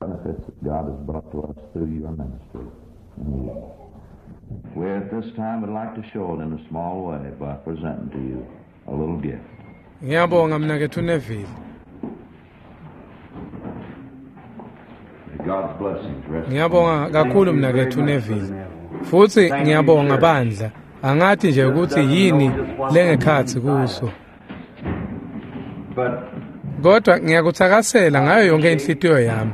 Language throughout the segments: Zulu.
benefits that God has brought to us through your ministry. We at this time would like to show it in a small way by presenting to you a little gift. Ngiyabonga mnakethu Neville. God's blessings rest. Ngiyabonga kakhulu mnakethu Neville. Futhi ngiyabonga bandla. Angathi nje ukuthi yini lengekhathi kuso. Kodwa ngiyakuthakasela ngayo yonke inhlitiyo yami.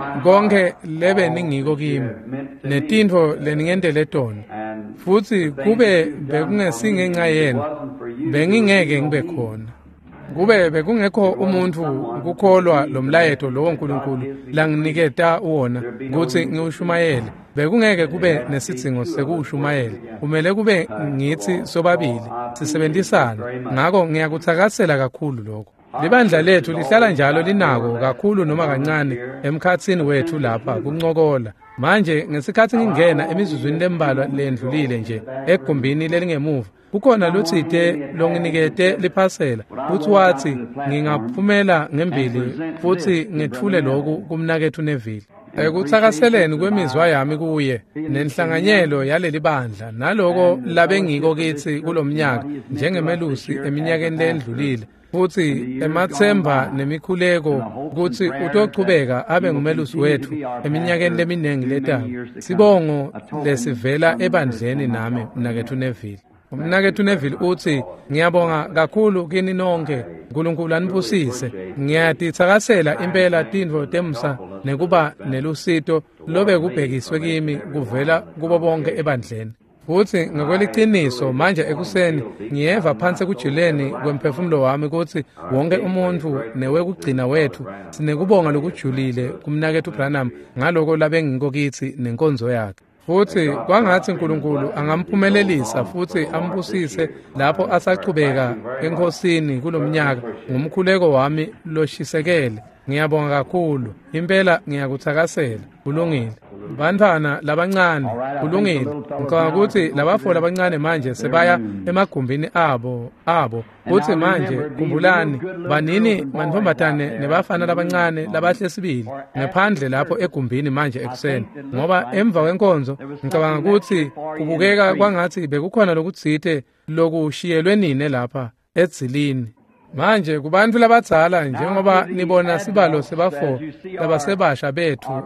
Konke lebe ningiko kimi. Netintfo leningendele tona. Futhi kube bekungesingenxa yena. Bengingeke ngibe khona. Kube bekungekho umuntu ukukholwa lo mlayeto lo woNkulunkulu langiniketa wona ukuthi ngiushumayele. Bekungeke kube nesidingo sekuushumayele. Kumele kube ngithi sobabili sisebenzisana. Ngakho ngiyakuthakasela kakhulu lokho. Libandla lethu lihlala njalo linako kakhulu noma kancane emkhathini wethu lapha kuncokola. Manje ngesikhathi ngingena emizuzwini lembalwa lendlulile nje egumbini lelingemuva kukhona luthide longinikete liphasela uthi wathi ngingaphumela ngembili futhi ngethule lokhu kumnakethu Neville. Ekuthakaseleni kwemizwa yami kuye nenhlanganyelo yaleli bandla naloko labe ngiko kithi kulomnyaka njengemelusi eminyakeni lendlulile futhi emathemba nemikhuleko ukuthi utochubeka abe ngumelusi wethu eminyakeni leminengi letaba. Sibongo lesivela ebandleni nami mnakethu Neville. Umnakethu Neville uthi ngiyabonga kakhulu kini nonke uNkulunkulu anibusise. Ngiyadithakasela impela tintfo temsa nekuba nelusito lobe kubhekiswe kimi kuvela kubo bonke ebandleni. Futhi ngakweliciniso manje ekuseni ngiyeva phansi kujuleni kwemphefumulo wami ukuthi wonke umuntu newekugcina wethu sinekubonga lokujulile kumnakethu Branham ngaloko labe ngiko kithi nenkonzo yakhe. Futhi kwangathi uNkulunkulu angamphumelelisa futhi ambusise lapho asaqhubeka enkosini kulomnyaka ngomkhuleko wami loshisekele. Ngiyabonga kakhulu. Impela ngiyakuthakasela. Kulungile. Bantwana labancane kulungile. Ngicabanga ukuthi labafola abancane manje sebaya emagumbini abo uthi manje khumbulani banini mantombazane nebafana labancane labahle sibili ngaphandle lapho egumbini manje ekuseni ngoba emva kwenkonzo ngicabanga ukuthi kubukeka kwangathi bekukhona lokutsithe lokushiyelwe nini lapha edzilini. Manje kubantu labadzala njengoba nibona sibalo sebafo labasebasha bethu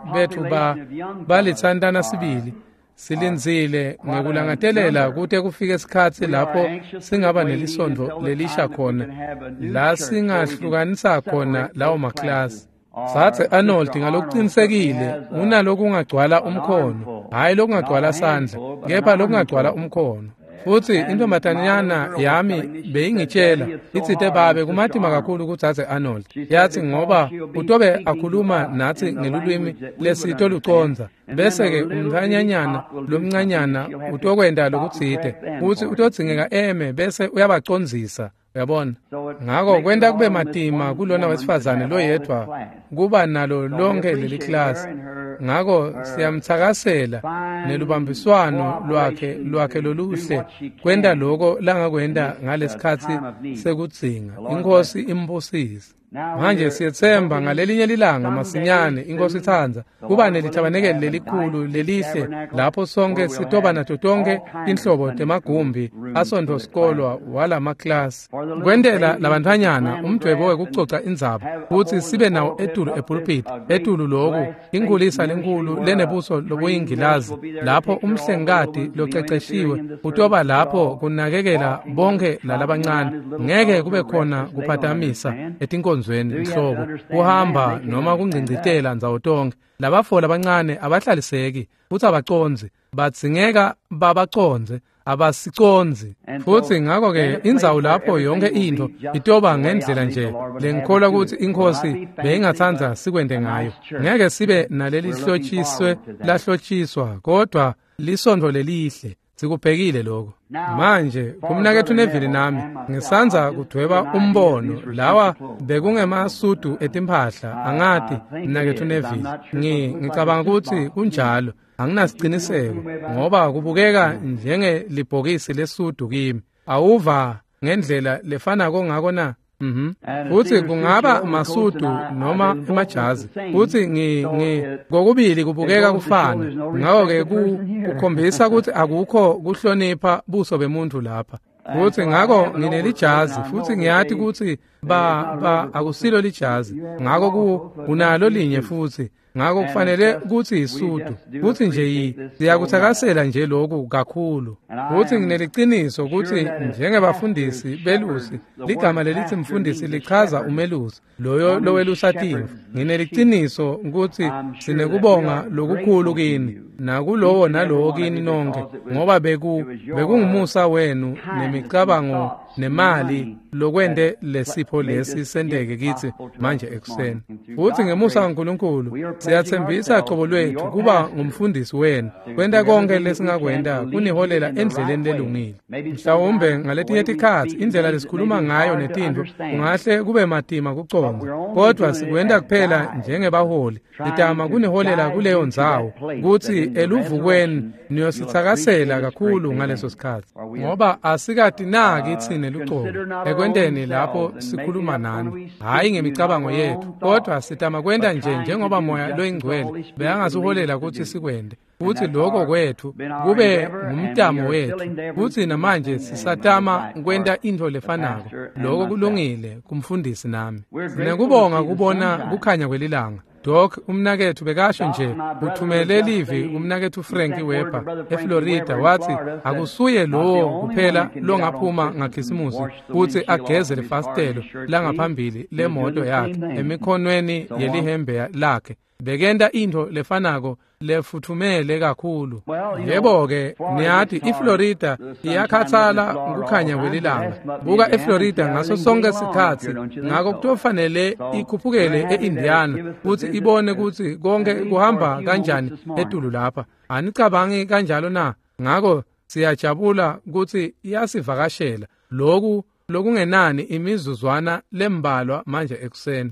balitsandana sibili silinzile ngekulangatelela kute kufike isikhathi lapho singaba nelisondo lelisha khona la singahlukanisa khona lawo maklasi. Sathe Arnold ngalokuqinisekile unaloko ungagcwala umkhono hayi lokungagcwala sandla kepha lokungagcwala umkhono. Futhi intombazanyana yami beyingitshela itsite babe kumatima kakhulu ukuthathe Arnold. Yathi ngoba utobe akhuluma nathi ngelulwimi lesito luconza bese ke umfanyanyana lomncanyana utokwenda lokutsite futhi utodzingeka eme bese uyabaconzisa. Uyabona? Ngakho kwenda kube matima kulona wesifazane lo yedwa kuba nalo lonke leli class. Ngakho siyamthakasela nelubambiswano lwakhe loluhle kwenda lokho langakwenda ngalesikhathi sekudzinga. Inkosi imbusise. Manje siyethemba ngalelinye lilanga masinyane inkosi ithanza kuba nelithabanekeli lelikhulu lelihle lapho sonke sitoba nato tonke inhlobo temagumbi asondo sikolwa wala maklasi kwendela labantwanyana umdwebo wekucoca indzaba futhi sibe nawo etulu epulpit etulu lokhu ingulisa lenkulu lenebuso lobuyingilazi lapho umhlengikati loceceshiwe utoba lapho kunakekela bonke lalabancane ngeke kube khona kuphatamisa etinkonzweni nhlobo kuhamba noma kungcingcitela ndzawo tonke labafola abancane abahlaliseki futhi abaconzi badzingeka babaconze abasiconzi futhi ngakho ke indzawo lapho yonke into itoba ngendlela nje lengikholwa ukuthi inkosi beyingathanza sikwende ngayo ngeke sibe naleli hlotshiswe lahlotshiswa kodwa lisondo lelihle sikubhekile lokho manje kumnakethu Neville nami ngisanza kudweba umbono lawa bekungemasudu etimphahla angati mnakethu Neville ngicabanga ukuthi kunjalo anginasiqiniseko ngoba kubukeka njenge libhokisi lesudu kimi awuva ngendlela lefana ngako na futhi kungaba masudu noma emajazi futhi kokubili kubukeka kufana ngakho-ke kukhombisa ukuthi akukho kuhlonipha buso bemuntu lapha futhi ngakho nginelijazi futhi ngiyathi ukuthi akusilo lijazi ngakho kunalo linye futhi ngakho kufanele ukuthi isudu futhi nje siyakuthakasela nje lokhu kakhulu futhi ngineliqiniso ukuthi njengebafundisi belusi ligama lelithi mfundisi lichaza umelusi loyo lowelusa timfu ngineliqiniso ukuthi sinekubonga lokukhulu kini nakulowo nalowo kini nonke ngoba bekungumusa wenu nemicabango nemali lokwende lesipho lesi sendeke kithi manje ekuseni futhi ngemusa kaNkulunkulu siyathembisa qobo lwethu kuba ngumfundisi wenu kwenda konke lesingakwenda kuniholela endleleni lelungile mhlawumbe ngaletinye tikhathi indlela lesikhuluma ngayo netindvo kungahle kube madima kuconza kodwa sikwenda kuphela njengebaholi litama kuniholela kuleyo ndzawo ukuthi eluvukweni niyosithakasela kakhulu ngaleso sikhathi ngoba asikatinaki ithine lucobo ekwendeni lapho sikhuluma nani hayi ngemicabango yethu kodwa sitama kwenda njengoba moya loyingcwele beyangasiholela ukuthi sikwende futhi lokho kwethu kube ngumtamo wethu futhi namanje sisatama kwenda into lefanako lokho kulungile kumfundisi nami sinekubonga kubona kukhanya kwelilanga Doc umnakethu bekasho nje uthumele livi umnakethu Frank Weber eFlorida wathi akusuye lo kuphela longaphuma ngakhisimusi futhi ageze lefastelo langaphambili lemoto yakhe emikhonweni yelihembe lakhe bekenda into lefanako lefuthumele kakhulu yebo-ke niyathi iFlorida iyakhathala ukukhanya kwelilanga buka eFlorida ngaso sonke isikhathi ngakho kutofanele ikhuphukele eIndiana futhi ibone ukuthi konke kuhamba kanjani etulu lapha anicabangi kanjalo na ngakho siyajabula ukuthi iyasivakashela lokungenani imizuzwana lembalwa manje ekuseni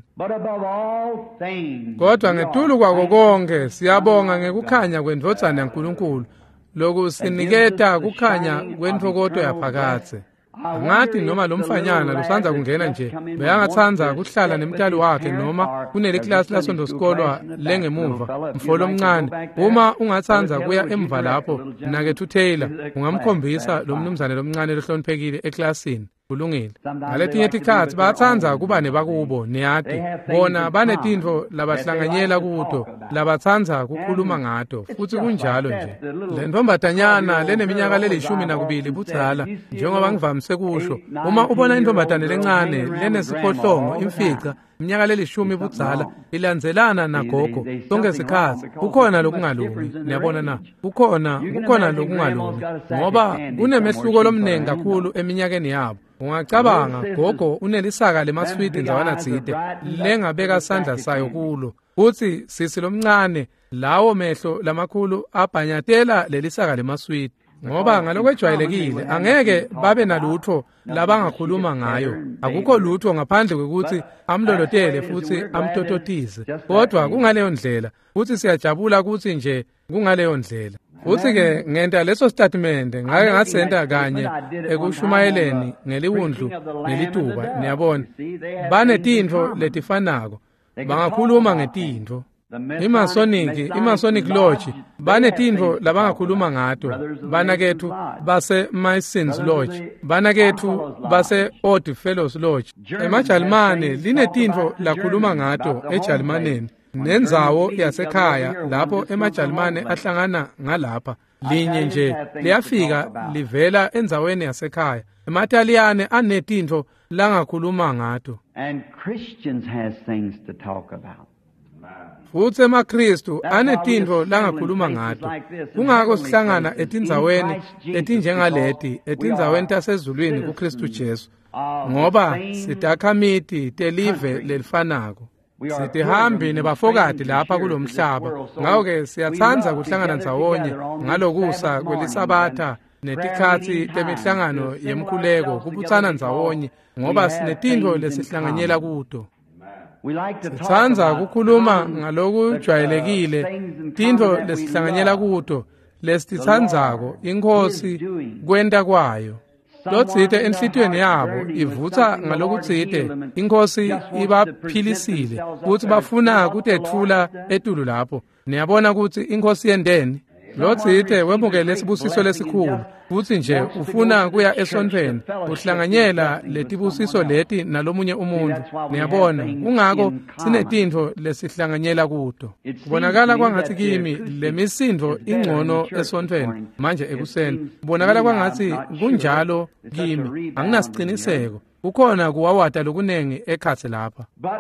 kodwa ngetulu kwako konke siyabonga ngekukhanya kwendvodzana yaNkulunkulu lokusiniketa kukhanya kwentfokoto yaphakathe ngathi noma lomfanyana lusanza kungena nje beyangatsanza kuhlala nemntali wakhe noma kuneliklasi lasondosikolwa lengemuva mfolo omncane uma ungatsanza kuya emva lapho nakethu Taylor ungamkhombisa lo mnumzane lomncane lohloniphekile eklasini kulungile ngaletinye tikhathi bayatsanza kuba nebakubo niyati bona banetintfo labahlanganyela kuto labatsanza kukhuluma ngato futhi kunjalo nje le ntombatanyana leneminyaka le12 budzala njengoba ngivamise kusho uma ubona intombatane lencane lenesiphohlongo imfica iminyaka le10 budzala ilandzelana nagogo sonke isikhathi kukhona lokungalungi niyabona na kukhona lokungalungi ngoba kunemehluko lomnengi kakhulu eminyakeni yabo ungacabanga gogo unelisaka lemaswidi nzawana tsite lengabeka sandla sayo kulo futhi sisi lomncane lawo mehlo lamakhulu abhanyatela lelisaka lemaswidi ngoba ngalokwejwayelekile angeke babe nalutho labangakhuluma ngayo akukho lutho ngaphandle kwekuthi amlolotele futhi amtototize kodwa kungaleyo ndlela futhi siyajabula ukuthi nje kungaleyo ndlela futhi-ke ngenta leso statement ngake ngasenta kanye ekushumayeleni ngeliwundlu nelituba niyabona banetintfo letifanako bangakhuluma ngetintfo imasonic lodge banetintfo labangakhuluma ngato banakethu base Masons Lodge banakethu base Odd Fellows Lodge emajalimane linetintfo lakhuluma ngato ejalimaneni nendzawo yasekhaya lapho emajalimane ahlangana ngalapha linye nje liyafika livela endzaweni yasekhaya emataliyane anetintfo langakhuluma ngato and Christians has things to talk about futhi emakristu anetintfo langakhuluma ngato kungako sihlangana etindzaweni etinjengaleti etindzaweni tasezulwini kuKristu Jesu ngoba sitakhamiti telive lelifanako sitihambi nebafokati lapha kulomhlaba ngakho-ke siyatsanza kuhlangana ndzawonye ngalokusa kwelisabatha netikhatsi temihlangano yemkhuleko kubutsana ndzawonye ngoba sinetintfo lesihlanganyela kuto sitsanza kukhuluma ngalokujwayelekile tintfo lesihlanganyela kuto lesititsandzako inkhosi kwenta kwayo lotsite enhlitiyweni yabo ivutha ngalokutsite inkosi ibaphilisile ukuthi bafuna kutethula etulu lapho. Niyabona ukuthi inkosi yendeni lotsite wemukele isibusiso lesikhulu futhi nje ufuna kuya esontweni uhlanganyela letibusiso leti nalomunye umuntu. Niyabona kungako sinetintfo lesihlanganyela kuto. Kubonakala kwangathi kimi lemisindvo ingcono esontweni manje ekuseni. Kubonakala kwangathi kunjalo kimi, anginasiqiniseko. Kukhona kuwawata lokunengi ekhatsi lapha. But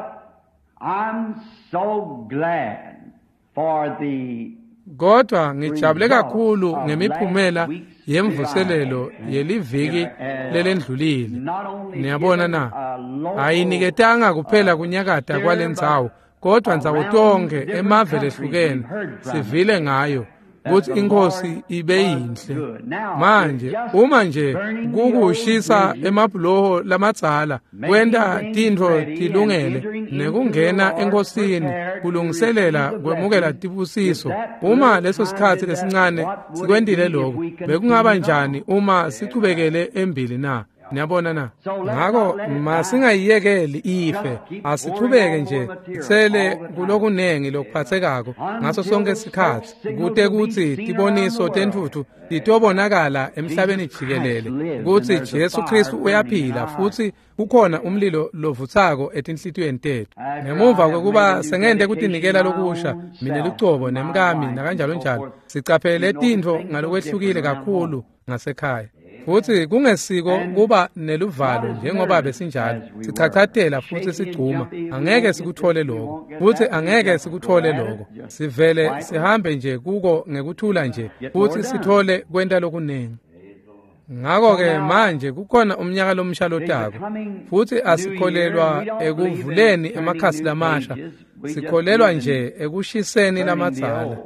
I'm so glad for the Kodwa ngijabule kakhulu ngemiphumela yemvuselelo yeliviki lelendlulile. Niyabona na, ayiniketanga kuphela kunyakata kwalendzawo, kodwa ndzawo tonke emave lehlukene sivile ngayo ukuthi inkosi ibe yinhle. Manje uma nje kukushisa emabhuloho lamadzala kwenta tintfo tilungele nekungena enkosini kulungiselela kwemukela tibusiso, uma leso sikhatsi lesincane sikwendile lokho, bekungaba njani uma sichubekele embili na? Niyabona na? Ngako masingayiyekeli ife, asichubeke nje sele kulokunengi lokuphathekako ngaso sonke isikhathi kute kuthi tiboniso tentuthu titobonakala emhlabeni jikelele ukuthi Jesu Kristu uyaphila futhi kukhona umlilo lovutsako etinhlitiyweni tethu. Ngemuva kokuba sengente kutinikela lokusha mina Lucobo nemkami nakanjalo njalo sicaphele tintfo ngalokwehlukile kakhulu ngasekhaya. Futhi kungesiko kuba neluvalo njengoba besinjalo sichachatela futhi sigcuma angeke sikuthole lokho futhi angeke sikuthole lokho sivele sihambe nje kuko ngekuthula nje futhi sithole kwenta lokunengi. Ngako ke manje kukhona umnyaka lomshalo tako futhi asikholelwa ekuvuleni emakhasi lamasha, sikholelwa nje ekushiseni lamadzala.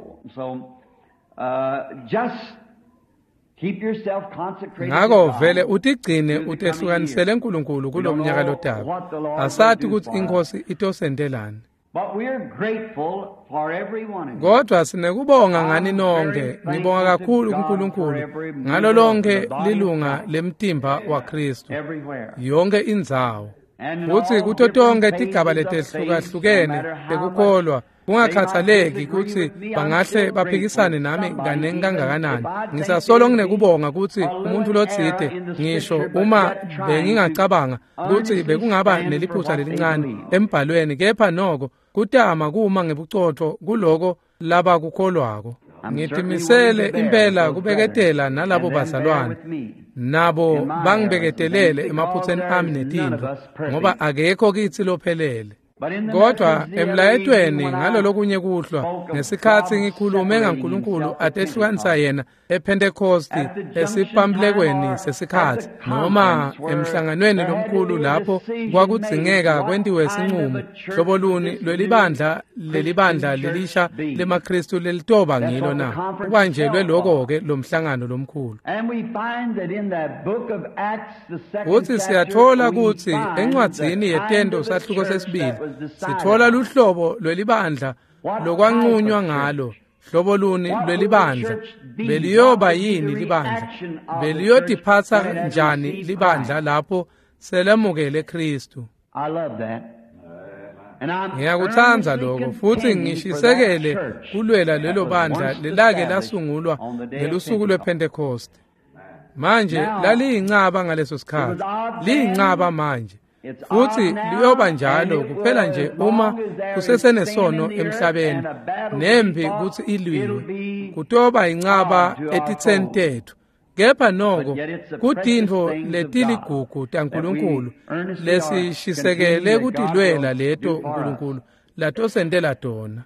Ngako vele utigcine utehlukanisele uNkulunkulu kulomnyaka lotako. Asathi ukuthi inkosi itosendelani. Kodwa sinekubonga ngani nonke, ngibonga kakhulu uNkulunkulu ngalo lonke lilunga lemtimba wa Kristu yonke indzawo. Futhi kuto tonke tigaba letehlukahlukene tekukholwa kungakhathaleki ukuthi bangahle baphikisane nami kanengi kangakanani. Ngisasolo nginekubonga ukuthi umuntu lotsite ngisho uma bengingacabanga ukuthi bekungaba neliphutha lelincane embhalweni, kepha noko kutama kuma ngebucotho kuloko laba kukholwako. Ngitimisele impela kubeketela nalabo bazalwane nabo bangibeketelele emaphutheni ami netintfo ngoba akekho kithi lophelele. Kodwa emlayetweni ngalo lokunye kuhlwa ngesikhathi ngikhulume ngaNkulunkulu atehlukanisa yena ePentecosti esiphamblekweni sesikhathi noma emhlanganweni lomkhulu lapho kwakudzingeka kwentiwe isinqumo hlobo luni lelibandla lelisha lemaKristu lelitoba ngilo na kubanjelwe lokho ke lomhlangano lomkhulu. Uthi siyathola ukuthi encwadzini yetendo sahluko sesibili sithola luhlobo lwelibandla lokwanqunywa ngalo. Hlobo luni lwelibandla? Beliyoba yini libandla? Beliyodiphatsa njani libandla lapho selamukele Kristu? Ngiyakuthanza lokho futhi ngishisekele kulwela lelo bandla lelake lasungulwa ngelusuku lwePentecost. Manje laliyinqaba ngaleso sikhathi, liyinqaba manje futhi liyoba njalo kuphela nje uma kusesenesono emhlabeni nembi ukuthi ilwini kutoba inqaba etitsentethu. Kepha noko kutintfo letiligugu taNkulunkulu lesishisekele kuti lwela leto uNkulunkulu latosendela tona.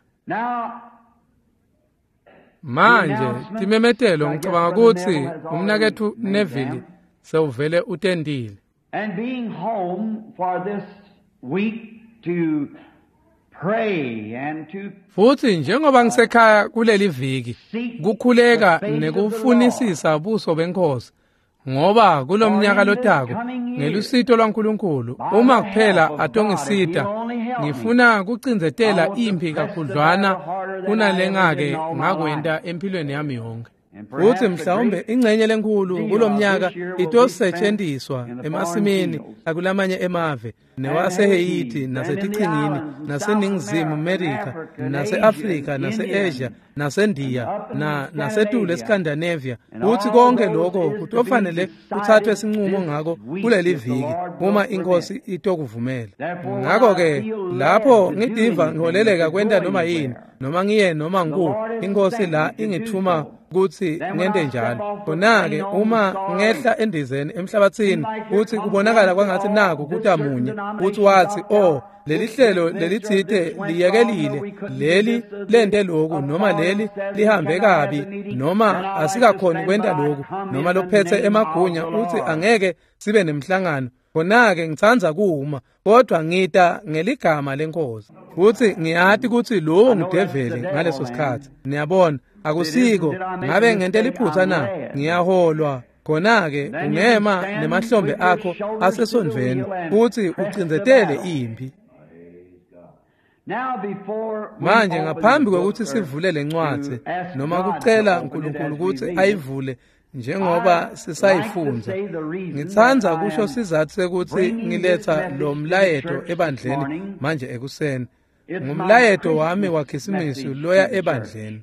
Manje timemetelo ngicabanga ukuthi umnakethu Neville sewuvele utendile. And being home for this week to pray and to futhi njengoba ngisekhaya kuleli viki kukhuleka nekufunisisa ubuso benkosi ngoba kulomnyaka lotako ngelusito lwaNkulunkulu uma kuphela atongisita ngifuna kucinzetela impi kakhudlwana kunalengake ngakwenta empilweni yami yonke. futhi mhlawumbe ingcenye lenkulu kulomnyaka itosetshenziswa emasimini akulamanye emave newaseHaiti nasetichingini naseningizimu America nase-Afrika nase-Asia naseNdiya nasetulu eScandinavia uthi konke lokho kutofanele kuthathwe isinqumo ngako kuleli viki uma inkosi itokuvumela. Ngakho-ke lapho ngidiva ngiholeleka kwenta noma yini noma ngiye noma ngiku inkosi la ingithuma ukuthi ngente njalo. Khona-ke uma ngehla endizeni emhlabathini uthi kubonakala kwangathi naku kutamunye uthi wathi leli hlelo lelithithe liyekelile leli lente lokhu noma leli lihambe kabi noma asikakhoni kwenta lokhu noma lophethe emagunya uthi angeke sibe nemhlangano. Khona-ke ngithanza kuma kodwa ngita ngeligama lenkosi futhi ngiyati ukuthi lowo ngideveli ngaleso sikhathi. Niyabona akusiko ngabe ngentela iphutha na ngiyaholwa. Khona-ke ungema nemahlombe akho asesondweni futhi ucinzetele impi. Manje ngaphambi kokuthi sivule lencwadi noma kucela uNkulunkulu ukuthi ayivule njengoba sisayifunza ngithanza kusho sizathu sekuthi ngiletha lo mlayeto ebandleni manje ekuseni. Ngumlayeto wami waKhisimusi loya ebandleni.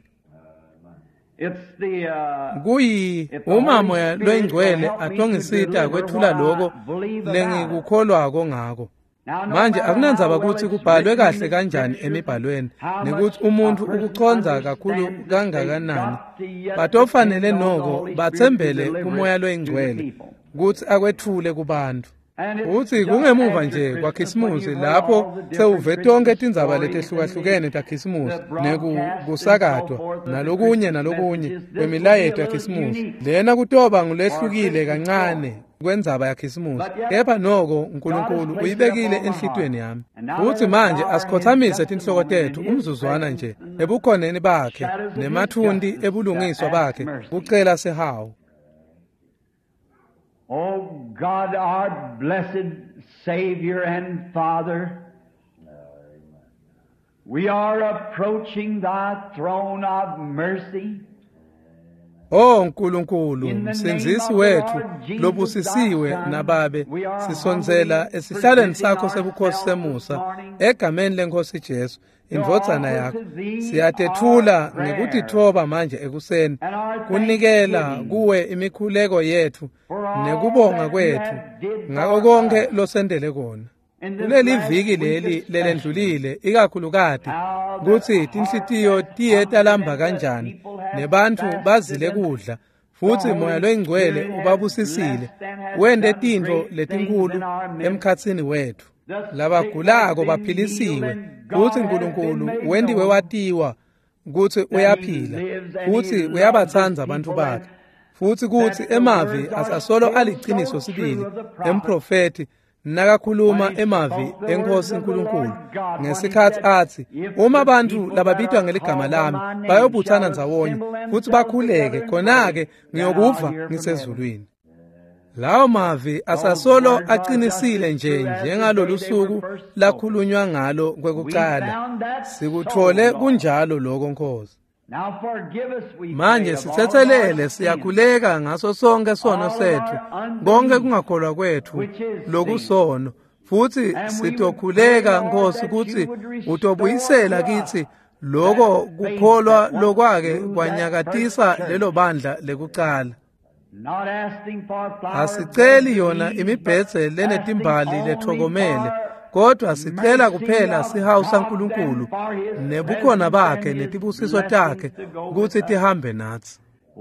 Uma moya loyingcwele atongisita kwethula lokho lengikukholwako ngako. Manje akunandzaba ukuthi kubhalwe kahle kanjani emibhalweni nekuthi umuntu ukuchonza kakhulu kangakanani batofanele noko bathembele kumoya loyingcwele ukuthi akwethule kubantu. Uthi kungemuva nje kwaKhisimusi lapho sewuve tonke tindzaba letehlukahlukene taKhisimusi nekusakatwa nalokunye kwemilayeto yaKhisimusi lena kutoba ngulehlukile kancane kwendzaba yaKhisimusi kepha noko uNkulunkulu uyibekile enhlitweni yami. Futhi manje asikhothamise tinhloko tethu umzuzwana nje ebukhoneni bakhe nemathundi ebulungiswa bakhe kucela sehawu. Oh God, our blessed Savior and Father, we are approaching Thy throne of mercy. Nkulunkulu msindisi wethu lobusisiwe nababe sisonzela esihlalweni sakho sebukhosi semusa egameni lenkosi Jesu indvodzana yakho siyatethula ngekutithoba manje ekuseni kunikela kuwe imikhuleko yethu nekubonga kwethu ngako konke losendele kona kuleli viki leli lelendlulile ikakhulukati kuthi tinhlitiyo tiyetalamba kanjani nebantu bazile kudla futhi moya loyingcwele ubabusisile wende tintfo letinkulu emkhatsini wethu labagulako baphilisiwe futhi uNkulunkulu wendiwe watiwa kuthi uyaphila futhi uyabathanza abantu bakhe futhi kuthi emavi asasolo aliciniso sibili emprofeti nakakhuluma emavi enkosi uNkulunkulu ngesikhathi athi uma abantu lababitwa ngeligama lami bayobuthana ndzawonye futhi bakhuleke khona-ke ngiyokuva ngisezulwini. Lawo mavi asasolo aqinisile njengalolu suku lakhulunywa ngalo kwekuqala sikuthole kunjalo lokho Nkosi. Manje sithethelele siyakhuleka ngaso sonke sono sethu konke kungakholwa kwethu lokusono futhi sitokhuleka Nkosi ukuthi utobuyisela kithi lokho kukholwa lokwake kwanyakatisa lelo bandla lekuqala. Asiceli yona imibhedze lenetimbali lethokomele kodwa sicela kuphela sihawu saNkulunkulu nebukhona bakhe netibusiso takhe ukuthi tihambe nathi.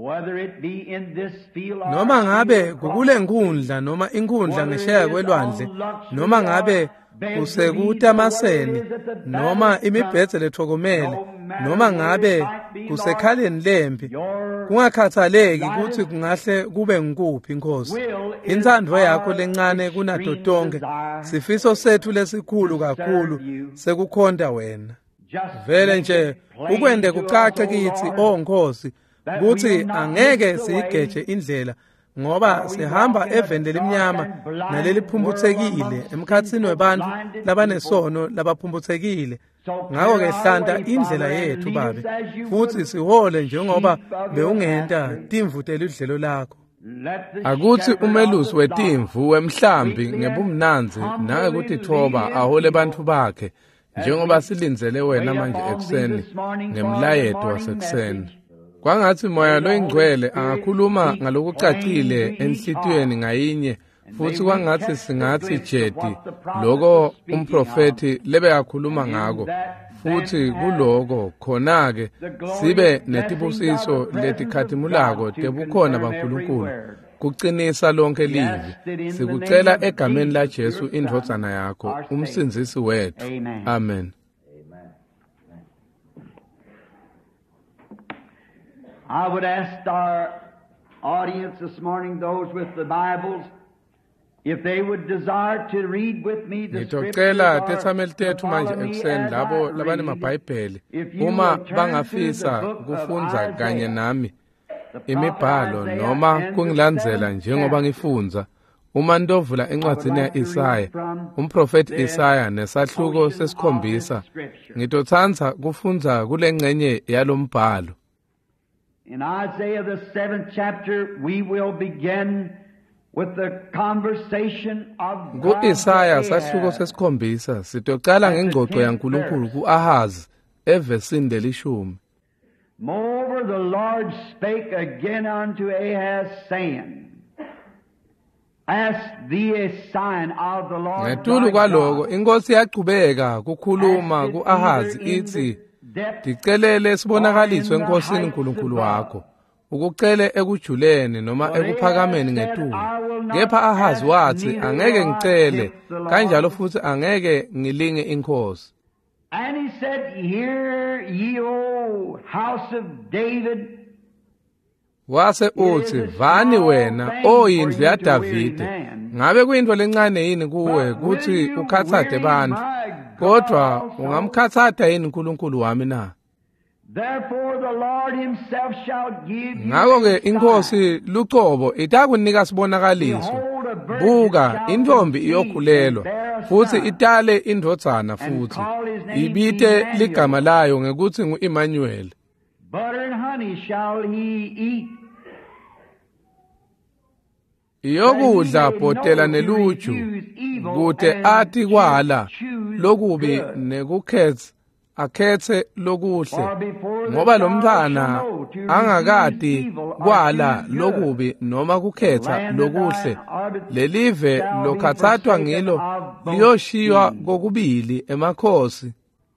Noma ngabe kukule nkundla noma inkundla ngesheya kwelwandle noma ngabe kusekutamaseni noma imibhedze lethokomele noma ngabe kusekhaleni lempi kungakhathaleki ukuthi kungahle kube ngikuphi Nkosi intsandvo yakho lencane kunato tonke sifiso sethu lesikhulu kakhulu sekukhonda wena vele nje ukwende kucace kithi Nkosi ukuthi angeke siyigeje indlela ngoba sihamba eveni lelimnyama naleliphumbuthekile emkhatsini webantu labanesono labaphumbuthekile. Ngakho-ke hlanta indlela yethu babe, futhi sihole njengoba bewungenta timvu telidlelo lakho. Akuthi umelusi wetimvu wemhlambi ngebumnanzi nangekutithoba ahole bantu bakhe njengoba silindzele wena manje ekuseni ngemlayeto wasekuseni. Kwangathi moya loyingcwele angakhuluma ngalokucacile enhlitiyweni ngayinye, futhi kwangathi singathi jeti loko umprofeti lebe akhuluma ngako, futhi kuloko khona-ke sibe netibusiso letikhathimulako tebukhona baNkulunkulu kucinisa lonke livi. Sikucela egameni laJesu indvodzana yakho, umsindisi wethu. Amen. I would ask our audience this morning, those with the Bibles, if they would desire to read with me the ngitocela tetsameli tethu manje ekuseni labo labane mabhayibheli uma bangafisa kufundza kanye nami imibhalo noma kungilandzela njengoba ngifunza. Uma ndovula encwadzini ya Isaya, umprofeti Isaya nesahluko sesikhombisa, ngitotsandza kufundza kule ngcenye yalombhalo. In Isaiah the 7th chapter, we will begin with the conversation of God. Ku-Isaya sahluko sesikhombisa sitocala ngengxoxo yaNkulunkulu ku-Ahazi evesini lelishumi. Moreover, the Lord spake again unto Ahaz, saying, Ask thee a sign of the Lord thy Ngetulu kwaloko inkosi yaqhubeka kukhuluma ku-Ahazi ithi, Dicelele sibonakaliswe enkosini uNkulunkulu wakho, ukucele ekujuleni noma ekuphakameni ngetulu. Kepha Ahazi wathi, angeke ngicele, kanjalo futhi angeke ngilinge inkosi. And he said, Hear ye, O house of David. Wase uthi, vani wena, o yindlu yaDavide, ngabe kuyinto lencane yini kuwe kuthi ukhatsade bantu, kodwa ungamkhatsada yini uNkulunkulu wami na? Therefore the Lord himself shall give you. Ngakho-ke inkosi lucobo itakunika sibonakaliso. Buka, intombi iyokhulelwa, futhi itale indvodzana futhi. Ibite ligama layo ngekuthi ngu-Emmanuel. Butter and honey shall he eat. Iyokudla bhotela neluju, kude athi kwala lokubi nekukhethe akhethe lokuhle, ngoba lo mntwana angakadi kwala lokubi noma kukhetha lokuhle, lelive lokhathathwa ngilo liyoshiywa kokubili emakhosi.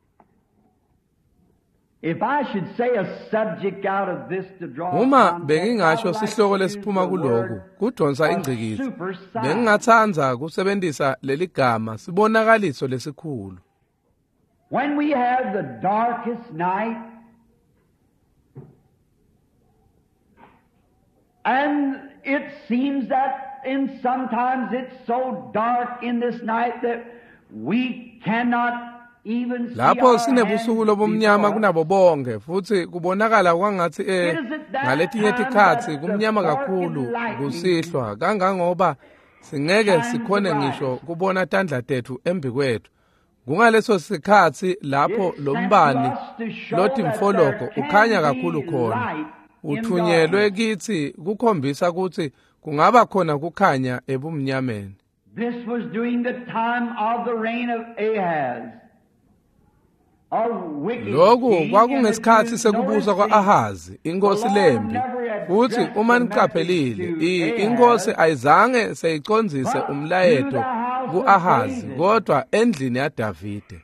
If I should say a subject out of this to draw uma bengingasho sihloko lesiphuma kuloku kudonsa ingcikitsi, bengingathandza kusebenzisa leli gama sibonakaliso lesikhulu. When we have the darkest night, and it seems that sometimes it's so dark in this night that we cannot even see lapho our sinebusuku hands lobumnyama before us. kunabo bonke, futhi kubonakala kwangathi ngaletinye tikhatsi kumnyama kakhulu kusihlwa kangangoba singeke sikhone ngisho kubona tandla tethu embi kwethu. Kungaleso sikhatsi lapho lombani loti mfoloko ukhanya kakhulu khona, uthunyelwe kithi kukhombisa ukuthi kungaba khona kukhanya ebumnyameni. This was during the time of the reign of Ahaz. Lokhu kwakungesikhathi sekubusa kwa-Ahazi, inkosi lembi. Futhi uma niqaphelile, inkosi ayizange seyicondzise umlayeto ku-Ahazi, kodwa endlini yaDavide.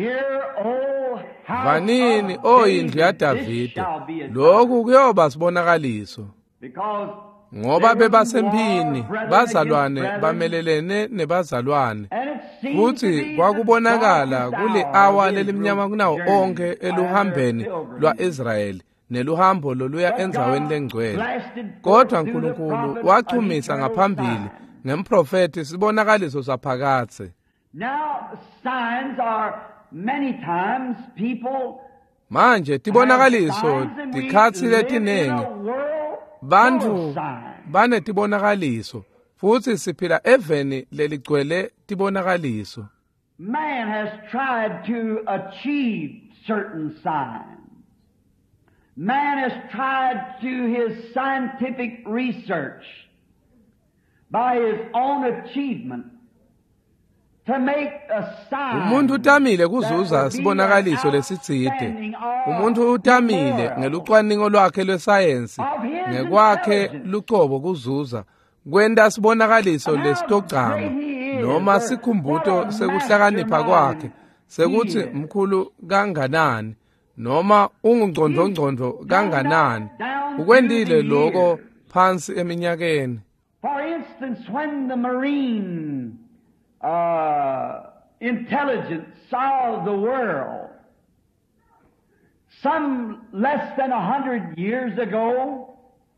Vanini, o yindlu yaDavide, lokhu kuyoba sibonakaliso. Ngoba bebasempini, bazalwane bamelelene nebazalwane. Futhi kwakubonakala kule awa lelimnyama kunawo onke eluhambeni lwa-Israyeli neluhambo loluya endzaweni lengcwele. Kodwa uNkulunkulu wachumisa ngaphambili ngemprofeti sibonakaliso saphakathe. Now signs are many times people Manje tibonakaliso tikhatsi letinengi bantu banetibonakaliso futhi siphila eveni leligcwele tibonakaliso. Man has tried to achieve certain signs. Man has tried to his scientific research by his own achievement to make a sign. Umuntu utamile kuzuza sibonakaliso lesitsite. Umuntu utamile ngelucwaningo lwakhe lwesayensi ngekwakhe luqobo kuzuza kwenda sibonakaliso lesitogcama noma sikhumbuto sekuhlakanipha kwakhe sekuthi mkhulu kanganani noma ungungcondongcondo kanganani ukwendile lokho phansi eminyakeni. For instance, when the marine intelligence saw the world some less than 100 years ago,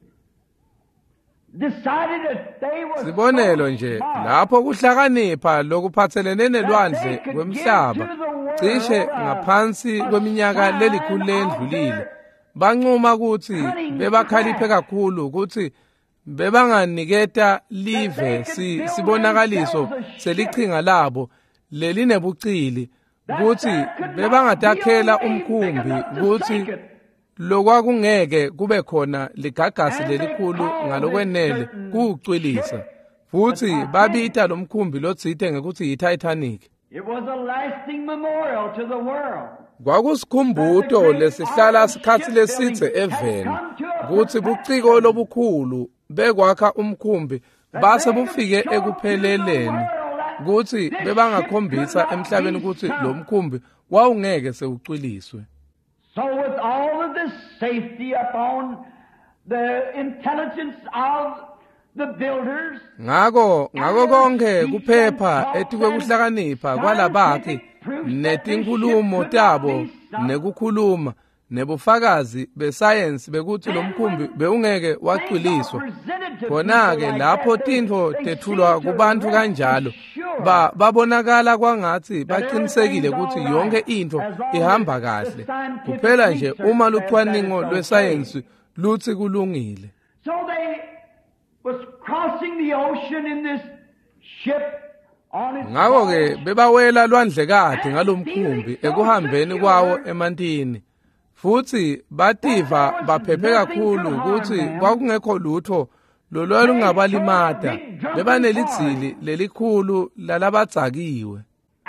decided that they were Sibonelo nje lapho kuhlakanipha lokuphathelene nelwandle kwemhlaba cishe ngaphansi kweminyaka lelikhulu lendlulile banquma ukuthi bebakhaliphe kakhulu ukuthi bebanganiketa live sibonakaliso selichinga labo lelinebucili ukuthi bebangatakhela umkhumbi ukuthi lokwakungeke kube khona ligagasi lelikhulu ngalokwenele kuucwilisa futhi babita lomkhumbi lotsite ngekuthi yiTitanic. It was a lasting memorial to the world. Kwakusikhumbuto lesihlala sikhathi lesithe eveni ukuthi buciko lobukhulu bekwakha umkhumbi base bufike ekupheleleni ukuthi bebangakhombisa emhlabeni ukuthi lo mkhumbi wawungeke sewucwiliswe. So with all of this safety upon the intelligence of the builders, ngako konke kuphepha etikwekuhlakanipha kwalabakhi netinkulumo tabo nekukhuluma nebufakazi besayensi bekuthi lo mkhumbi beungeke wacwiliswa khona-ke lapho tintfo tethulwa kubantu kanjalo babonakala kwangathi baqinisekile ukuthi yonke into ihamba kahle kuphela nje uma lucwaningo lwesayensi luthi kulungile. So they was crossing the ocean in this ship on its ngako-ke bebawela lwandlekade ngalomkhumbi ekuhambeni kwawo emantini futhi bativa baphephe kakhulu ukuthi kwakungekho lutho lolwalingabalimata bebanelizili lelikhulu lalabadzakiwe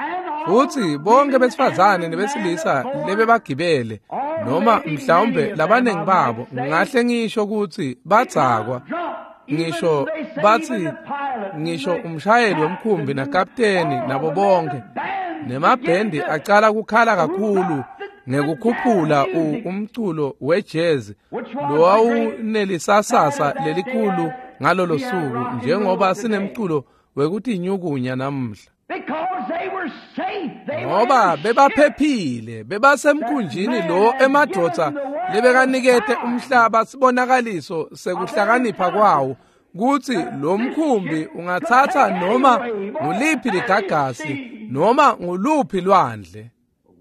futhi bonke besifazane nebesilisa lebebagibele noma mhlawumbe labanengi babo ngahle ngisho ukuthi badzakwa ngisho bathi ngisho umshayeli womkhumbi nakapteni nabo bonke nemabhendi acala kukhala kakhulu ngekukhuphula umculo wejazz lowawunelisasasa lelikhulu ngalolo suku njengoba sinemculo wekuthi inyukunya namhla ngoba bebaphephile bebasemkhunjini lo emadodza lebekanikete umhlaba sibonakaliso sekuhlakanipha kwawo kuthi lo mkhumbi ungathatha noma nguliphi ligagasi noma nguluphi lwandle.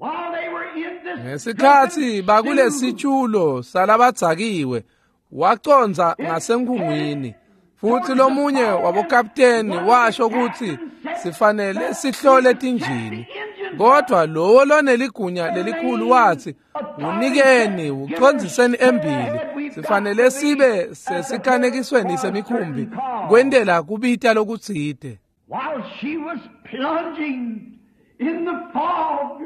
Ngesikhathi bakulesitshulo salabadzakiwe waconza ngasenkhungwini futhi lomunye wabokapteni washo ukuthi sifanele sihlole tinjini kodwa lowo loneligunya lelikhulu wathi unikeni uconziseni embili sifanele sibe sesikanekisweni semikhumbi kwendela kubita lokutsite. While she was plunging in the fog,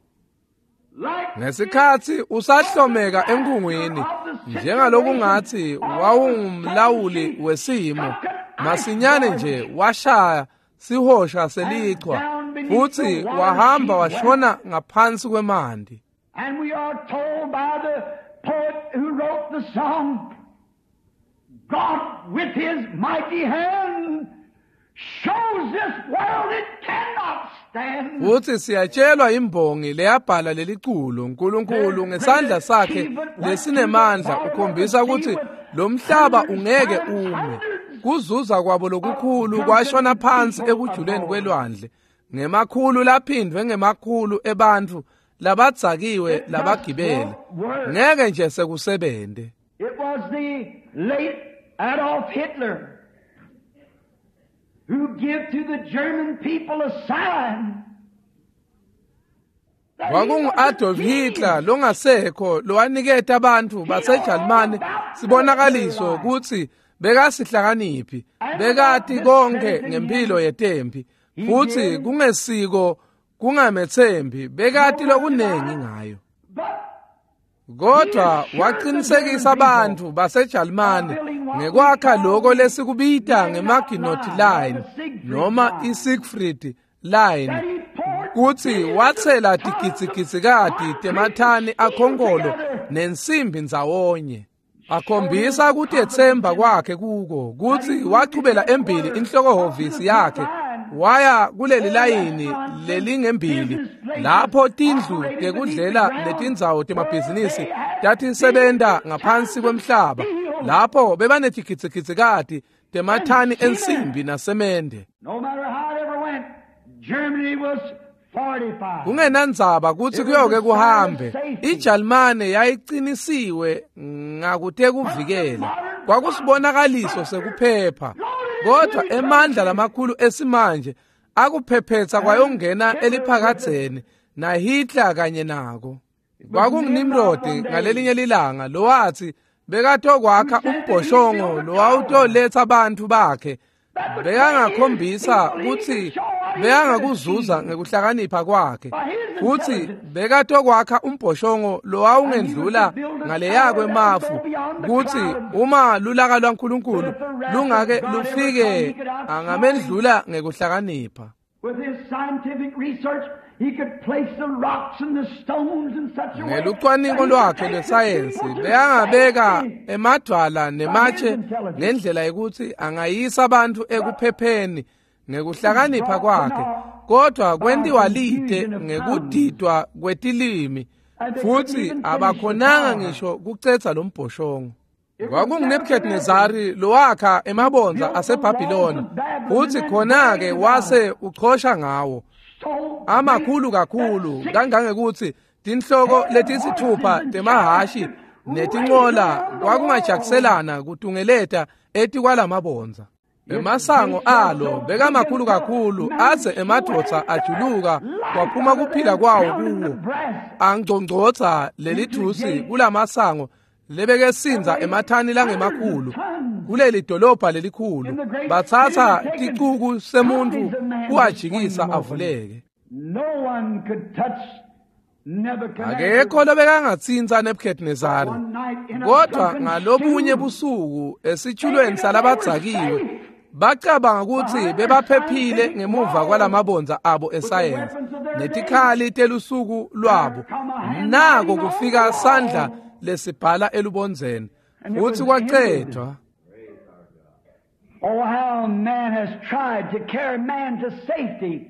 ngesikhathi usahlomeka enkhungwini njengalokungathi wawungumlawuli wesimo masinyane nje washaya sihosha selichwa futhi wahamba washona ngaphansi kwemanti. And we are told by the poet who wrote the song, God with his mighty hand shows this world it cannot stand. Futhi siyatshelwa imbongi leyabhala leliculo uNkulunkulu ngesandla sakhe lesinemandla ukhombisa ukuthi lo mhlaba ungeke ume kuzuza kwabo lokukhulu kwashona phansi ekujuleni kwelwandle ngemakhulu laphindwe ngemakhulu ebantu labadzakiwe labagibele ngeke nje sekusebende. It was the late Adolf Hitler, who gave to the German people a sign. Kwakungu-Adolf Hitler longasekho lowaniketa abantu baseJalimane sibonakaliso ukuthi bekasihlakaniphi bekati konke ngempilo yetempi futhi kungesiko kungamethembi bekati lokunengi ngayo. Kodwa waqinisekisa abantu baseJalimane ngekwakha lokho lesikubita ngeMaginot Line noma iSiegfried Line kuthi wathela tigitsigitsikati temathani akhonkolo nensimbi ndzawonye. Akhombisa ukuthi ethemba kwakhe kuko kuthi wachubela embili inhlokohovisi yakhe waya kuleli layini lelingembili lapho tindlu tekudlela letindzawo temabhizinisi tatisebenta ngaphansi kwemhlaba lapho bebanetigitsigitsikati temathani ensimbi nasemende. No matter how it ever went, Germany was fortified. Kungenandzaba kuthi kuyoke kuhambe iJalimane yayiqinisiwe ngakutekuvikela kwakusibonakaliso sekuphepha. Kodwa emandla lamakhulu esimanje akuphephetha kwayongena eliphakadzeni na Hitler kanye nako. KwakunguNimrod ngalelinye lilanga lowathi bekatokwakha umbhoshongo lowawutoletha abantu bakhe bekangakhombisa ukuthi bekangakuzuza ngekuhlakanipha kwakhe futhi bekatokwakha umbhoshongo lowawungendlula ngaleya kwemafu kuthi uma lulaka lwaNkulunkulu lungake lufike angamendlula ngekuhlakanipha. With his scientific research, he could place the rocks and the stones in such a way. Ngelucwaningo lwakhe lwesayensi bekangabeka emadwala nematshe ngendlela yokuthi angayisa abantu ekuphepheni ngekuhlakanipha kwakhe. Kodwa kwendiwa lide ngekudidwa kwetilimi futhi abakhonanga ngisho kucetha lombhoshongo. KwakunguNebukadnezari lowakha emabonza aseBhabhiloni futhi khona-ke wase uchosha ngawo amakhulu kakhulu kangangekuthi tinhloko letisithupha temahashi netinqola kwakungajakiselana kutungeleta etikwala-mabonza. Emasango alo bekamakhulu kakhulu aze emadvodza ajuluka kwaphuma kuphila kwawo kuwo angcongcotha lelithusi kulamasango lebeke sinza emathani langemakhulu kuleli dolobha lelikhulu bathatha ticuku semuntu kuwajikisa avuleke. Akekho lobekangatsinza Nebukadnezari. Kodwa ngalobunye busuku esithulweni salabadzakiwe bacabanga ukuthi bebaphephile ngemuva kwalamabonza abo esayensi netikhali telusuku lwabo nako kufika sandla lesibhala elubonzeni futhi kwaqedwa. Oh, how man has tried to carry man to safety.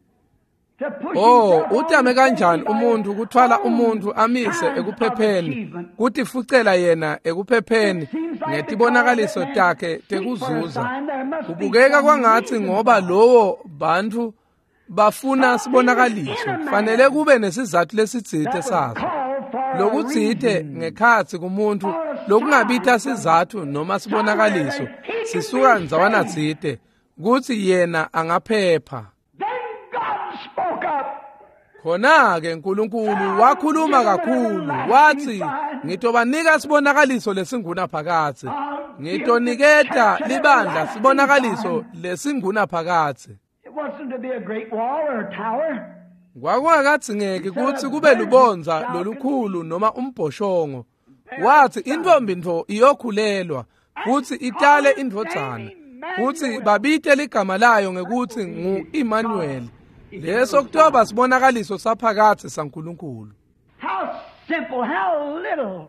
Utame kanjani umuntu ukuthwala umuntu amise ekuphepheni kuthi fucela yena ekuphepheni ngetibonakaliso takhe tekuzuza. Kubukeka kwangathi ngoba lowo bantu bafuna sibonakaliso fanele kube nesizathu lesitsite sazo. Lokutsite ngekhatsi kumuntu lokungabitha sizathu noma sibonakaliso sisuka nzawana tsite kuthi yena angaphepha. Khona-ke uNkulunkulu wakhuluma kakhulu wathi ngitobanika sibonakaliso lesinguna phakathi ngitoniketa libandla sibonakaliso lesinguna phakathi. Kwakungakathingeki kuthi kube lubonza lolukhulu noma umbhoshongo. Wathi intombintho iyokhulelwa futhi itale indvodzana futhi babite ligama layo ngekuthi ngu-Emmanuel. Leso kutoba sibonakaliso saphakathi saNkulunkulu. How simple, how little.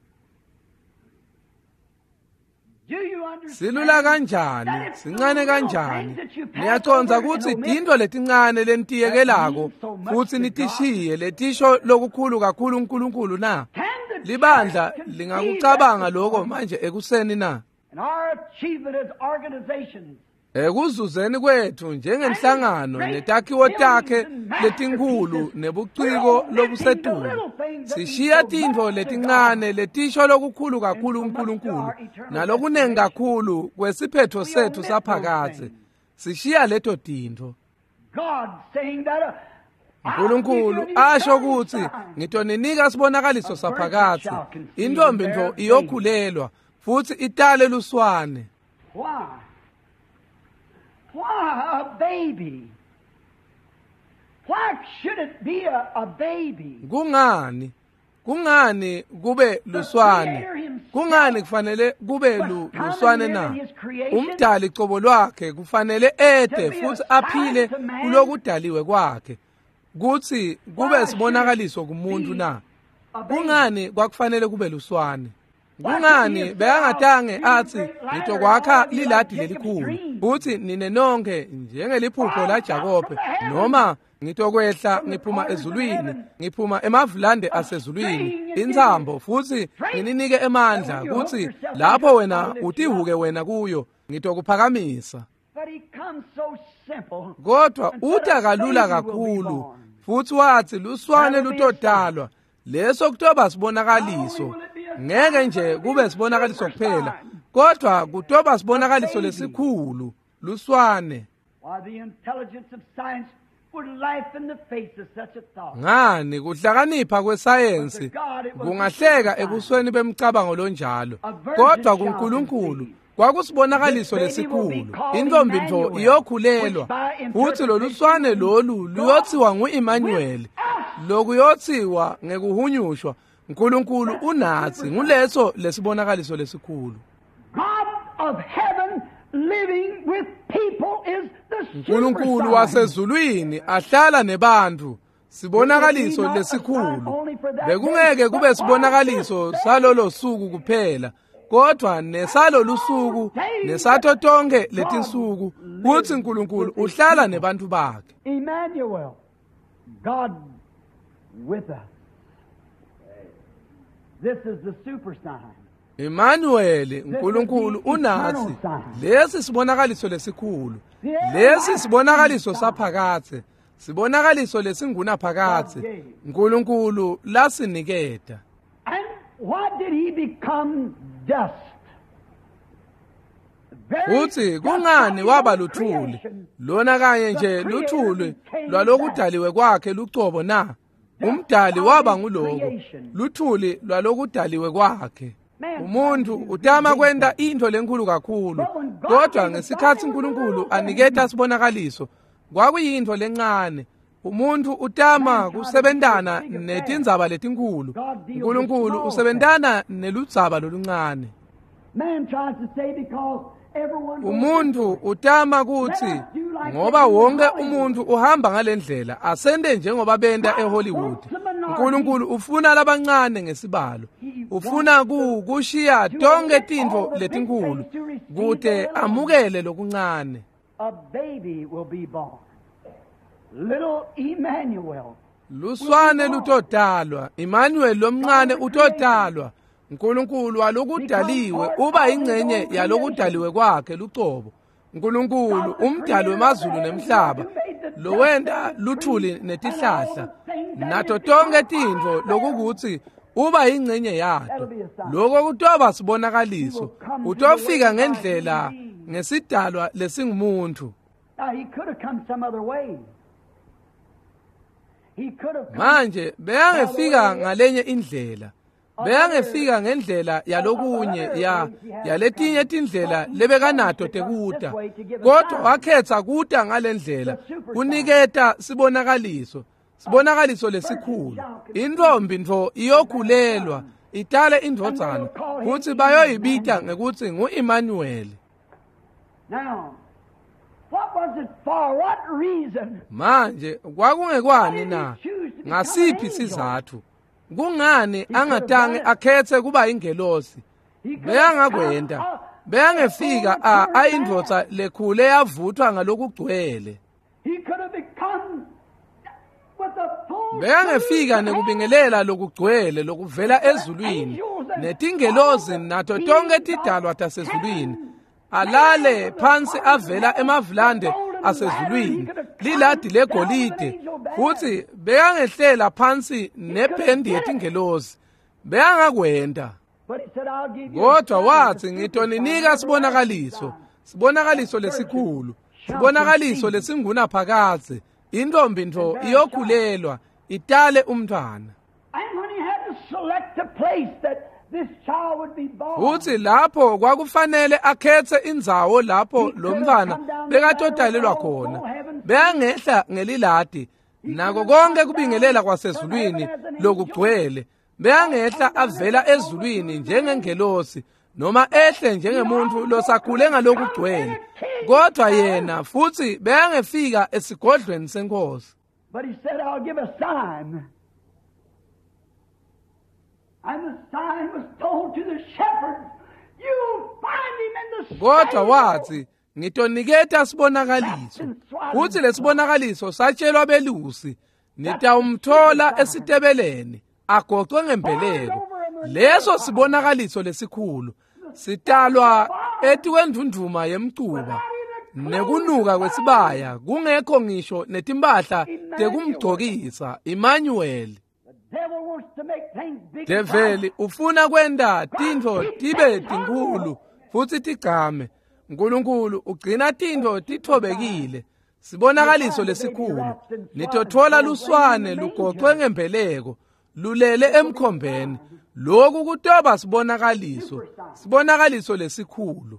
Silula kanjani, sincane kanjani. Niyaconza ukuthi tinto letincane lentiyekelako futhi nitishiye letisho lokukhulu kakhulu uNkulunkulu na. Libandla lingakucabanga lokho manje ekuseni na. And our achievement as organizations ekuzuzeni kwethu njengenhlangano netakhiwo takhe letinkulu nebuciko lobusetulu sishiya tintfo letincane letisho lokukhulu kakhulu uNkulunkulu nalokunengi kakhulu kwesiphetho sethu saphakathe sishiya leto tintfo. uNkulunkulu asho ukuthi ngitoninika sibonakaliso saphakathe intombi ntho iyokhulelwa futhi itale luswane. Why a baby? Why should it be a baby? Kungani kube luswane? Kungani kufanele kube luswane na? Umdali qobo lwakhe kufanele ede futhi aphile kulokudaliwe kwakhe. Kuthi kube sibonakaliso kumuntu na? Kungani kwakufanele kube luswane? Kungani beyangatange athi ngitokwakha liladi lelikhulu futhi nine nonke njengeliphupho la Jakobe noma ngitokwehla ngiphuma ezulwini ngiphuma emavulande asezulwini intsambo futhi ngininike emandla kuthi lapho wena utihuke wena kuyo ngitokuphakamisa. Kodwa utakalula kakhulu futhi wathi luswane lutodalwa leso kutoba sibonakaliso. Ngeke nje kube sibonakaliso kuphela kodwa kutoba sibonakaliso lesikhulu luswane. Ngani kuhlakanipha kwesayensi kungahleka ebusweni bemcabango lonjalo kodwa kuNkulunkulu kwakusibonakaliso lesikhulu intombi ntho iyokhulelwa futhi loluswane lolu luyothiwa nguImmanuel lokuyothiwa ngekuhunyushwa uNkulunkulu unathi nguleso lesibonakaliso lesikhulu. God of heaven living with people is the uNkulunkulu wasezulwini ahlala nebantu sibonakaliso lesikhulu. Bekungeke kube sibonakaliso salolo suku kuphela kodwa nesalolu suku nesato tonke letinsuku kuthi uNkulunkulu uhlala nebantu bakhe. Emmanuel, God with us. This is the super sign. Emmanuel, uNkulunkulu unathi. Lesi sibonakaliso lesikhulu. Lesi sibonakaliso saphakathe. Sibonakaliso lesinguna phakathe. uNkulunkulu lasiniketa. And why did he become dust? Futhi kungani waba luthuli? Lona kanye nje luthuli lwalokudaliwe kwakhe lucobo na? Umdali waba nguloko luthuli lwalokudaliwe kwakhe. Umuntu utama kwenda into lenkulu kakhulu kodwa ngesikhathi uNkulunkulu aniketa sibonakaliso kwakuyinto lencane. Umuntu utama kusebentana netindzaba letinkulu uNkulunkulu usebentana neludzaba loluncane. Umuntu utama kuthi ngoba wonke umuntu uhamba ngalendlela asende njengoba benda eHollywood. uNkulunkulu ufuna labancane ngesibalo. Ufuna kushiya tonke tintfo letinkulu kude amukele lokuncane. A baby will be born. Little Emmanuel. Luswane lutodalwa. Emmanuel lomncane utodalwa. uNkulunkulu walokudaliwe uba ingcenye yalokudaliwe kwakhe lucobo. uNkulunkulu umdali wemazulu nemhlaba lowenda luthuli netihlahla nato tonke tintfo lokukuthi uba ingcenye yato. Lokho kutoba sibonakaliso utofika ngendlela ngesidalwa lesingumuntu. Manje beyangefika ngalenye indlela. Beyangefika ngendlela yalokunye yaletinye tindlela lebekanato tekuta. Kodwa wakhetha kuta ngalendlela kuniketa sibonakaliso lesikhulu. Intombi ntho iyokhulelwa itale indvodzana futhi bayoyibita ngekuthi nguImmanuel. Now, what was it for? What reason? Manje kwakungekwani na? Ngasiphi sizathu? Kungani angatange akhethe kuba ingelosi? Beyangakwenda. Beyangefika ayindvodza lekhule yavuthwa ngalokugcwele. Beyangefika nekubingelela lokugcwele lokuvela ezulwini netingelozi nato tonke tidalwa tasezulwini. alale phansi avela emavulande asezulwini liladi legolide futhi bekangehlela phansi nebhendi yetingelosi beyangakwenda. Kodwa wathi ngitoninika sibonakaliso lesikhulu, sibonakaliso lesingunaphakade, intombi ntho iyokhulelwa itale umntwana. Futhi lapho kwakufanele akhethe indzawo lapho lo mntwana bekatodalelwa khona, beyangehla ngeliladi nako konke kubingelela kwasezulwini lokugcwele, beyangehla avela ezulwini njengengelosi noma ehle njengemuntu losakhule ngalokugcwele, kodwa yena futhi beyangefika esigodlweni senkosi. But he said, I'll give a sign. And the sign was told to the shepherds, you'll find him in the kodwa wathi ngitoniketa sibonakaliso, futhi lesibonakaliso satshelwa belusi, nitawumthola esitebeleni agoqwe ngembeleko. Leso sibonakaliso lesikhulu sitalwa etikwendunduma yemcuba nekunuka kwesibaya, kungekho ngisho netimpahla tekumgcokisa. Emmanuel. Develi ufuna kwenda tintfo tibe tinkulu futhi tigcame. Nkulunkulu ugcina tintfo tithobekile. Sibonakaliso lesikhulu nitothola luswane lugoqwe ngembeleko lulele emkhombeni. Lokhu kutoba sibonakaliso lesikhulu.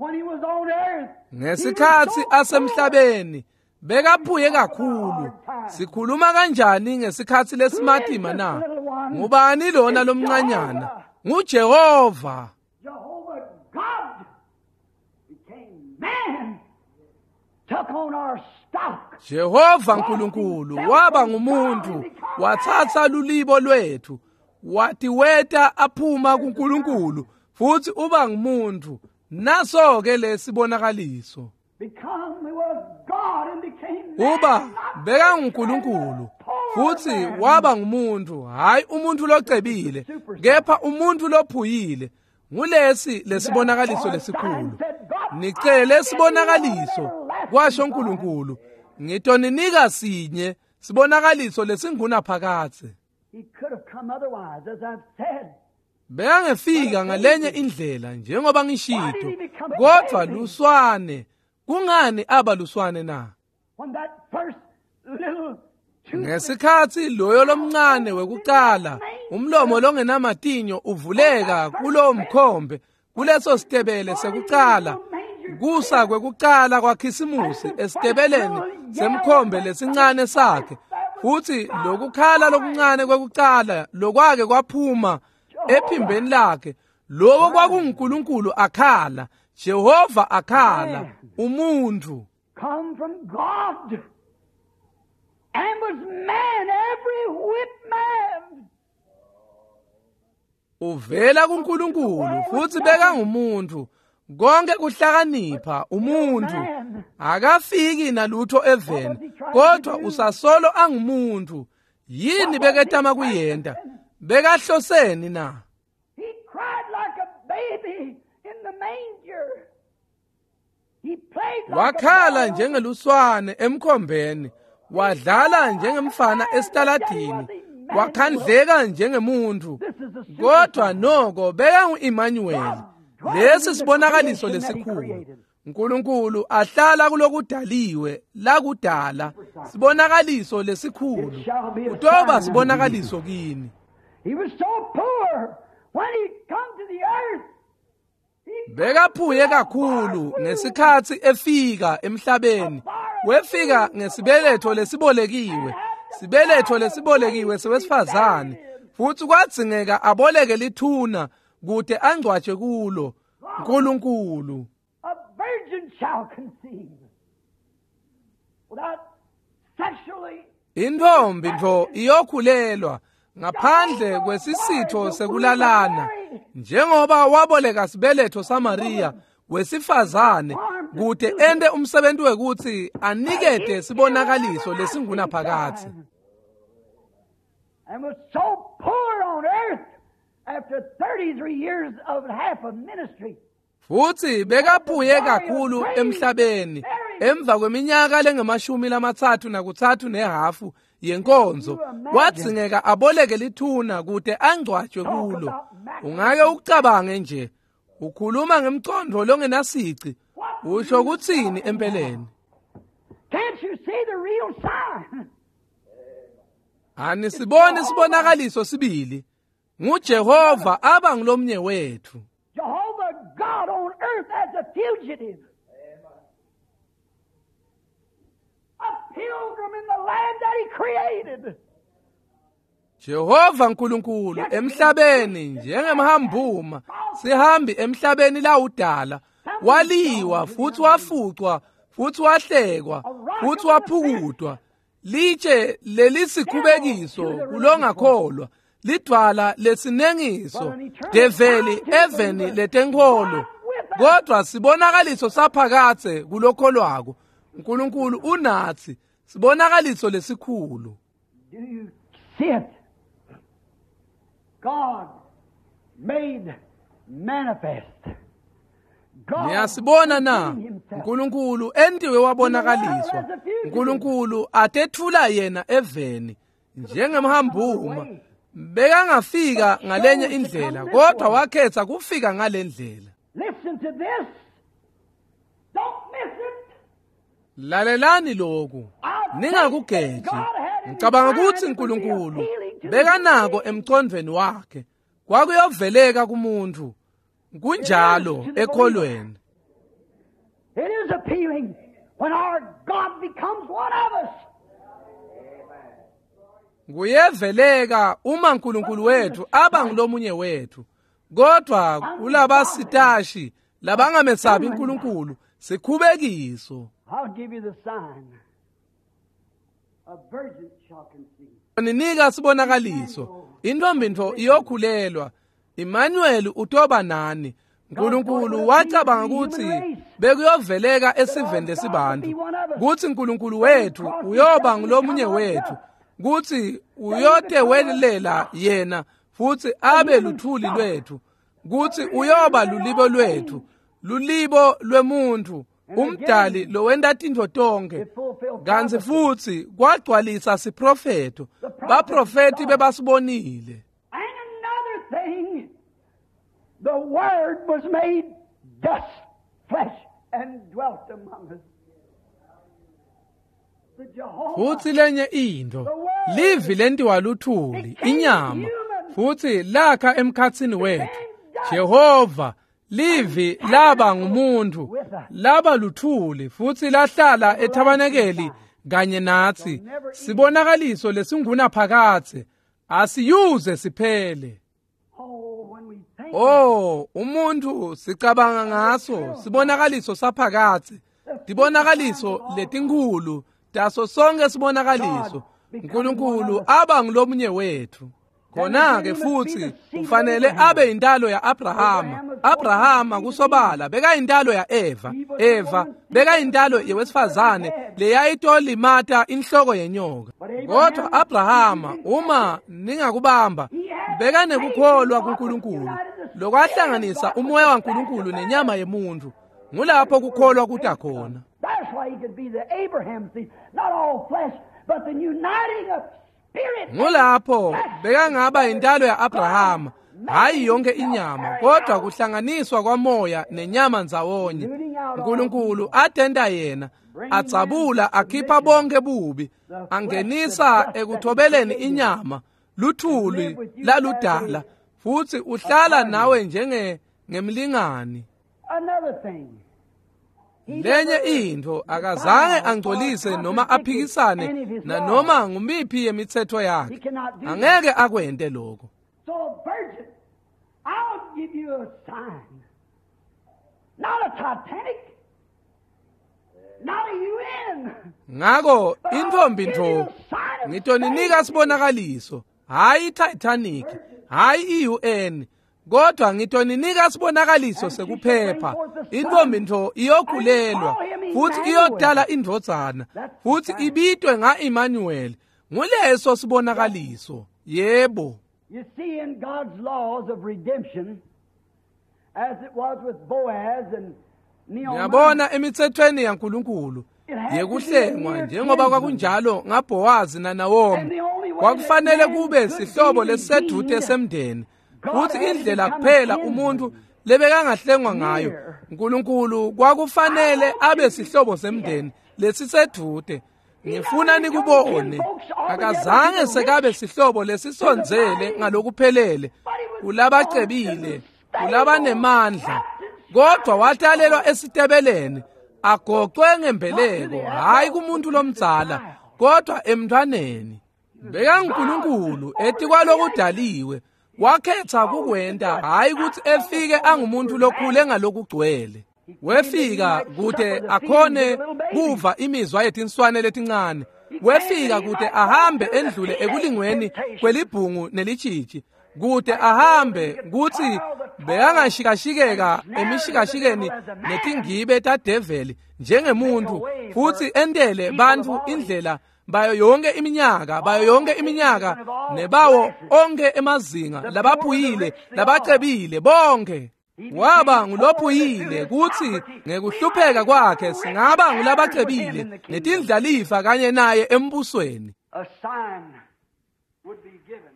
Ngesikhathi asemhlabeni bekaphuye kakhulu. Sikhuluma kanjani ngesikhathi lesimatima na? Ngubani lona lomncanyana? NguJehova. Jehovah God became man, took on our stock. Jehova Nkulunkulu waba ngumuntu, wathatha lulibo lwethu, watiweta aphuma kuNkulunkulu, futhi uba ngumuntu. Naso ke lesibonakaliso. Uba beka nguNkulunkulu, futhi waba ngumuntu, hayi umuntu locebile, kepha umuntu lophuyile. Ngulesi lesibonakaliso lesikhulu. Nicele sibonakaliso kwasho uNkulunkulu, ngitoninika sinye sibonakaliso lesingunaphakade. He could have come otherwise, as I've said. Beyangefika ngalenye indlela njengoba ngishito, kodwa luswane. Kungani aba luswane na? Ngesikhathi loyo lomncane wekuqala, umlomo longenamatinyo uvuleka kulo mkhombe, kuleso sitebele sekuqala, kusa kwekuqala kwaKhisimusi esitebeleni semkhombe lesincane sakhe, futhi lokukhala lokuncane kwekuqala lokwake kwaphuma ephimbeni lakhe. Lokho kwakunguNkulunkulu akhala, Jehova akhala, umuntu. Come from God and was man, every whit man. Uvela kuNkulunkulu futhi beka ngumuntu, konke kuhlakanipha umuntu. Akafiki nalutho eveni, kodwa usasolo angumuntu. Yini beketama kuyenda? Bekahloseni na? He cried like a baby in the manger. He played like wakhala njengeluswane emkhombeni, wadlala njengemfana esitaladini, wakhandleka njengemuntu. Kodwa noko beka ngu-Emmanuel, lesi sibonakaliso lesikhulu. uNkulunkulu ahlala kulokudaliwe lakudala, sibonakaliso lesikhulu. Utoba sibonakaliso kini. He was so poor when he come to the earth. Bekaphuye kakhulu ngesikhathi efika emhlabeni. Wefika ngesibeletho lesibolekiwe, sibeletho lesibolekiwe sewesifazane, futhi kwadzingeka aboleke lithuna kude angcwatshwe kulo. uNkulunkulu, A virgin shall conceive without sexually. intombi ntho iyokhulelwa ngaphandle kwesisitho sekulalana, njengoba waboleka sibeletho saMaria wesifazane kude ende umsebenzi wekuthi anikete sibonakaliso lesingunaphakade. And was so poor on earth after 33 years of half of ministry. futhi bekaphuye kakhulu emhlabeni emva kweminyaka lengama-33.5 yenkonzo kwadzingeka aboleke lithuna kude angcwatshwe kulo. Ungake ucabange nje, ukhuluma ngemcondvo longenasici, usho kutsini empeleni? Can't you see the real sign? Anisiboni isibonakaliso sibili, nguJehova aba ngilomnye wethu. Jehovah God on earth as a fugitive. A pilgrim in the land that he created. Jehova nkulunkulu emhlabeni njengemhambuma, sihambi emhlabeni la udala, waliwa futhi wafucwa futhi wahlekwa futhi waphukudwa. Litshe lelisikhubekiso kulongakholwa, lidwala lesinengiso, develi eveni letenkholo. Kodwa sibonakaliso saphakathe kulokholwako, uNkulunkulu unathi sibonakaliso lesikhulu. Do you see it? God made manifest. Niyasibona na, uNkulunkulu entiwe wabonakaliswa, uNkulunkulu atethula yena eveni njengemhambuma. Bekangafika ngalenye indlela, kodwa wakhetha kufika ngalendlela. Listen to this. Don't miss it. Lalelani lokhu, ningakugeji. Ngicabanga ukuthi uNkulunkulu bekanako emcondweni wakhe kwakuyoveleka kumuntu, kunjalo ekholweni. It is appealing when our God becomes one of us. Kuyeveleka uma uNkulunkulu wethu aba ngilomunye wethu. Kodwa kulabasitashi labangamesabi uNkulunkulu sikhubekiso. I'll give you the sign. A virgin shall conceive. Ninika sibonakaliso, intombintfo iyokhulelwa, Emmanuel utoba nani. uNkulunkulu wacabanga ukuthi bekuyoveleka esiveni lesibantu, kuthi uNkulunkulu wethu uyoba ngilomunye wethu, kuthi uyotewelela yena futhi abe luthuli lwethu, kuthi uyoba lulibo lwethu, lulibo lwemuntu, umdali lowenta tintfo tonke. Kanti futhi kwagcwalisa siprofeto, baprofeti bebasibonile. And another thing, the Word was made dust, flesh, and dwelt among us. The Jehovah, Futhi lenye into, livi lentiwa luthuli, inyama, futhi lakha emkhatsini wethu. Jehova, livi laba ngumuntu, laba luthuli, futhi lahlala ethabanekeli kanye nathi. Sibonakaliso lesinguna phakathe, asiyuze siphele. when we think Umuntu sicabanga ngaso, sibonakaliso saphakathe, dibonakaliso letinkulu, taso sonke sibonakaliso, uNkulunkulu aba ngilomunye wethu. Khona-ke futhi kufanele abe intalo ya Abrahama. Abrahama kusobala bekayintalo ya Eva. Eva bekayintalo yewesifazane leyayitolimata inhloko yenyoka. Kodwa Abrahama uma ningakubamba bekanekukholwa kuNkulunkulu, lokwahlanganisa umoya waNkulunkulu nenyama yemuntu. Ngulapho kukholwa kuta khona. that's why he could be the Abraham seed, not all flesh, but the uniting of spirit. Ngulapho bekangaba intalo ya Abrahama, hayi yonke inyama, kodwa kuhlanganiswa kwamoya nenyama ndzawonye. uNkulunkulu atenda yena, atsabula akhipha bonke bubi, angenisa ekuthobeleni inyama, luthuli laludala, futhi uhlala nawe ngemlingani. Another thing, Lenye into akazange angcolise noma aphikisane na noma ngumiphi yemithetho yakhe. Angeke akwente lokho. so a virgin, I'll give you a sign. Not a Titanic, not a UN. Ngako intombintfo ngitoninika sibonakaliso, hayi Titanic, hayi iUN, kodwa ngitoninika sibonakaliso sekuphepha. Intombintfo iyokhulelwa futhi iyodala indvodzana, futhi ibitwe nga-Emmanuel. Nguleso sibonakaliso. Yebo. You see, in God's laws of redemption, as it was with Boaz and Naomi. Ngiyabona emithethweni yaNkulunkulu yekuhlengwa njengoba kwakunjalo ngaBowazi naNaomi kwakufanele kube sihlobo lesedute semndeni futhi indlela kuphela umuntu lebekangahlengwa ngayo uNkulunkulu kwakufanele abe sihlobo semndeni lesisedute. Ngifuna nikubone akazange sekabe sihlobo lesisonzele ngalokuphelele kulabacebile kulabanemandla kodwa watalelwa esitebeleni agoqwe ngembeleko hayi kumuntu lomdzala kodwa emntwaneni. BekaNkulunkulu ethi kwalokudaliwe wakhetha kukwenta hayi ukuthi efike angumuntu lokhule ngalokugcwele. Wefika kude akhone kuva imizwa yetinswane letincane. Wefika kude ahambe endlule ekulingweni kwelibhungu nelitshitshi. Kude ahambe kuthi bekangashikashikeka emishikashikeni netingibe tadeveli njengemuntu futhi endele bantu indlela bayo yonke iminyaka nebawo onke emazinga labaphuyile labacebile bonke. Waba ngulophuyile kuthi ngekuhlupheka kwakhe singaba ngulabacebile netindlalifa kanye naye embusweni. A sign would be given,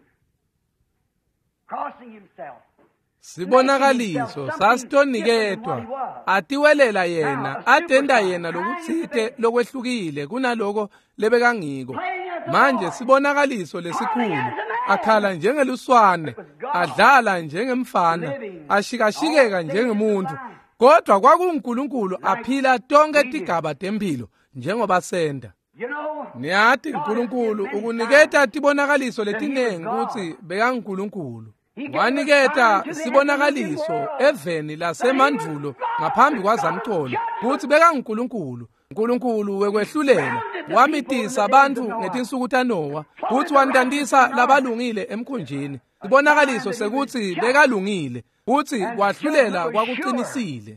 crossing himself. Sibonakaliso sasitoniketwa atiwelela yena atenda yena lokutsite lokwehlukile kunaloko lebekangiko. Manje sibonakaliso lesikhulu akhala njengeluswane adlala njengemfana ashikashikeka njengemuntu kodwa kwakuNkulunkulu aphila tonke tigaba tempilo njengoba senda. Niyathi uNkulunkulu ukuniketa tibonakaliso letinengi ukuthi bekaNkulunkulu. Waniketa sibonakaliso eveni lasemandulo ngaphambi kwazamcolo ukuthi bekaNkulunkulu uNkulunkulu wekwehlulela wamitisa abantu ngetinsuku taNowa futhi wantandisa labalungile emkhunjini. Sibonakaliso sekuthi bekalungile futhi kwahlulela kwakuqinisile.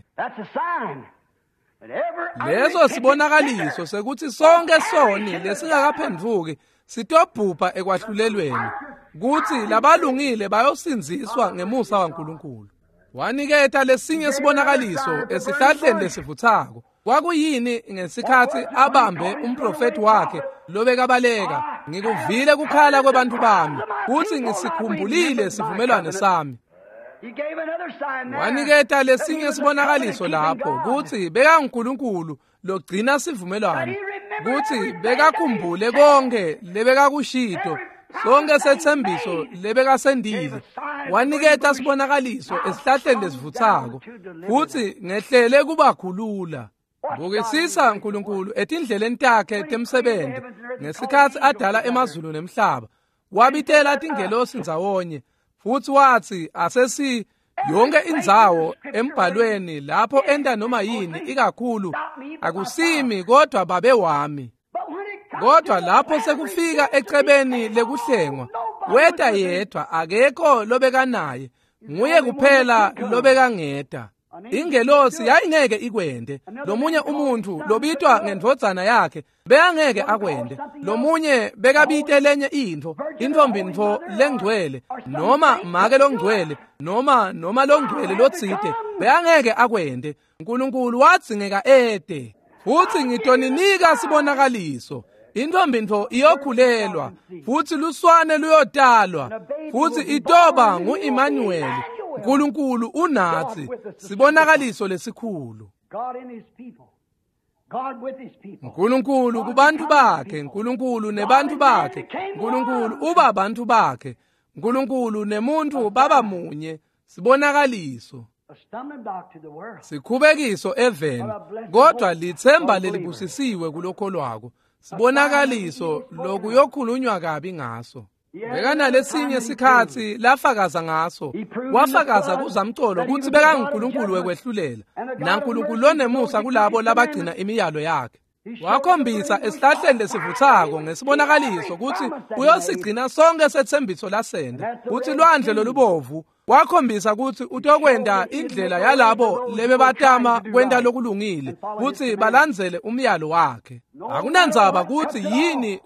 Leso sibonakaliso sekuthi sonke soni lesingakaphenduki sitobhupha ekwahlulelweni kuthi labalungile bayosinziswa ngemusa waNkulunkulu. Waniketa lesinye sibonakaliso esihlahleni lesivuthako. Kwakuyini ngesikhathi abambe umprofeti wakhe lobekabaleka ngikuvile kukhala kwabantu bami futhi ngisikhumbulile sivumelwano sami. Waniketa lesinye sibonakaliso lapho kuthi bekaNkulunkulu logcina sivumelwano kuthi bekakhumbule konke lebekakushito sonke sethembiso lebekasendile. Waniketa sibonakaliso esihlahleni lesivuthako futhi ngehlele kubakhulula. Ngokesisa uNkulunkulu etindleleni takhe temsebenzi ngesikhathi adala emazulu nemhlaba wabitela tingelosi ndzawonye futhi wathi asesi yonke indzawo embhalweni lapho enda noma yini ikakhulu akusimi kodwa babe wami. Kodwa lapho sekufika ecebeni lekuhlengwa weta yedwa akekho lobekanaye nguye kuphela lobekangeda. Ingelosi yayingeke ikwende lomunye umuntu lobitwa ngendvodzana yakhe beyangeke akwende lomunye bekabite lenye intombintfo lengcwele noma make longcwele noma longcwele lotsite beyangeke akwende. uNkulunkulu wadzingeka ede futhi ngitoninika sibonakaliso intombintfo iyokhulelwa futhi luswane luyotalwa futhi itoba ngu-Emmanuel. uNkulunkulu unathi sibonakaliso lesikhulu. uNkulunkulu kubantu bakhe, uNkulunkulu nebantu bakhe, uNkulunkulu uba bantu bakhe, uNkulunkulu nemuntu baba munye. Sibonakaliso sikhubekiso eveni kodwa lithemba lelibusisiwe kulokholwako. Sibonakaliso lokuyokhulunywa kabi ngaso. Bekana lesinye sikhathi lafakaza ngaso wafakaza kuzamcolo ukuthi bekaNkulunkulu wekwehlulela naNkulunkulu lonemusa kulabo labagcina imiyalo yakhe. Wakhombisa esihlahleni lesivuthako ngesibonakaliso ukuthi uyosigcina sonke sethembiso lasenda ukuthi lwandle lolubovu wakhombisa ukuthi utokwenda indlela yalabo lebebatama kwenda lokulungile ukuthi balandzele umyalo wakhe. Akunandzaba ukuthi yini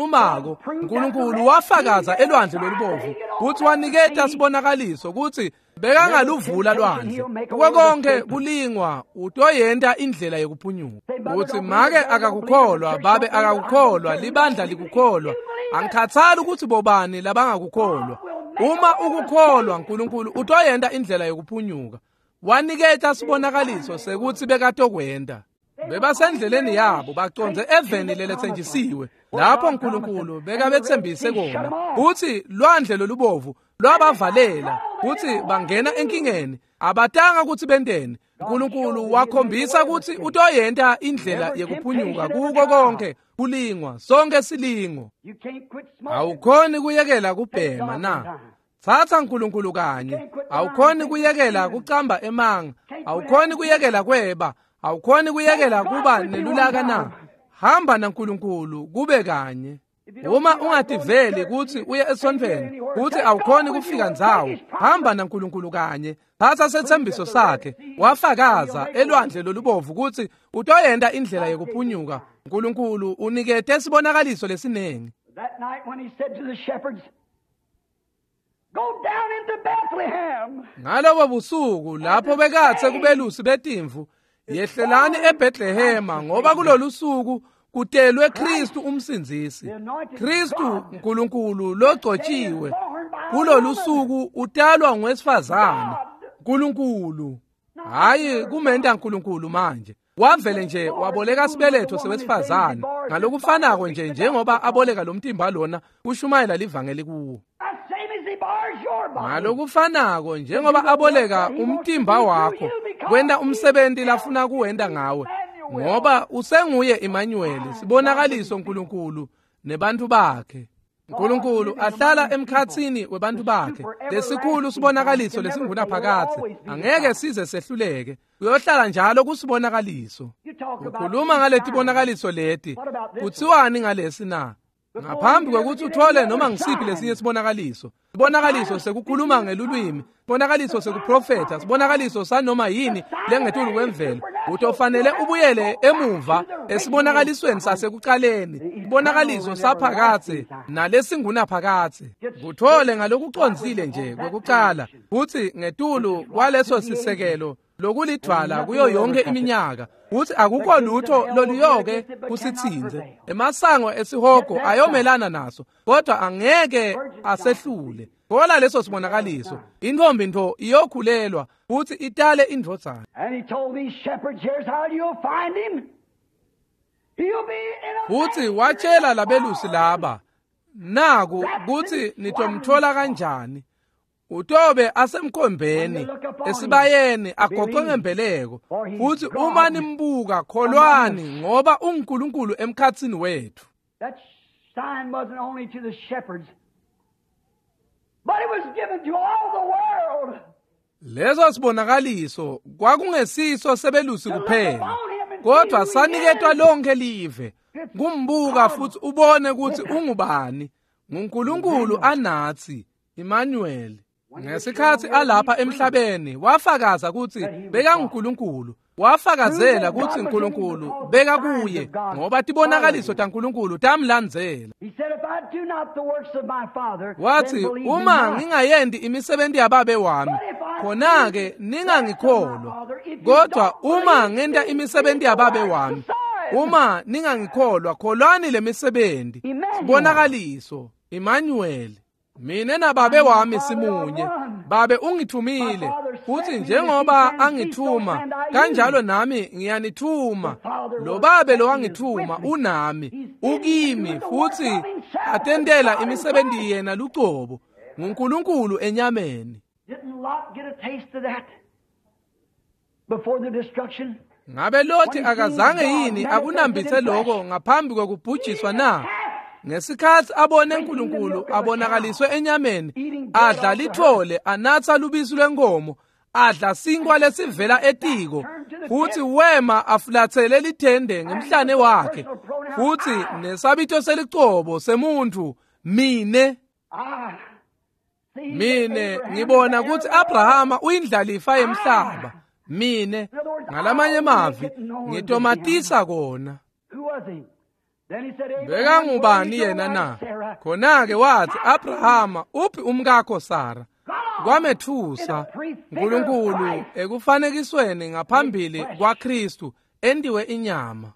lokukuncumako uNkulunkulu wafakaza elwandle lolubovu ukuthi waniketa sibonakaliso ukuthi bekangaluvula lwandle konke kulingwa utoyenta indlela yokuphunyuka uthi make akakukholwa babe akakukholwa libandla likukholwa angikhathali ukuthi bobani labangakukholwa uma ukukholwa uNkulunkulu utoyenta indlela yokuphunyuka waniketha sibonakaliso sekuthi bekatokwenda bebasendleleni yabo baconze eveni lelethenjisiwe lapho uNkulunkulu bekabethembise kona uthi lwandle lolubovu lwabavalela uthi bangena enkingeni abatanga ukuthi bendeni uNkulunkulu wakhombisa ukuthi utoyenta indlela yokuphunyuka kuko konke kulingwa sonke silingo awukhoni kuyekela kubhema na thatha uNkulunkulu kanye awukhoni kuyekela kucamba emanga awukhoni kuyekela kweba awukhoni kuyekela kuba nelulaka na hamba naNkulunkulu kube kanye uma ungativeli ukuthi uye esonfeni ukuthi awukhoni kufika ndzawo hamba naNkulunkulu kanye thatha sethembiso sakhe wafakaza elwandle lolubovu ukuthi utoyenta indlela yokuphunyuka uNkulunkulu unikete sibonakaliso lesinengi That night when he said to the shepherds, "Go down into Bethlehem." ngalobo busuku lapho bekathe kubelusi betimvu yehlelani eBethlehema ngoba kulolu suku kutelwe Kristu umsinzisi Kristu uNkulunkulu logcotshiwe kulolu suku utalwa ngowesifazana uNkulunkulu hayi kumenda uNkulunkulu manje wavele nje waboleka sibeletho sewesifazana ngalokufanako nje njengoba aboleka lomtimba lona ushumayela livangeli kuwo ngalokufanako njengoba aboleka umtimba wakho wenda umsebenzi lafuna kuwenda ngawe ngoba usenguye Emmanuel sibonakaliso uNkulunkulu nebantu bakhe uNkulunkulu ahlala emkhathini webantu bakhe lesikhulu sibonakaliso lesinguna phakathi angeke size sehluleke uyohlala njalo kusibonakaliso ukhuluma ngaleti bonakaliso leti kuthiwani ngalesi na ngaphambi kokuthi uthole noma ngisiphi lesinye sibonakaliso sibonakaliso sekukhuluma ngelulwimi sibonakaliso sekuprofeta sibonakaliso sanoma yini lengetulu kwemvelo utofanele ubuyele emuva esibonakalisweni sasekuqaleni sibonakaliso saphakathi nalesinguna phakathi uthole ngalokuconzile nje kwekuqala futhi ngetulu kwaleso sisekelo lokulidwala kuyo yonke iminyaka uthi akukho lutho loliyoke kusithinze emasango esihogo ayomelana naso kodwa angeke asehlule ngoba leso sibonakaliso intombi ntho iyokhulelwa futhi itale indvodzana And he told these shepherds, "Here's how you'll find him. He'll be in a futhi watshela labelusi laba naku kuthi nitomthola kanjani utobe asemkhombeni esibayeni agoqwe ngempeleko futhi uma nimbuka kholwani ngoba uNkulunkulu emkhathini wethu That sign wasn't only to the shepherds, but it was given to all the world. leso sibonakaliso kwakungesiso sebelusi kuphela kodwa saniketwa lonke live kumbuka futhi ubone ukuthi ungubani nguNkulunkulu anathi Emmanuel ngesikhathi alapha emhlabeni wafakaza ukuthi beka uNkulunkulu wafakazela ukuthi uNkulunkulu beka kuye ngoba tibonakaliso taNkulunkulu tamlandzela He said, "If I do not the works of my Father, wathi then believe me uma not." ngingayendi imisebenzi yababe wami khona-ke ningangikholwa kodwa uma ngenta imisebenzi yababe wami uma ningangikholwa kholwani le misebenzi sibonakaliso Emmanuel mina nababe wami simunye babe ungithumile futhi njengoba angithuma kanjalo nami ngiyanithuma lo babe lo wangithuma unami ukimi futhi atendela imisebenzi yena luqobo nguNkulunkulu enyameni Didn't Lot get a taste of that before the destruction? ngabe Lothi akazange yini akunambithe lokho ngaphambi kokubhujiswa na ngesikhathi abone uNkulunkulu abonakaliswe enyameni adla lithole anatha lubisi lwenkomo adla sinkwa lesivela etiko futhi wema afulathele lithende ngemhlane wakhe futhi nesabito selicobo semuntu mine ngibona ukuthi Abrahama uyindlalifa yemhlaba mine ngalamanye mavi ngitomatisa kona Who was he? Then he said, beka ngubani yena na khona-ke wathi Abrahama uphi umkakho Sara kwamethusa uNkulunkulu ekufanekisweni ngaphambili kwaKristu endiwe inyama.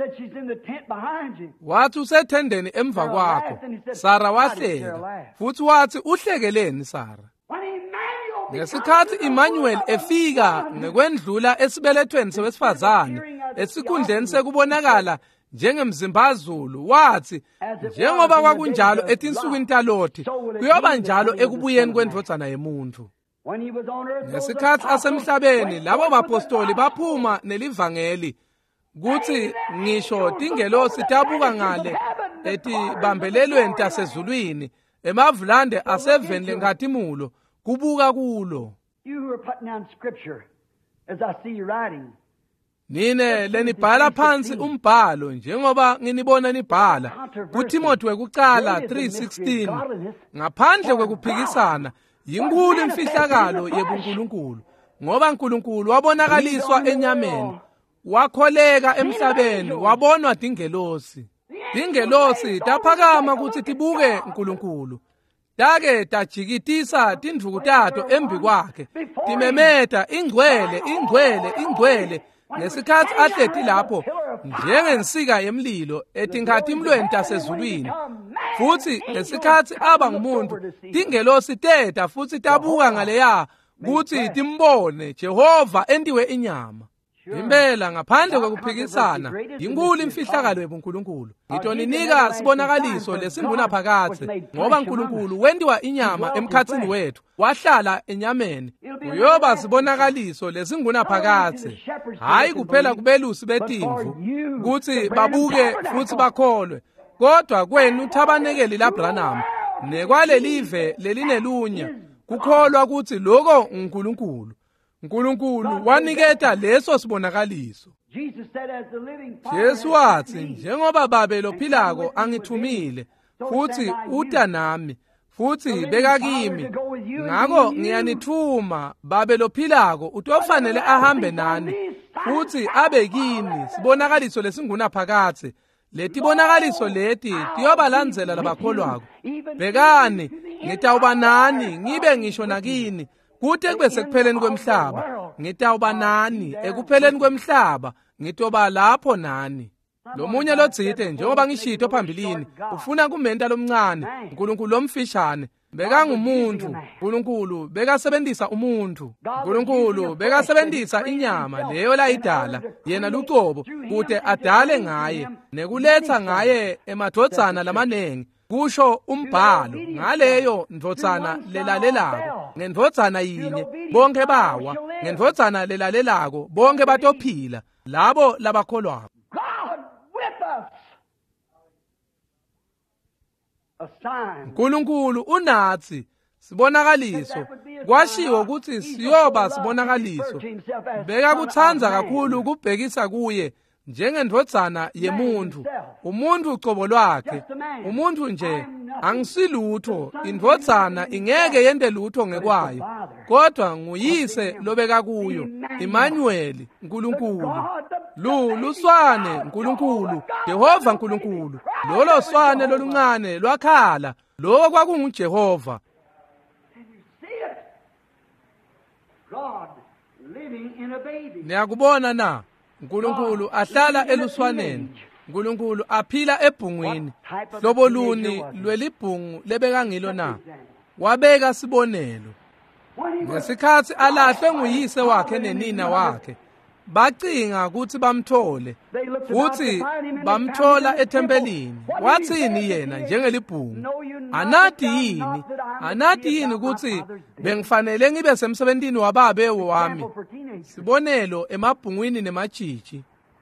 Wathi usethendeni emva kwakho, Sara wahleka, futhi wathi uhlekeleni Sara. Ngesikhathi Emmanuel efika ngekwendlula esibelethweni sowesifazane esikhundleni sekubonakala njengemzimbazulu, wathi njengoba kwakunjalo etinsukwini talothi kuyoba njalo ekubuyeni kwendvodzana yemuntu. Ngesikhathi asemhlabeni labo bapostoli baphuma nelivangeli kuthi ngisho tingelosi tabuka ngale ethi bambelelweni tasezulwini emavulande aseveni lenkathimulo kubuka kulo. Nine lenibhala phansi umbhalo njengoba nginibona nibhala kuTimothi wekuqala 3:16, ngaphandle kwekuphikisana yinkulu imfihlakalo yebuNkulunkulu, ngoba uNkulunkulu wabonakaliswa enyameni, wakholeka emhlabeni, wabonwa dingelosi. Dingelosi taphakama ukuthi tibuke uNkulunkulu, take tajikitisa tindvuku tato embi kwakhe, timemeta ingcwele, ingcwele, ingcwele, ngesikhathi ahleti lapho njengensika yemlilo etinkathimlweni tasezulwini. Futhi ngesikhathi aba ngumuntu, dingelosi teta futhi tabuka ngaleya kuthi timbone Jehova endiwe inyama. Impela ngaphandle kokuphikisana yinkulu imfihlakalo yebuNkulunkulu. Ngitoninika sibonakaliso lesingunaphakathe, ngoba uNkulunkulu wendiwa inyama emkhathini wethu, wahlala enyameni. Kuyoba sibonakaliso lesingunaphakathe, hayi kuphela kubelusi betimvu kuthi babuke futhi bakholwe, kodwa kwenu uthabanekeli laBranham nekwalelive lelinelunya kukholwa ukuthi lokho uNkulunkulu. uNkulunkulu waniketa leso sibonakaliso. Jesu wathi, njengoba Baba lophilako angithumile, futhi uta nami, futhi beka kimi, ngakho ngiyanithuma Baba lophilako utofanele ahambe nani, futhi abe kini sibonakaliso lesingunaphakathe. Letibonakaliso leti tiyobalandzela labakholwako. Bekani, ngitawuba nani, ngibe ngisho nakini, kuthi kube sekupheleni kwemhlaba. Ngitawuba nani ekupheleni kwemhlaba, ngitoba lapho nani. Lomunye lodzite njengoba ngishito phambilini ufuna kumenta lomncane, uNkulunkulu lomfishane. Beka ngumuntu, uNkulunkulu bekasebenzisa umuntu. uNkulunkulu bekasebenzisa inyama leyo layidala yena lucobo kude adale ngaye nekuletha ngaye emadvodzana lamanengi. Kusho umbhalo ngaleyo ndvodzana lelalelako, ngendvodzana yinye bonke bawa, ngendvodzana lelalelako bonke batophila, labo labakholwako. uNkulunkulu unathi sibonakaliso, kwashiwo ukuthi siyoba sibonakaliso. Bekakuthandza kakhulu ukubhekisa kuye njengendvodzana yemuntu, umuntu ucobo lwakhe. Umuntu nje angisilutho, indvodzana ingeke yende lutho ngekwayo, kodwa nguyise lobeka kuyo, Emmanuel, uNkulunkulu. Luswane uNkulunkulu, Jehova uNkulunkulu, lolo swane loluncane lwakhala, loko kwakunguJehova. Niyakubona na, uNkulunkulu ahlala eluswaneni, uNkulunkulu aphila ebhungwini. Hlobo luni lwelibhungu lebeka ngilo na? Wabeka sibonelo. Ngesikhathi alahle nguyise wakhe nenina wakhe, bacinga ukuthi bamthole, futhi bamthola ethempelini. Wathini yena njengelibhungu? Anathi yini ukuthi bengifanele ngibe semsebentini wababe wami? Sibonelo emabhungwini nematshitshi.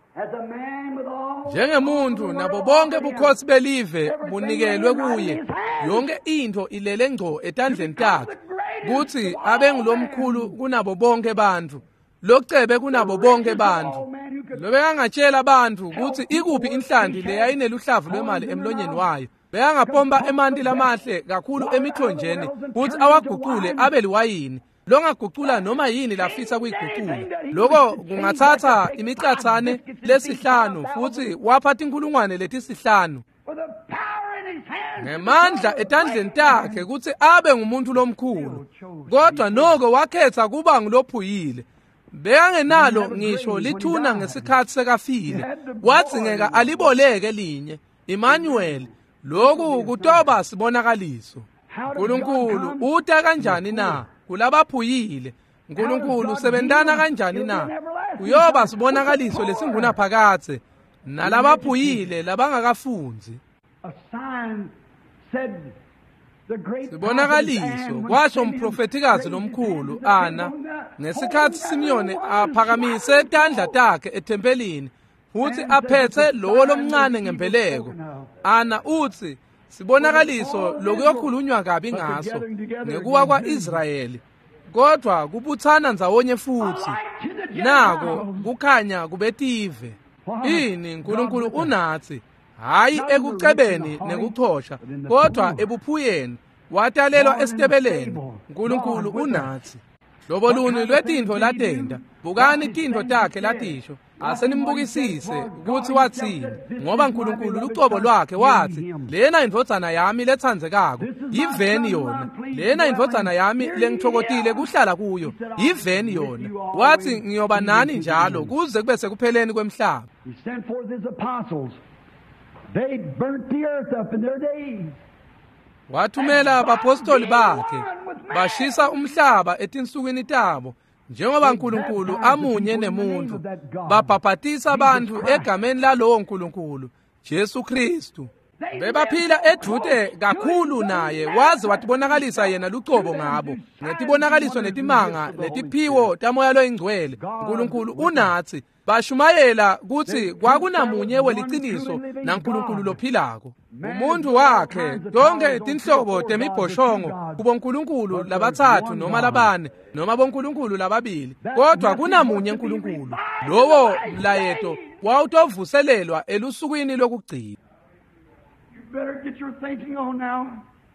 Njengemuntu nabo bonke bukhosi belive bunikelwe kuye, yonke into ilele ngco etandleni takhe, kuthi abe ngilomkhulu kunabo bonke bantu, locebe kunabo bonke bantu. Lobekangatshela abantu ukuthi ikuphi inhlandi leyayineluhlavu lwemali emlonyeni wayo, bekangapomba emanti lamahle kakhulu emithonjeni ukuthi awaguqule abe liwayini. Longaguqula noma yini lafisa kuyiguqula. Lokho kungathatha imicathane lesihlanu, futhi waphatha inkulungwane letisihlanu. ngemandla etandleni takhe ukuthi abe ngumuntu lomkhulu, kodwa noko wakhetha kuba ngulophuyile. Bekangenalo ngisho lithuna ngesikhathi sekafile, wadzingeka aliboleke linye. Emmanuel, lokhu kutoba sibonakaliso. Nkulunkulu uta kanjani na kulabaphuyile? Nkulunkulu sebentana kanjani na? Kuyoba sibonakaliso lesingunaphakathe nalabaphuyile labangakafunzi. Sibonakaliso kwasho umprofetikazi lomkhulu Ana ngesikhathi Simeon aphakamise itandla takhe ethempelini futhi aphethe lowo lomncane ngempeleko. Ana uthi sibonakaliso lokuyokhulunywa kabi ngaso ngekuwa kwa-Israyeli, kodwa kubuthana ndzawonye futhi nako kukhanya kubetive. Ini Nkulunkulu unathi, hayi ekucebeni nekuchosha, kodwa ebuphuyeni, watalelwa esitebeleni. Nkulunkulu unathi. Hlobo luni lwetintfo latenda, bukani tintfo takhe latisho, asenimbukisise ukuthi wathini, ngoba Nkulunkulu lucobo lwakhe wathi, lena indvodzana yami letsandzekako, yiveni yona. Lena indvodzana yami lengitokotile kuhlala kuyo, yiveni yona. Wathi ngiyoba nani njalo kuze kube sekupheleni kwemhlaba. He sent forth his apostles. They burnt the earth up in their days. Wathumela abapostoli bakhe bashisa umhlaba etinsukwini tabo, njengoba Nkulunkulu amunye nemuntu, babhaphathisa abantu egameni lalowo Nkulunkulu Jesu Kristu. Bebaphila eduze kakhulu naye, waze watibonakalisa yena lucobo ngabo ngetibonakaliso netimanga netiphiwo tamoya loyingcwele. Nkulunkulu unathi, bashumayela kuthi kwakunamunye weliciniso naNkulunkulu lophilako. Umuntu wakhe tonke tinhlobo temibhoshongo kubonkulunkulu labathathu noma labane noma bonkulunkulu lababili, kodwa kunamunye Nkulunkulu. Lowo mlayeto wawutovuselelwa elusukwini lokugcina. Better get your thinking on now.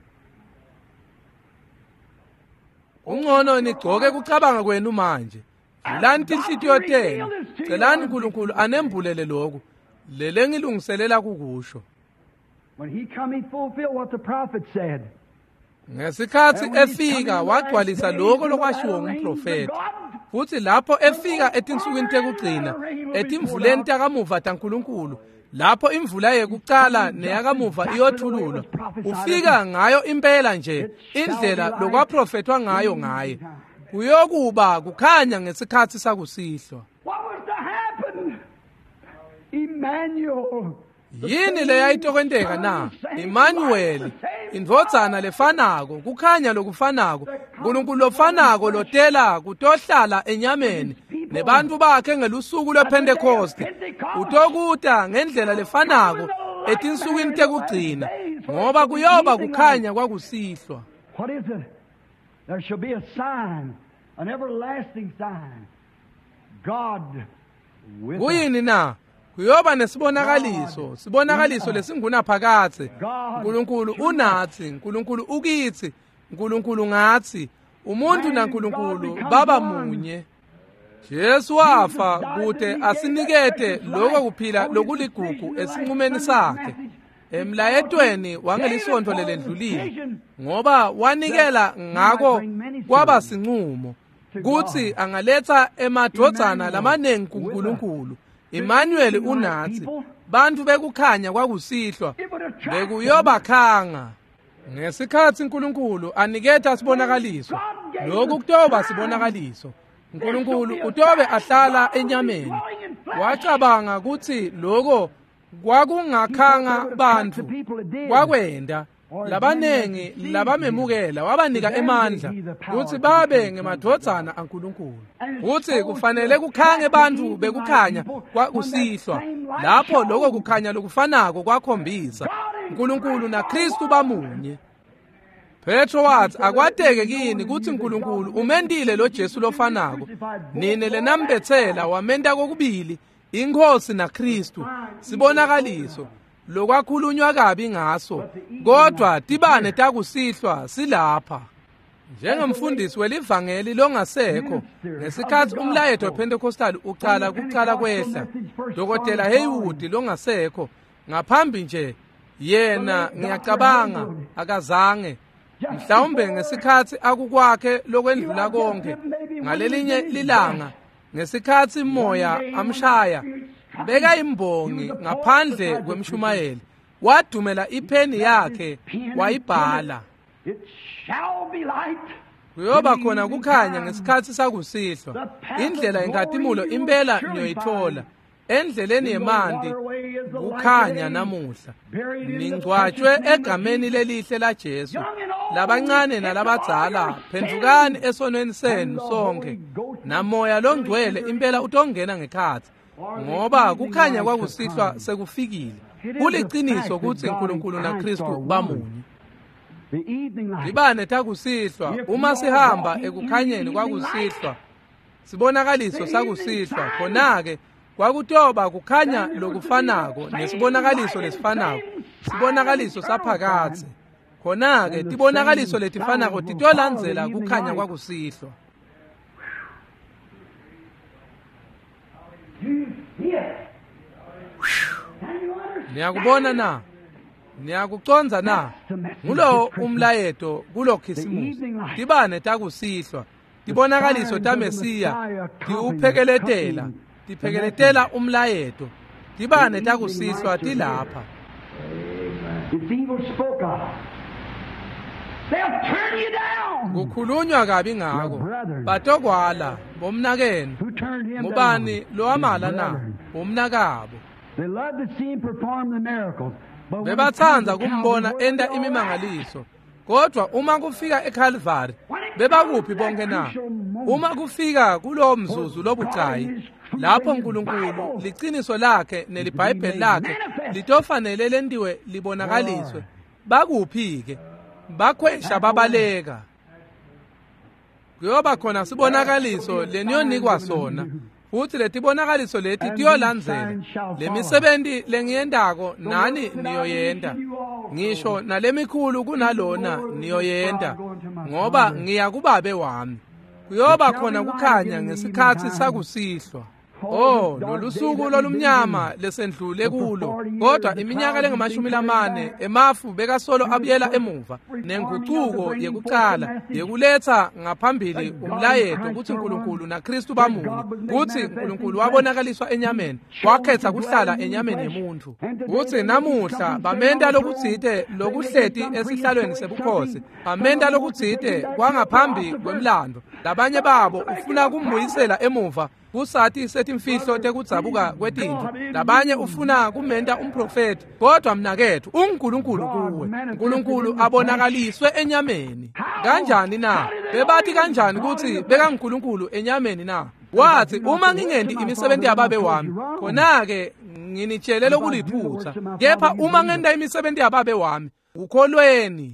Ungcono nigcoke kucabanga kwenu manje. Vulani tinhlitiyo tenu, celani Nkulunkulu anembulele lokhu. Lele ngilungiselela kukusho. When he come, he fulfilled what the prophet said. Ngesikhathi efika wagcwalisa lokho lokwashiwo ngumprofeti. Futhi lapho efika etinsukwini tekugcina, etimvuleni takamuva taNkulunkulu, lapho imvula yekucala neyakamuva iyothululwa, ufika ngayo impela nje indlela lokwaprofetwa ngayo ngaye. Kuyokuba kukhanya ngesikhathi sakusihlwa. What was to happen? Emmanuel. Yini leyayitokwenteka na? Emmanuel, indvodzana lefanako, kukhanya lokufanako, Nkulunkulu lofanako lotela kutohlala enyameni nebantu bakhe ngelusuku lwePentecost, utokuta ngendlela lefanako etinsukwini tekugcina, ngoba kuyoba kukhanya kwakusihlwa. What is it? There shall be a sign, an everlasting sign. God with us. Kuyini na? Kuyoba nesibonakaliso, sibonakaliso lesingunaphakathe. Nkulunkulu unathi, Nkulunkulu ukithi, Nkulunkulu ngathi, umuntu naNkulunkulu baba munye. Jesu wafa kude asinikete lokho kuphila lokuligugu esinqumeni sakhe. Emlayetweni wangelisonto lelendlulile, ngoba wanikela ngako kwaba sinqumo kuthi angaletha emadvodzana lamanengi kuNkulunkulu. Emmanuel unathi, bantu bekukhanya kwakusihlwa, bekuyobakhanga. Ngesikhathi Nkulunkulu aniketa sibonakaliso, lokhu kutoba sibonakaliso. Nkulunkulu utobe ahlala enyameni. Wacabanga ukuthi lokho kwakungakhanga bantu kwakwenda labanengi labamemukela, wabanika emandla ukuthi babe ngemadvodzana aNkulunkulu. Futhi kufanele kukhange bantu bekukhanya kwakusihlwa, lapho lokho kukhanya lokufanako kwakhombisa Nkulunkulu naKristu bamunye. Petro wathi, akwateke kini kuthi Nkulunkulu umendile lo Jesu lofanako, nine lenambethela wamenda kokubili iNkosi naKristu, sibonakaliso lokwakhulunywa kabi ngaso, kodwa tibane takusihlwa silapha. Njengomfundisi welivangeli longasekho, ngesikhathi umlayeto wePentecostal ucala kwehla, Dr. Haywood longasekho, ngaphambi nje yena ngiyacabanga akazange mhlawumbe ngesikhathi akukwakhe lokwendlula konke ngalelinye lilanga ngesikhathi moya amshaya beka imbongi ngaphandle kwemshumayeli wadumela ipheni yakhe wayibhala kuyoba khona kukhanya ngesikhathi sakusihlwa indlela inkatimulo impela niyoyithola endleleni yemandi kukhanya namuhla ningcwatshwe egameni lelihle laJesu labancane nalabadzala phendukani esonweni senu sonke namoya longcwele impela utongena ngekhathi ngoba kukhanya kwakusihlwa sekufikile kuliciniso ukuthi uNkulunkulu naKristu bamunye ibane takusihlwa uma sihamba ekukhanyeni kwakusihlwa sibonakaliso sakusihlwa khona-ke kwakutoba kukhanya lokufanako nesibonakaliso lesifanako sibonakaliso saphakatsi khona-ke tibonakaliso letifanako titolandzela kukhanya kwakusihlwa niyakubona na niyakuconza na ngulo umlayeto kulo khisimusi tibane takusihlwa tibonakaliso taMesiya tiphekeletela umlayeto tibane takusihlwa tilapha kukhulunywa kabi ngako batokwala bomnakenu ngubani lowamala na bomnakabo bebathanda kumbona enda imimangaliso kodwa uma kufika eCalvary bebakuphi bonke na uma kufika kulowo mzuzu lobucayi lapho uNkulunkulu liciniso lakhe nelibhayibheli lakhe litofanele lendiwe libonakaliswe bakuphi-ke bakhwesha babaleka kuyoba khona sibonakaliso leniyonikwa sona futhi letibonakaliso leti tiyolandzela lemisebenti lengiyendako nani niyoyenda ngisho nalemikhulu kunalona niyoyenda ngoba ngiya kuBabe wami kuyoba khona kukhanya ngesikhathi sakusihlwa lolusuku lolumnyama lesendlule kulo kodwa iminyaka lengamashumi emafu bekasolo abuyela emuva nenguquko yekucala yekuletha ngaphambili umlayeto ukuthi uNkulunkulu naKristu bamunye ukuthi uNkulunkulu wabonakaliswa enyameni wakhetha kuhlala enyameni yemuntu ukuthi namuhla bamenda lokutsite lokuhleti esihlalweni sebukhosi bamenda lokutsite kwangaphambi kwemlando labanye babo ufuna kumbuyisela emuva kusathi setimfihlo tekudzabuka kwetintfo labanye ufuna kumenta umprofeti kodwa mnakethu uNkulunkulu kuwe uNkulunkulu abonakaliswe enyameni kanjani na bebathi kanjani ukuthi beka uNkulunkulu enyameni na wathi uma ngingendi imisebenti yaBabe wami khona-ke nginitshele lokuliphutha kepha uma ngenda imisebenti yaBabe wami ukholweni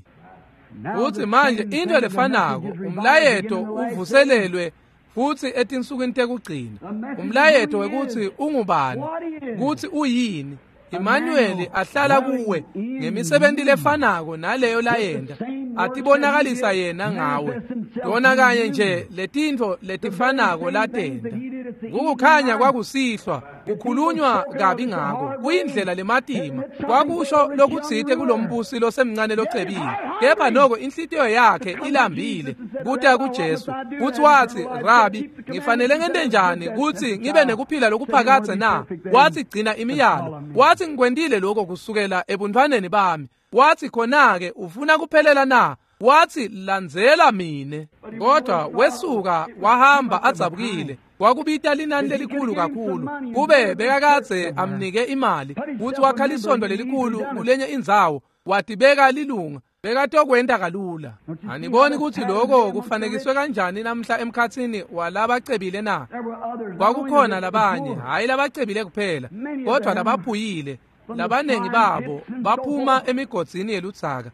uthi manje into lefanako umlayeto uvuselelwe futhi etinsukwini tekugcina umlayeto wekuthi ungubani kuthi uyini Emmanuel ahlala kuwe ngemisebenti lefanako naleyo layenda atibonakalisa yena ngawe dona kanye nje letintfo letifanako latenda ukukhanya kwakusihlwa kukhulunywa kabi ngako kuyindlela lematima kwakusho lokutsite kulombusi losemncane locebile kepha noko inhlitiyo yakhe ilambile kuta kuJesu kuthi wathi Rabi ngifanele ngente njani kuthi ngibe nekuphila lokuphakathe na wathi gcina imiyalo wathi ngikwendile lokho kusukela ebuntwaneni bami wathi khona-ke ufuna kuphelela na wathi landzela mine kodwa wesuka wahamba adzabukile wakubita linani lelikhulu kakhulu kube bekakadze amnike imali kuthi wakhala isondo lelikhulu kulenye indzawo watibeka lilunga bekatokwenta kalula aniboni ukuthi lokho kufanekiswe kanjani namhla emkhatsini walabacebile na kwakukhona labanye hayi labacebile kuphela kodwa lababhuyile labanengi babo baphuma emigodzini yeludzaka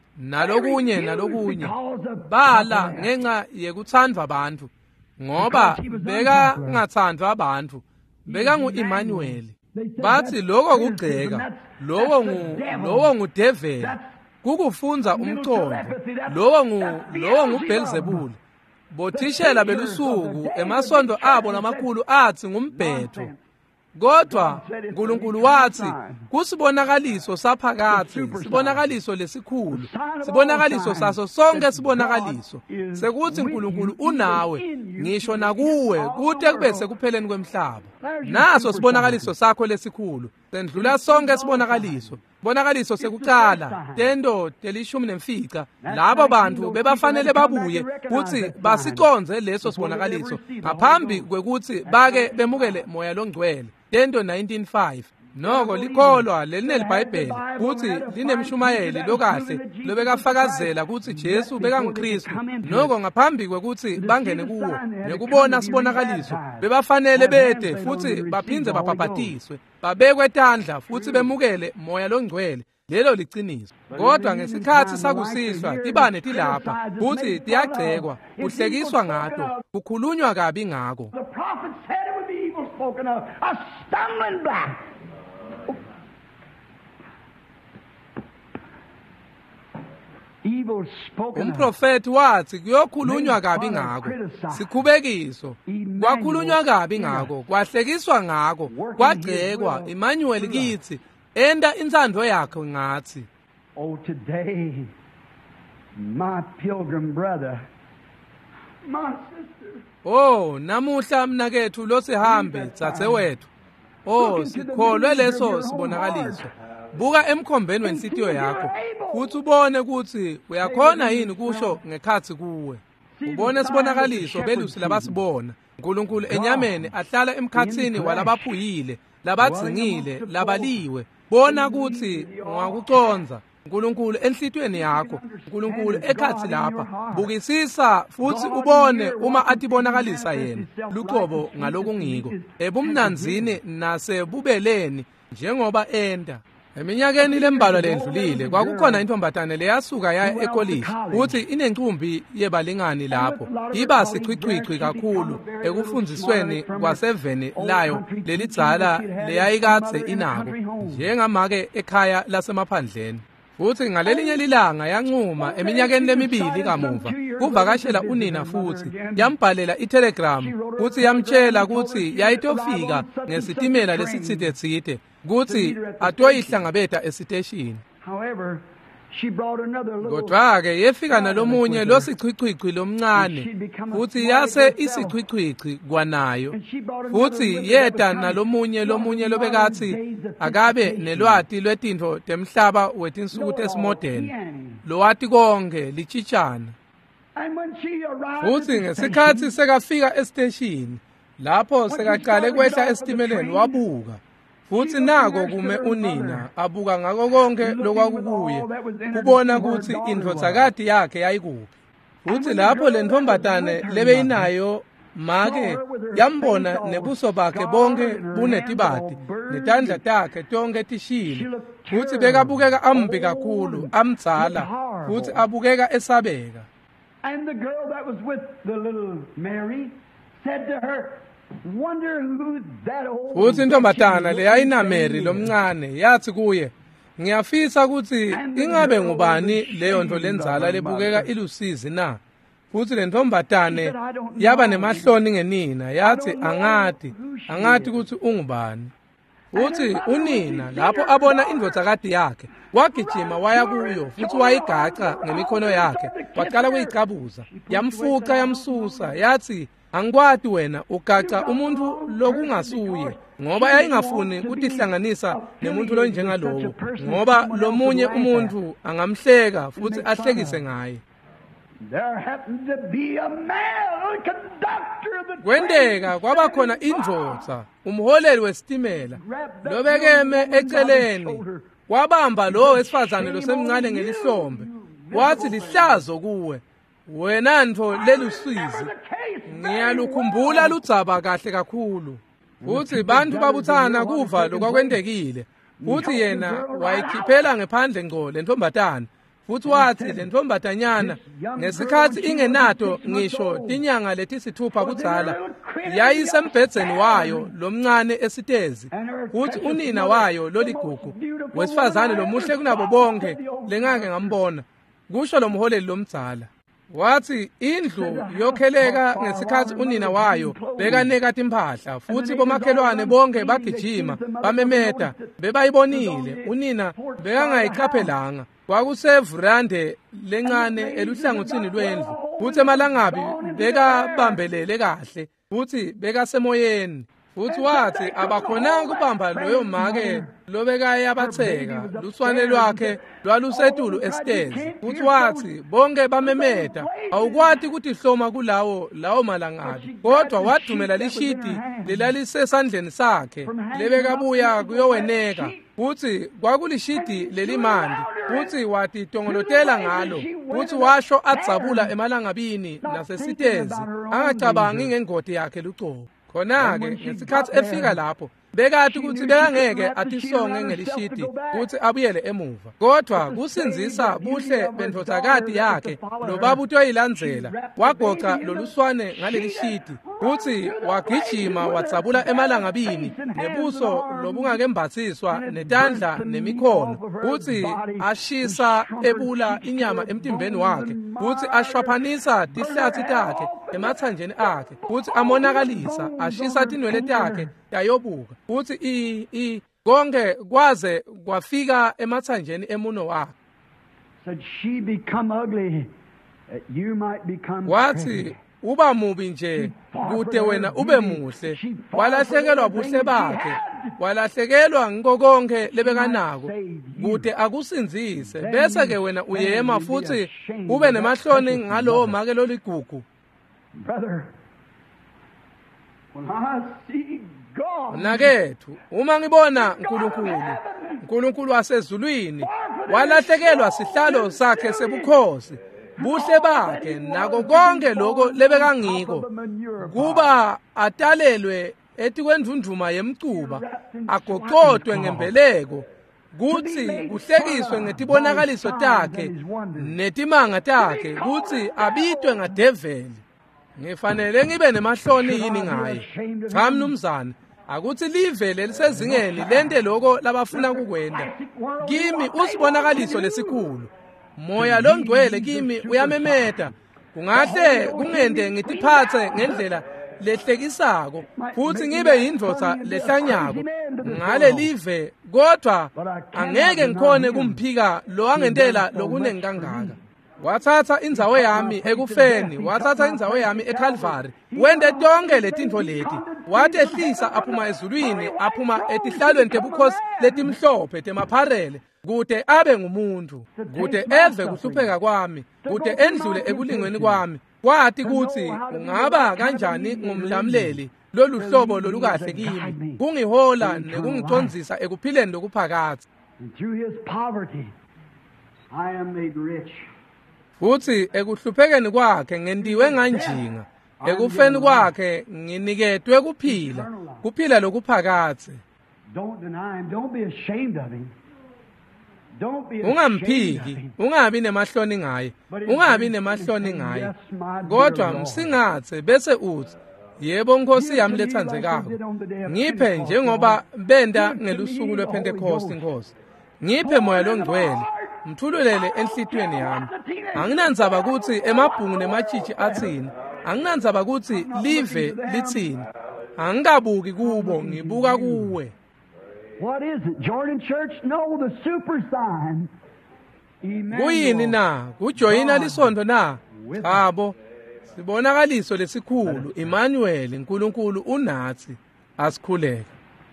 nalokunye bala ngenxa yekutsandva abantu ngoba beka ngatsandva abantu beka ngu-Emmanuel bathi loko kugceka lowo ngudeveli kukufunza umcondo lowo nguBelzebuli bothishela belusuku emasondo abo namakhulu athi ngumbhetho Kodwa uNkulunkulu wathi kusibonakaliso saphakathi, sibonakaliso lesikhulu, sibonakaliso saso sonke sibonakaliso, sekuthi uNkulunkulu unawe ngisho nakuwe kude kube sekupheleni kwemhlaba. Naso sibonakaliso sakho lesikhulu, sendlula sonke sibonakaliso. Bonakaliso sekuqala tendo telishumi nemfica, labo bantu bebafanele babuye kuthi basiconze leso sibonakaliso ngaphambi kwekuthi bake bemukele moya longcwele. Tendo 19:5. Noko likholwa lelinelibhayibheli kuthi linemshumayeli lokahle lobekafakazela ukuthi Jesu bekanguKristu. Noko ngaphambi kwekuthi bangene kuwo nekubona sibonakaliso bebafanele bede futhi baphindze babhabhatiswe, babekwe etandla futhi bemukele moya longcwele. Lelo liciniso. Kodwa ngesikhathi sakusihlwa tibane tilapha futhi tiyagcekwa, kuhlekiswa ngato, kukhulunywa kabi ngako. The prophet said it would be evil spoken of, a stumbling block. Evil spoken of. Umprofeti wathi kuyokhulunywa kabi ngako, sikhubekiso, kwakhulunywa kabi ngako, kwahlekiswa ngako, kwagcekwa. Emmanuel kithi enda intsandvo yakho ngathi. Oh, today, my pilgrim brother, my sister. Oh, namuhla mnakethu lo sihambe dzadzewethu. Oh, sikholwe leso sibonakaliso. Buka emkhombeni wenhlitiyo yakho futhi ubone ukuthi uyakhona yini kusho ngekhathi kuwe. Ubone sibonakaliso belusi labasibona. uNkulunkulu enyameni ahlala emkhathini walabaphuyile, labadzingile, labaliwe. Bona ukuthi ungakuconza uNkulunkulu enhlitweni yakho, uNkulunkulu ekhathi lapha. Bukisisa futhi ubone uma atibonakalisa yena luqobo ngalokungiko, ebumnanzini nasebubeleni njengoba enda. Eminyakeni lembalwa lendlulile kwakukhona intombatane leyasuka yaya ekolishi futhi inencumbi yebalingani lapho. Iba sichwichwichwi kakhulu ekufundzisweni kwaseveni layo lelidzala leyayikatse inako njengamake ekhaya lasemaphandleni. Futhi ngalelinye lilanga yancuma eminyakeni lemibili kamuva kuvakashela unina futhi yambhalela itelegram futhi yamtshela ukuthi yayitofika ngesitimela lesitsite kuthi atoyihlangabeta esiteshini. However, she brought another little. Kodwa-ke yefika nalomunye losichwichwichwi lomncane futhi yase isichwichwichwi kwanayo futhi yeta nalomunye lobekathi akabe nelwati lwetintfo temhlaba wetinsuku tesimodern lowati konke lichitshana. And when she arrived, Futhi ngesikhathi sekafika esiteshini lapho sekaqale kwehla esitimeleni wabuka. Futhi nako kume unina abuka ngako konke lokwakukuye kubona ukuthi indvodzakati yakhe yayikuphi. Futhi lapho le ntombatane lebeyinayo make yambona nebuso bakhe bonke bunetibati netandla takhe tonke tishile futhi bekabukeka ambi kakhulu, amdzala futhi abukeka esabeka. and the girl that was with the little Mary said to her, "Wonder who that old." Futhi intombatana leyayina Mary lomncane yathi kuye, ngiyafisa ukuthi ingabe ngubani leyo nto lenzala lebukeka ilusizi na. Futhi le ntombatane yaba nemahloni ngenina yathi angati ukuthi ungubani. Futhi unina lapho abona indvodzakati yakhe wagijima waya kuyo futhi wayigaca ngemikhono yakhe waqala kuyicabuza, yamfuca yamsusa yathi, angikwati wena ugaca umuntu lokungasuye, ngoba yayingafuni ukutihlanganisa nemuntu lo njengalowo, ngoba lomunye umuntu angamhleka futhi ahlekise ngaye. There happened to be a male conductor of the Kwendeka kwaba khona indvodza umholeli wesitimela lobekeme eceleni wabamba lo wesifazane losemncane ngelihlombe wathi, lihlazo kuwe wena ntfo lelusizi, ngiyalukhumbula ludzaba kahle kakhulu. Futhi bantu babuthana kuva lokwakwendekile futhi yena wayikhiphela ngephandle ngco le ntombatana. Futhi wathi le ntombatanyana ngesikhathi ingenato ngisho tinyanga letisithupha kudzala yayisembhedzeni wayo lomncane esitezi. Futhi unina wayo loligugu wesifazane lomuhle kunabo bonke lengake ngambona, kusho lomholeli lomdzala. wathi indlu yokheleka ngesikhathi unina wayo bekanekata impahla futhi bomakhelwane bonke bagijima bamemeda bebayibonile unina bekangayiqaphelanga kwakusevurande lencane eluhlangothini lwendlu futhi emalangabi bekabambelele kahle futhi bekasemoyeni futhi wathi abakhonanga ukubamba loyo make lobekayabatheka luswane lwakhe lwalusetulu esitezi futhi wathi bonke bamemeda awukwati ukuthi hloma kulawo malangabi kodwa wadumela lishidi lelalisesandleni sakhe lebekabuya kuyoweneka futhi kwakulishidi lelimandi futhi wathi tongolotela ngalo futhi washo adzabula emalangabini nasesitezi angacabangi ngengoti yakhe lucobo khona-ke ngesikhathi efika lapho bekathi ukuthi bekangeke atisonge ngelishidi ukuthi abuyele emuva kodwa kusinzisa buhle bendodakati yakhe lobaba utoyilandzela wagoqa loluswane ngalelishidi futhi wagijima wadzabula emalangabini nebuso lobungakembathiswa netandla nemikhono futhi ashisa ebula inyama emtimbeni wakhe futhi ashwaphanisa tihlathi takhe emathanjeni akhe futhi amonakalisa ashisa tinwele takhe yayobuka futhi konke kwaze kwafika emathanjeni emuno wakhe wathi uba mubi nje kude wena ube muhle walahlekelwa buhle bakhe walahlekelwa ngiko konke lebekanako kude akusinzise bese-ke wena uyema futhi ube nemahloni ngalowo make loligugu nakethu uma ngibona uNkulunkulu wasezulwini walahlekelwa sihlalo sakhe sebukhosi buhle bakhe nako konke lokho lebekangiko kuba atalelwe etikwendunduma yemcuba agoqodwe ngembeleko kuthi kuhlekiswe ngetibonakaliso takhe netimanga takhe kuthi abitwe ngadeveli ngifanele ngibe nemahloni yini ngaye cha mnumzane akuthi livele lisezingeni lente lokho labafuna kukwenda kimi usibonakaliso lesikhulu moya longcwele kimi uyamemeda kungahle kungende ngitiphathe ngendlela lehlekisako futhi ngibe yindvodza lehlanyako ngale live kodwa angeke ngikhone kumphika lo angentela lokunengi kangaka wathatha indzawo yami ekufeni wathatha indzawo yami eCalvary wende tonke letintfo leti watehlisa aphuma ezulwini aphuma etihlalweni tebukhosi letimhlophe temapharele kude abe ngumuntu kude eve kuhlupheka kwami kude endlule ekulingweni kwami kwathi kuthi ungaba kanjani ngumlamleli lolu hlobo lolukahle kimi kungihola nekungicondzisa ekuphileni lokuphakathi futhi ekuhluphekeni kwakhe ngendiwe nganjinga ekufeni kwakhe nginiketwe kuphila lokuphakathi ungamphiki ungabi nemahloni ngaye kodwa msingathe bese uthi yebo nkosi yami lethandzekako ngiphe njengoba benda ngelusuku lwePentecost nkosi ngiphe moya longcwele mthululele enhlitweni yami anginandzaba ukuthi emabhungu nematshitshi athini anginandzaba ukuthi live lithini angikabuki kubo ngibuka kuwe. What is it? Jordan Church? No, the super sign. Kuyini na? Kujoyina lisondo na? Chabo. Sibonakaliso lesikhulu Emmanuel uNkulunkulu unathi asikhuleke.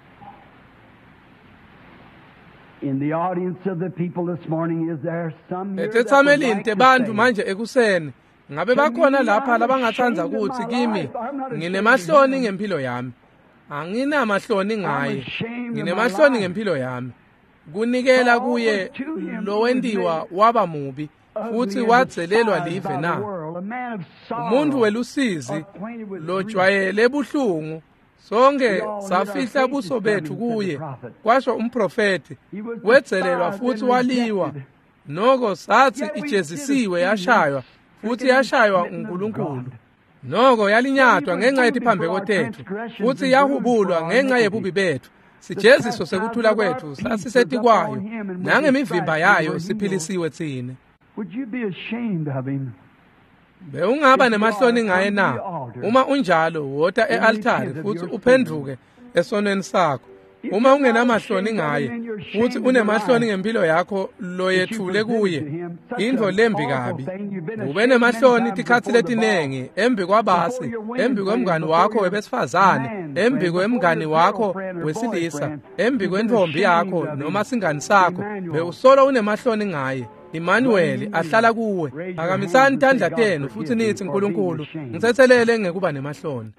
In the audience of the people this morning, is there some here etetsamelini tebantu manje ekuseni ngabe bakhona lapha labangathanza ukuthi kimi nginemahloni ngempilo yami anginamahloni ngaye nginemahloni ngempilo yami kunikela kuye lowendiwa waba mubi futhi wadzelelwa live na umuntu welusizi lojwayele buhlungu sonke safihla buso bethu kuye kwasho umprofeti wedzelelwa futhi waliwa noko sathi ijezisiwe yashaywa futhi yashaywa uNkulunkulu noko yalinyatwa ngenxa yetiphambeko tethu futhi yahubulwa ngenxa yebubi bethu sijeziso sekuthula kwethu Bewungaba nemahloni ngaye na? Uma unjalo wota e-altari futhi uphenduke esonweni sakho. Uma ungenamahloni ngaye futhi unemahloni ngempilo yakho loyethule kuye, indvo lembi kabi. Ube nemahloni tikhatsi letinengi embi kwabasi, embi kwemngani wakho webesifazane, embi kwemngani wakho wesilisa, embi kwentfombi yakho noma singani sakho. Bewusolo unemahloni ngaye. Emmanuel ahlala kuwe. Akamisani tandla tenu futhi nithi Nkulunkulu, ngithethelele ngekuba nemahloni.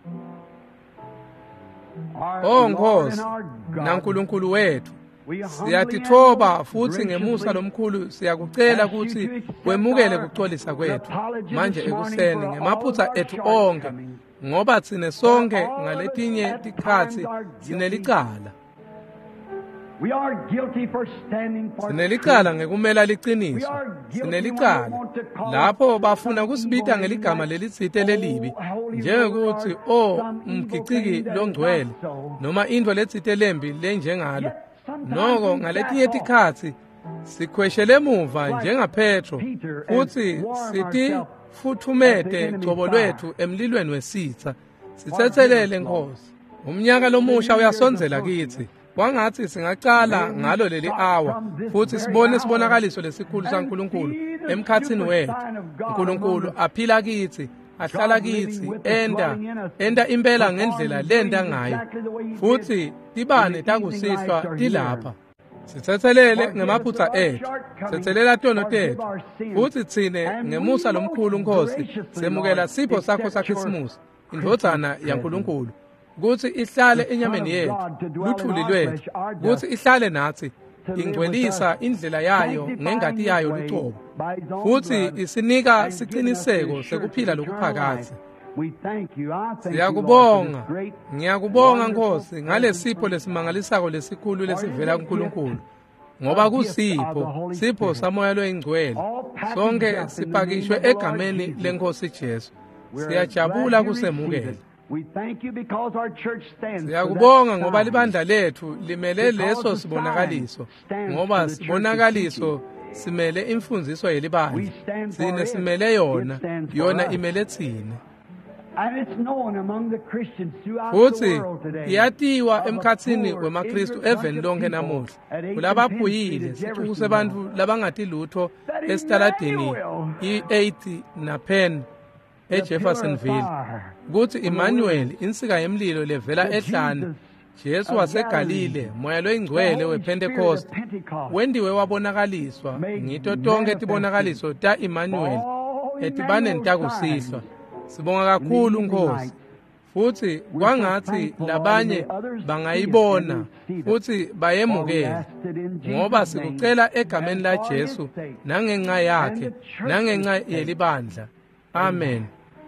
Oh Nkosi, na Nkulunkulu wethu, siyatithoba futhi ngemusa lomkhulu siyakucela ukuthi wemukele kucolisa kwethu manje ekuseni ngemaphutsa ethu onke, ngoba tsine sonke ngaletinye tikhatsi sinelicala. Sinelicala ngekumela liciniso. Sinelicala lapho bafuna kusibita ngeligama lelitsite lelibi, njengekuthi mgiciki longcwele noma indvo letsite lembi lenjengalo. Noko ngaletinye tikhatsi sikhweshele emuva njengaPetro futhi sithi futhumete cobo lwethu emlilweni wesitha. Sithethelele Nkosi, umnyaka lomusha uyasonzela kithi. Kwangathi singaqala ngalo leli hour futhi sibone isibonakaliso lesikhulu saNkulunkulu emkhathini wethu. Nkulunkulu aphila kithi, ahlala kithi, enda impela ngendlela lenda ngayo, futhi tibane takusihlwa tilapha. Sithethelele ngemaphutsa ethu, sithethelela tono tethu, futhi tsine ngemusa lomkhulu Nkosi semukela sipho sakho saKhisimusi, indvodzana yaNkulunkulu, kuthi ihlale enyameni yethu, luthuli lwethu, kuthi ihlale nathi, ingcwelisa indlela yayo ngengati yayo lucobo, futhi isinika siqiniseko sekuphila lokuphakade. Siyakubonga, ngiyakubonga Nkosi ngalesipho lesimangalisako lesikhulu lesivela kuNkulunkulu, ngoba kusipho samoya loyingcwele, sonke sipakishwe egameni leNkosi Jesu. Siyajabula kusemukela. Siyakubonga ngoba libandla lethu limele leso sibonakaliso, ngoba sibonakaliso simele imfundiso yelibandla, sine simele yona imele thina. Futhi iyatiwa emkhatsini wemaKristu eveni lonke namuhla, kulababhuyile sichuku sebantfu labangati lutho esitaladini i-8 na-10 eJeffersonville, kuthi Emmanuel insika yemlilo levela ehlane, Jesu waseGalile, moya loyingcwele wePentecost, wendiwe wabonakaliswa ngito tonke tibonakaliso ta Emmanuel etibaneni takusihlwa. Sibonga kakhulu Nkosi, futhi kwangathi labanye bangayibona futhi bayemukele, ngoba sikucela egameni la Jesu nangenxa yakhe nangenxa yelibandla. Amen.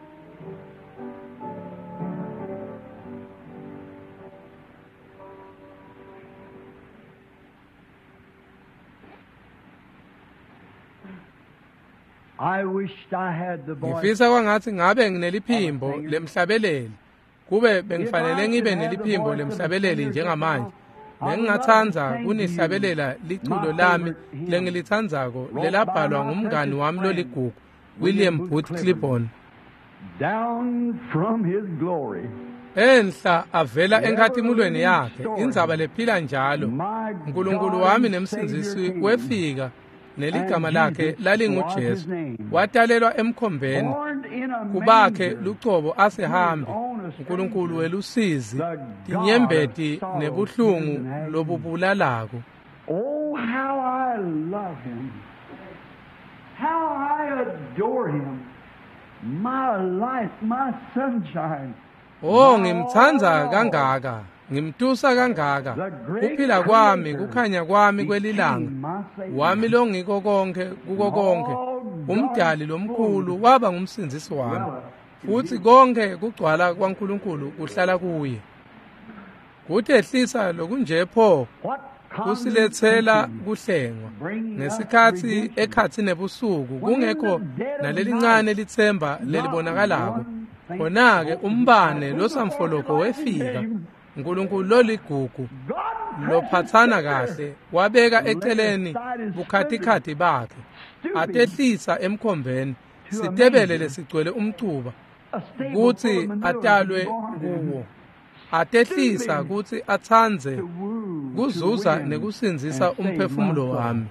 Ngifisa kwangathi ngabe ngineliphimbo lemhlabeleli, kube bengifanele ngibe neliphimbo lemhlabeleli njengamanje. Bengingathanza kunihlabelela liculo lami lengilithandzako lelabhalwa ngumngani wami loligugu William Booth Clibborn. Down from his glory. Enhla avela enkathimulweni yakhe, indzaba lephila njalo. Nkulunkulu wami nemsinzisi wefika, neligama lakhe lalinguJesu. Watalelwa emkhombeni, kubakhe lucobo asihambe. Nkulunkulu welusizi, tinyembeti nebuhlungu lobubulalako. Oh, how I love him. How I adore him. My life, my sunshine. Oh, ngimthandza kangaka, ngimtusa kangaka. Kuphila kwami, kukhanya kwami kwelilanga. Wami lo ngiko konke, kuko konke. Umdali lomkhulu waba ngumsinzisi wami. Futhi konke kugcwala kwaNkulunkulu kuhlala kuye. Kuthehlisa lokunje pho kusilethela kuhlengwa ngesikhathi ekhathini ebusuku kungekho nalelincane lithemba lelibonakalako. Khona-ke umbane losamfoloko wefika, Nkulunkulu loligugu lophathana kahle wabeka eceleni bukhathikhathi bakhe, atehlisa emkhombeni sitebele lesigcwele umcuba kuthi atalwe kuwo, atehlisa kuthi athandze kuzuza nekusinzisa umphefumulo wami.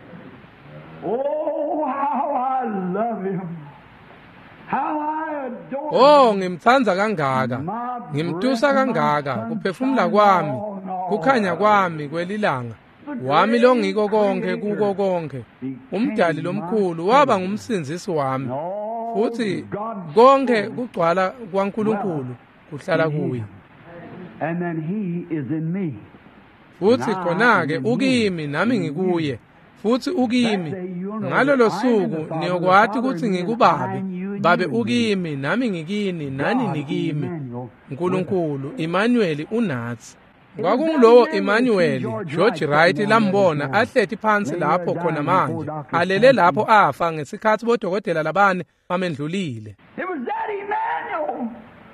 Oh, how I love him. How I adore Oh, him. ngimthanda kangaka, ngimtusa kangaka, kuphefumula kwami, kukhanya kwami kwelilanga, wami lo ngiko konke kuko konke. Umdali lomkhulu waba ngumsinzisi wami, futhi konke kugcwala kwaNkulunkulu kuhlala kuye. And then he is in me. Futhi khona-ke ukimi nami ngikuye, futhi ukimi ngalolo suku niyokwati ukuthi ngikubabe, babe ukimi nami ngikini nani nikimi. Nkulunkulu Emmanuel unathi. Kwakungulowo Emmanuel George Wright lambona ahlethi phansi lapho khona manje, alele lapho afa ngesikhathi bodokotela labane bamendlulile. It was that Emmanuel.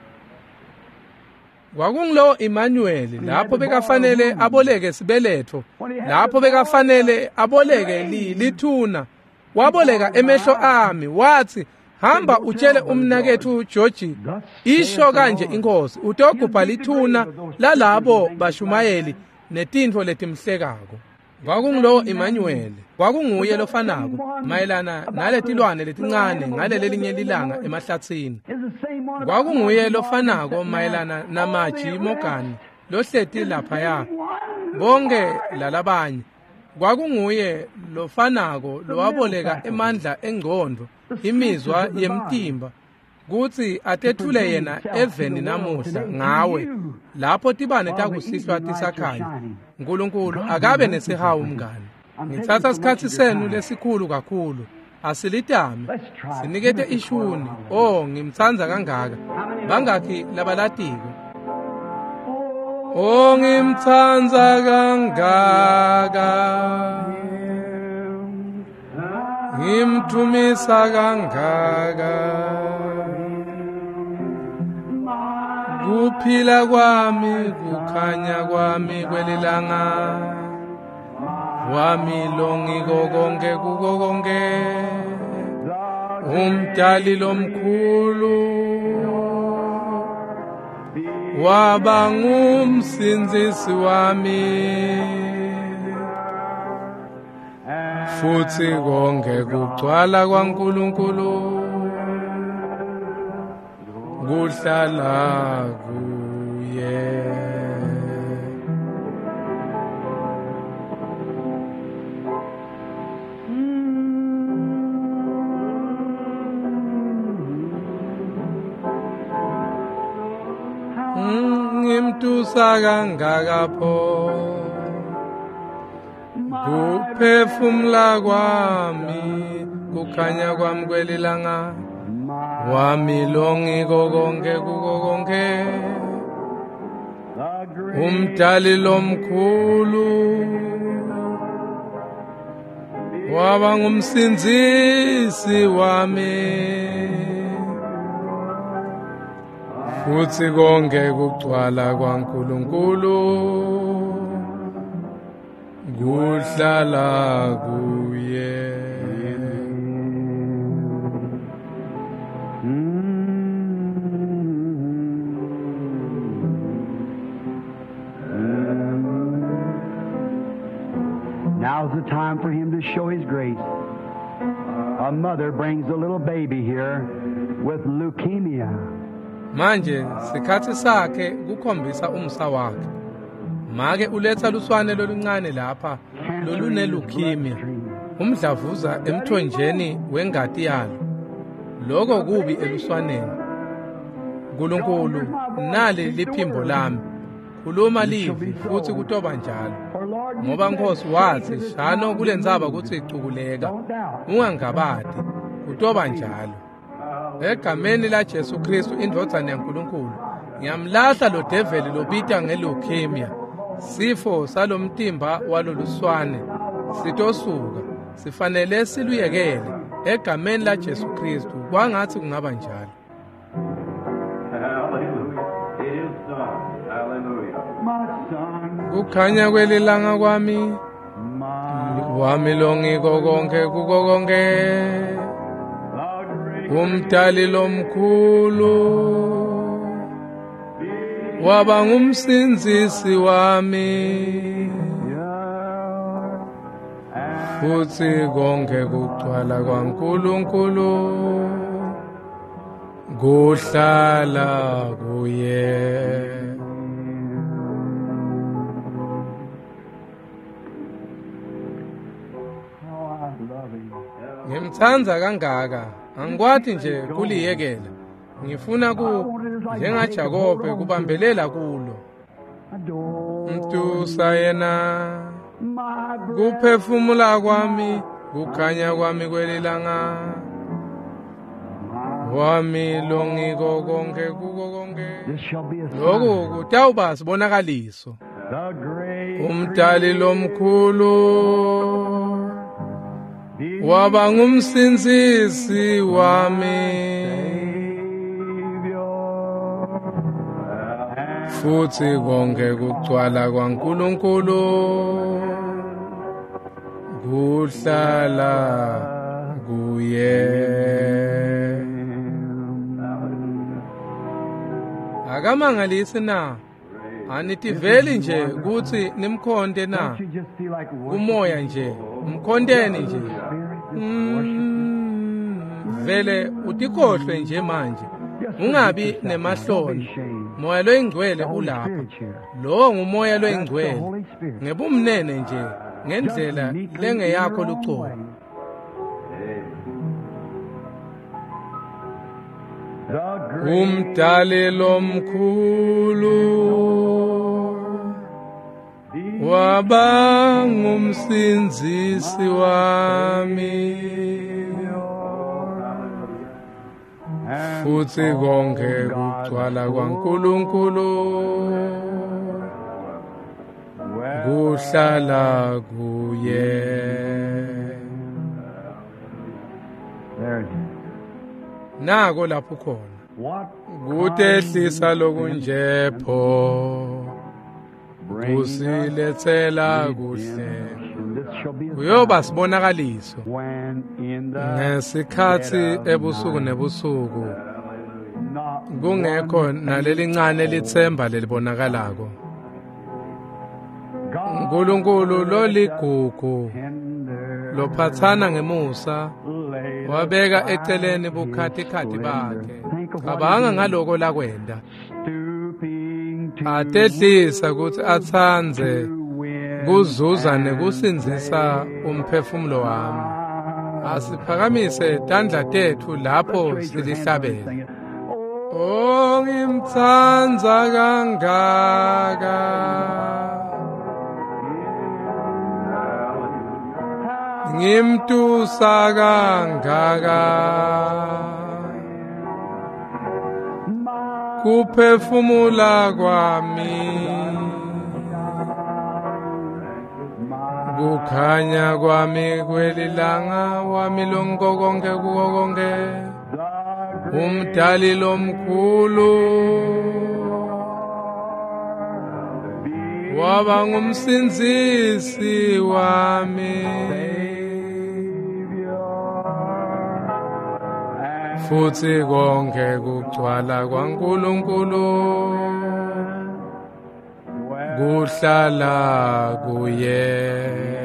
Kwakungulowo Emmanuel lapho bekafanele aboleke sibeletho, lapho bekafanele aboleke lithuna, waboleka emehlo ami wathi, hamba utshele umnakethu George, isho kanje inkosi, utogubha lithuna lalabo bashumayeli netintfo letimhlekako. Kwakungulowo Emmanuel, kwakunguye lofanako mayelana naletilwane letincane ngalelinye lilanga emahlathini. Kwakunguye lofanako mayelana namaji Morgan lohleti laphaya bonke lalabanye. Kwakunguye lofanako lowaboleka emandla engqondo, imizwa yemtimba, kuthi atethule yena eveni namuhla ngawe lapho tibane takusihlwa tisakhanya. Nkulunkulu akabe nesihawu mngani. Ngithatha isikhathi senu lesikhulu kakhulu, asilitame sinikete ishuni. Oh, ngimthanda kangaka, bangakhi labalatiko. Oh, ngimthanda kangaka, ngimthumisa kangaka, kuphila kwami kukhanya kwami kwelilanga, wami lo ngiko konke kuko konke, umdali lomkhulu waba ngumsinzisi wami, futhi konke kugcwala kwaNkulunkulu kuhlala kuye. Ngimtusa kangaka pho kuphefumula kwami, kukhanya kwami kwelilanga, wami lo ngiko konke kuko konke, umdali lomkhulu waba ngumsinzisi wami, futhi konke kugcwala kwaNkulunkulu kuhlala kuye. Now's the time for him to show his grace. A mother brings a little baby here with leukemia. Manje sikhathi sakhe kukhombisa umsa wakhe. Make uletha luswane loluncane lapha lolune leukemia, umdlavuza emthonjeni wengati yalo. Lokho kubi eluswaneni. Nkulunkulu nali liphimbo lami, khuluma livi futhi kutoba njalo. Ngoba Nkosi wathi shano kulendzaba kuthi icukuleka, ungangabadi, kutoba njalo. Egameni la Jesu Kristu indodana yaNkulunkulu, ngiyamlahla lo devil lobita ngeleukemia, sifo salomtimba waloluswane, sitosuka, sifanele siluyekele egameni la Jesu Kristu, kwangathi kungaba njalo. Kukhanya kwelilanga kwami, wami lo ngiko konke kuko konke, umdali lomkhulu waba ngumsinzisi wami futhi konke kugcwala kwaNkulunkulu kuhlala kuye. Ngimthanda kangaka, angikwathi nje kuliyekela. Ngifuna njengaJakobe kubambelela kulo. Mtusa yena kuphefumula kwami, kukhanya kwami kwelilanga. Wami longiko konke kuko konke. Lokhu kutawuba sibonakaliso. Umdali lomkhulu waba ngumsinzisi wami futhi konke kugcwala kwaNkulunkulu kuhlala kuye. Akamangalisi na, anitiveli nje kuthi nimkhonde na, kumoya nje, mkhondeni nje. Vele utikhohlwe nje manje, ungabi nemahloni. Moya loyingcwele ulapha, lo ngumoya loyingcwele, ngebumnene nje, ngendlela lengeyakho lucobo. Umdali lomkhulu waba ngumsinzisi wami futhi konke kugcwala kwaNkulunkulu kuhlala kuye. Nako lapho khona kutehlisa lokunjepho kusilethela kuhle. Kuyoba sibonakaliso ngesikhathi ebusuku nebusuku kungekho nalelincane lithemba lelibonakalako. uNkulunkulu loligugu lophathana ngemusa wabeka eceleni bukhathi bakhe. Cabanga ngaloko lakwenda, atehlisa ukuthi athanze kuzuza nekusinzisa umphefumulo wami. Asiphakamise tandla tethu lapho silihlabela. Oh, ngimthanda kangaka, ngimtusa kangaka, kuphefumula kwami, kukhanya kwami kwelilanga, wami lonke konke kuko konke. Umdali lomkhulu waba ngumsinzisi wami futhi konke kugcwala kwaNkulunkulu kuhlala kuye.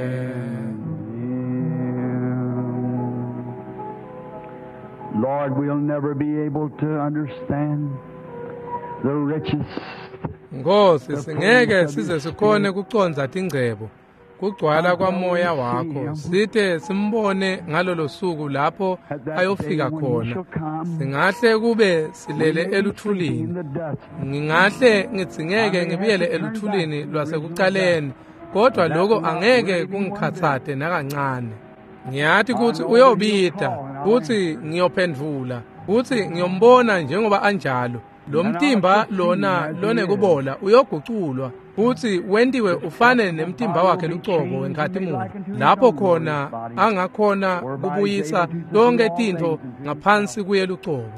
Lord, we'll never be able to understand the riches. Nkosi, singeke size sikhone kuconza ingcebo kugcwala kwamoya wakho, sithe simbone ngalolo suku lapho ayofika khona. Singahle kube silele eluthulini, ngingahle ngitsingeke ngibiyele eluthulini lwasekuqaleni, kodwa lokho angeke kungikhathate nakancane. Ngiyathi kuthi uyobita, kuthi ngiyophendvula, kuthi ngiyombona njengoba anjalo. Lo mtimba lona lonekubola uyoguculwa, kuthi wentiwe ufane nemtimba wakhe lucobo wenkhathimuli, lapho khona angakhona kubuyisa lonke tintfo ngaphansi kuye lucobo.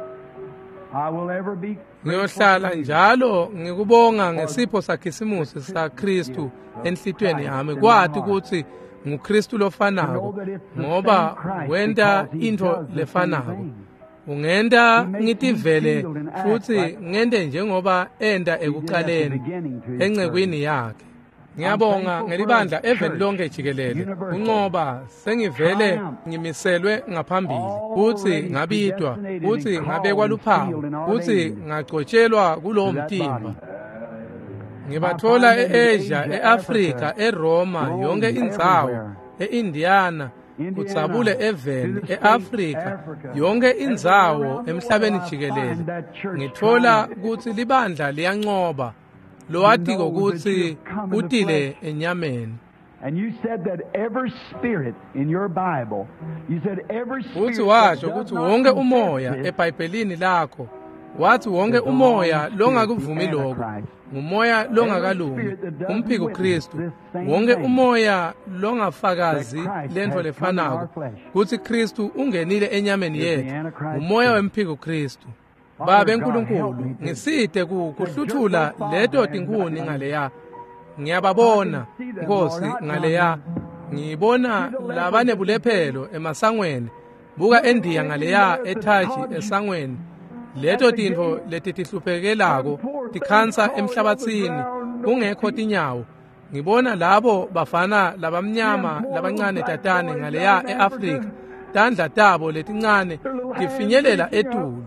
Ngiyohlala njalo ngikubonga ngesipho sakhisimusi saKristu enhlitweni yami, kwathi ukuthi nguKristu lofanako, ngoba wenta into lefanako. ungenta ngitivele futhi ngente njengoba enda ekuqaleni encekwini yakhe. Ngiyabonga ngelibandla eveni lonke jikelele unqoba sengivele ngimiselwe ngaphambili futhi ngabitwa futhi ngabekwa luphawu futhi ngagcotshelwa kulowo mtimba. Ngibathola e-Asia, e-Afrika, eRoma, yonke indzawo, e-Indiana, kutsabule eveni, e-Afrika, yonke indzawo emhlabeni jikelele. Ngithola ukuthi libandla liyanqoba, lowatiko ukuthi utile enyameni. And you said that every spirit in your Bible, you said every spirit Uthi washo ukuthi wonke umoya eBhayibhelini lakho, wathi wonke umoya longakuvumi lokho, ngumoya longakalungi, umphiko Kristu. Wonke umoya longafakazi lento lefanako, kuthi Kristu ungenile enyameni yethu, umoya wemphiko Kristu. Baba enkulunkulu, ngiside kuhluthula leto tinkhuni ngaleya. Ngiyababona Nkosi ngaleya, ngibona labanebulephelo emasangweni, buka endiya ngaleya ethaji esangweni. Leto tintfo letitihlupekelako tikhansa emhlabatsini kungekho tinyawo. Ngibona labo bafana labamnyama labancane tatane ngaleya eAfrika, tandla tabo letincane tifinyelela etulu.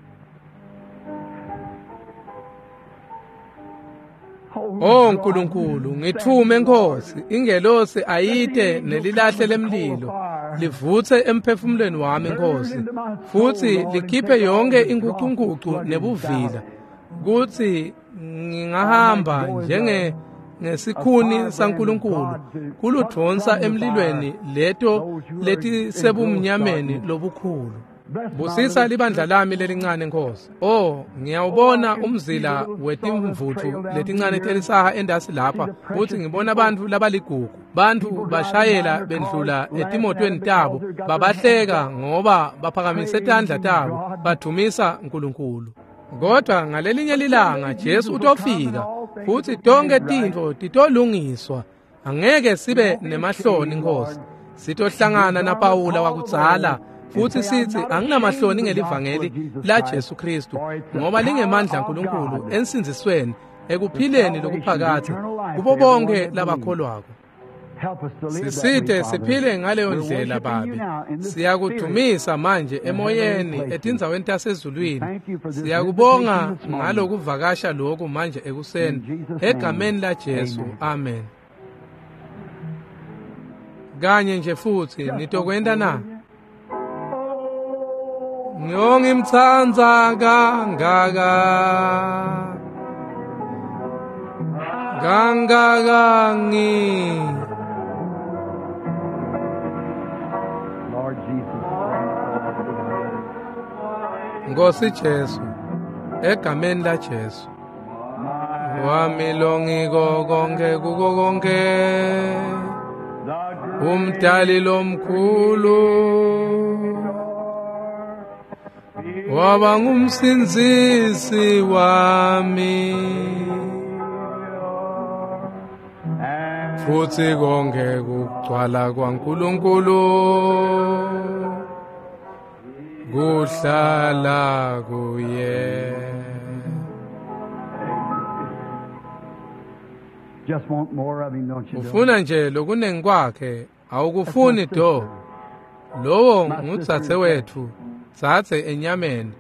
Oh Nkulunkulu, ngithume Nkosi, ingelosi ayite nelilahle lemlilo, livutse emphefumulweni wami Nkosi, futhi likhiphe yonke inguqunguqu nebuvila, kuthi ngingahamba ngesikhuni saNkulunkulu, kuludvonsa emlilweni leto letisebumnyameni lobukhulu. Busisa libandla lami lelincane Nkosi. Oh, ngiyawubona umzila wetimvuthu letincane telisaha endasi lapha, futhi ngibona abantu labaligugu. Bantu bashayela bendlula etimotweni tabo, babahleka ngoba baphakamise tandla tabo, badumisa uNkulunkulu. Kodwa ngalelinye lilanga Jesu utofika, futhi tonke tintfo titolungiswa. Angeke sibe nemahloni Nkosi. Sitohlangana na Pawula wakudzala, futhi sithi anginamahloni ngelivangeli la Jesu Kristu, ngoba lingemandla uNkulunkulu ensinzisweni ekuphileni lokuphakade kubo bonke labakholwako. Sisite siphile ngaleyo ndlela babi. Siyakudumisa manje emoyeni etindzaweni tasezulwini. Siyakubonga ngalokuvakasha lokhu manje ekuseni egameni la Jesu. Amen. Kanye nje futhi nitokwenda na ngiyongimthandza kangaka Lord Jesus. Nkosi Jesu, egameni la Jesu, wami longiko konke kuko konke, umdali lomkhulu, waba ngumsinzisi wami, futhi konke kugcwala kwaNkulunkulu kuhlala kuye. Just want more of him, don't you? Ufuna nje lokunengi kwakhe, awukufuni do. Lowo ngudzatse wethu, dzatse enyameni.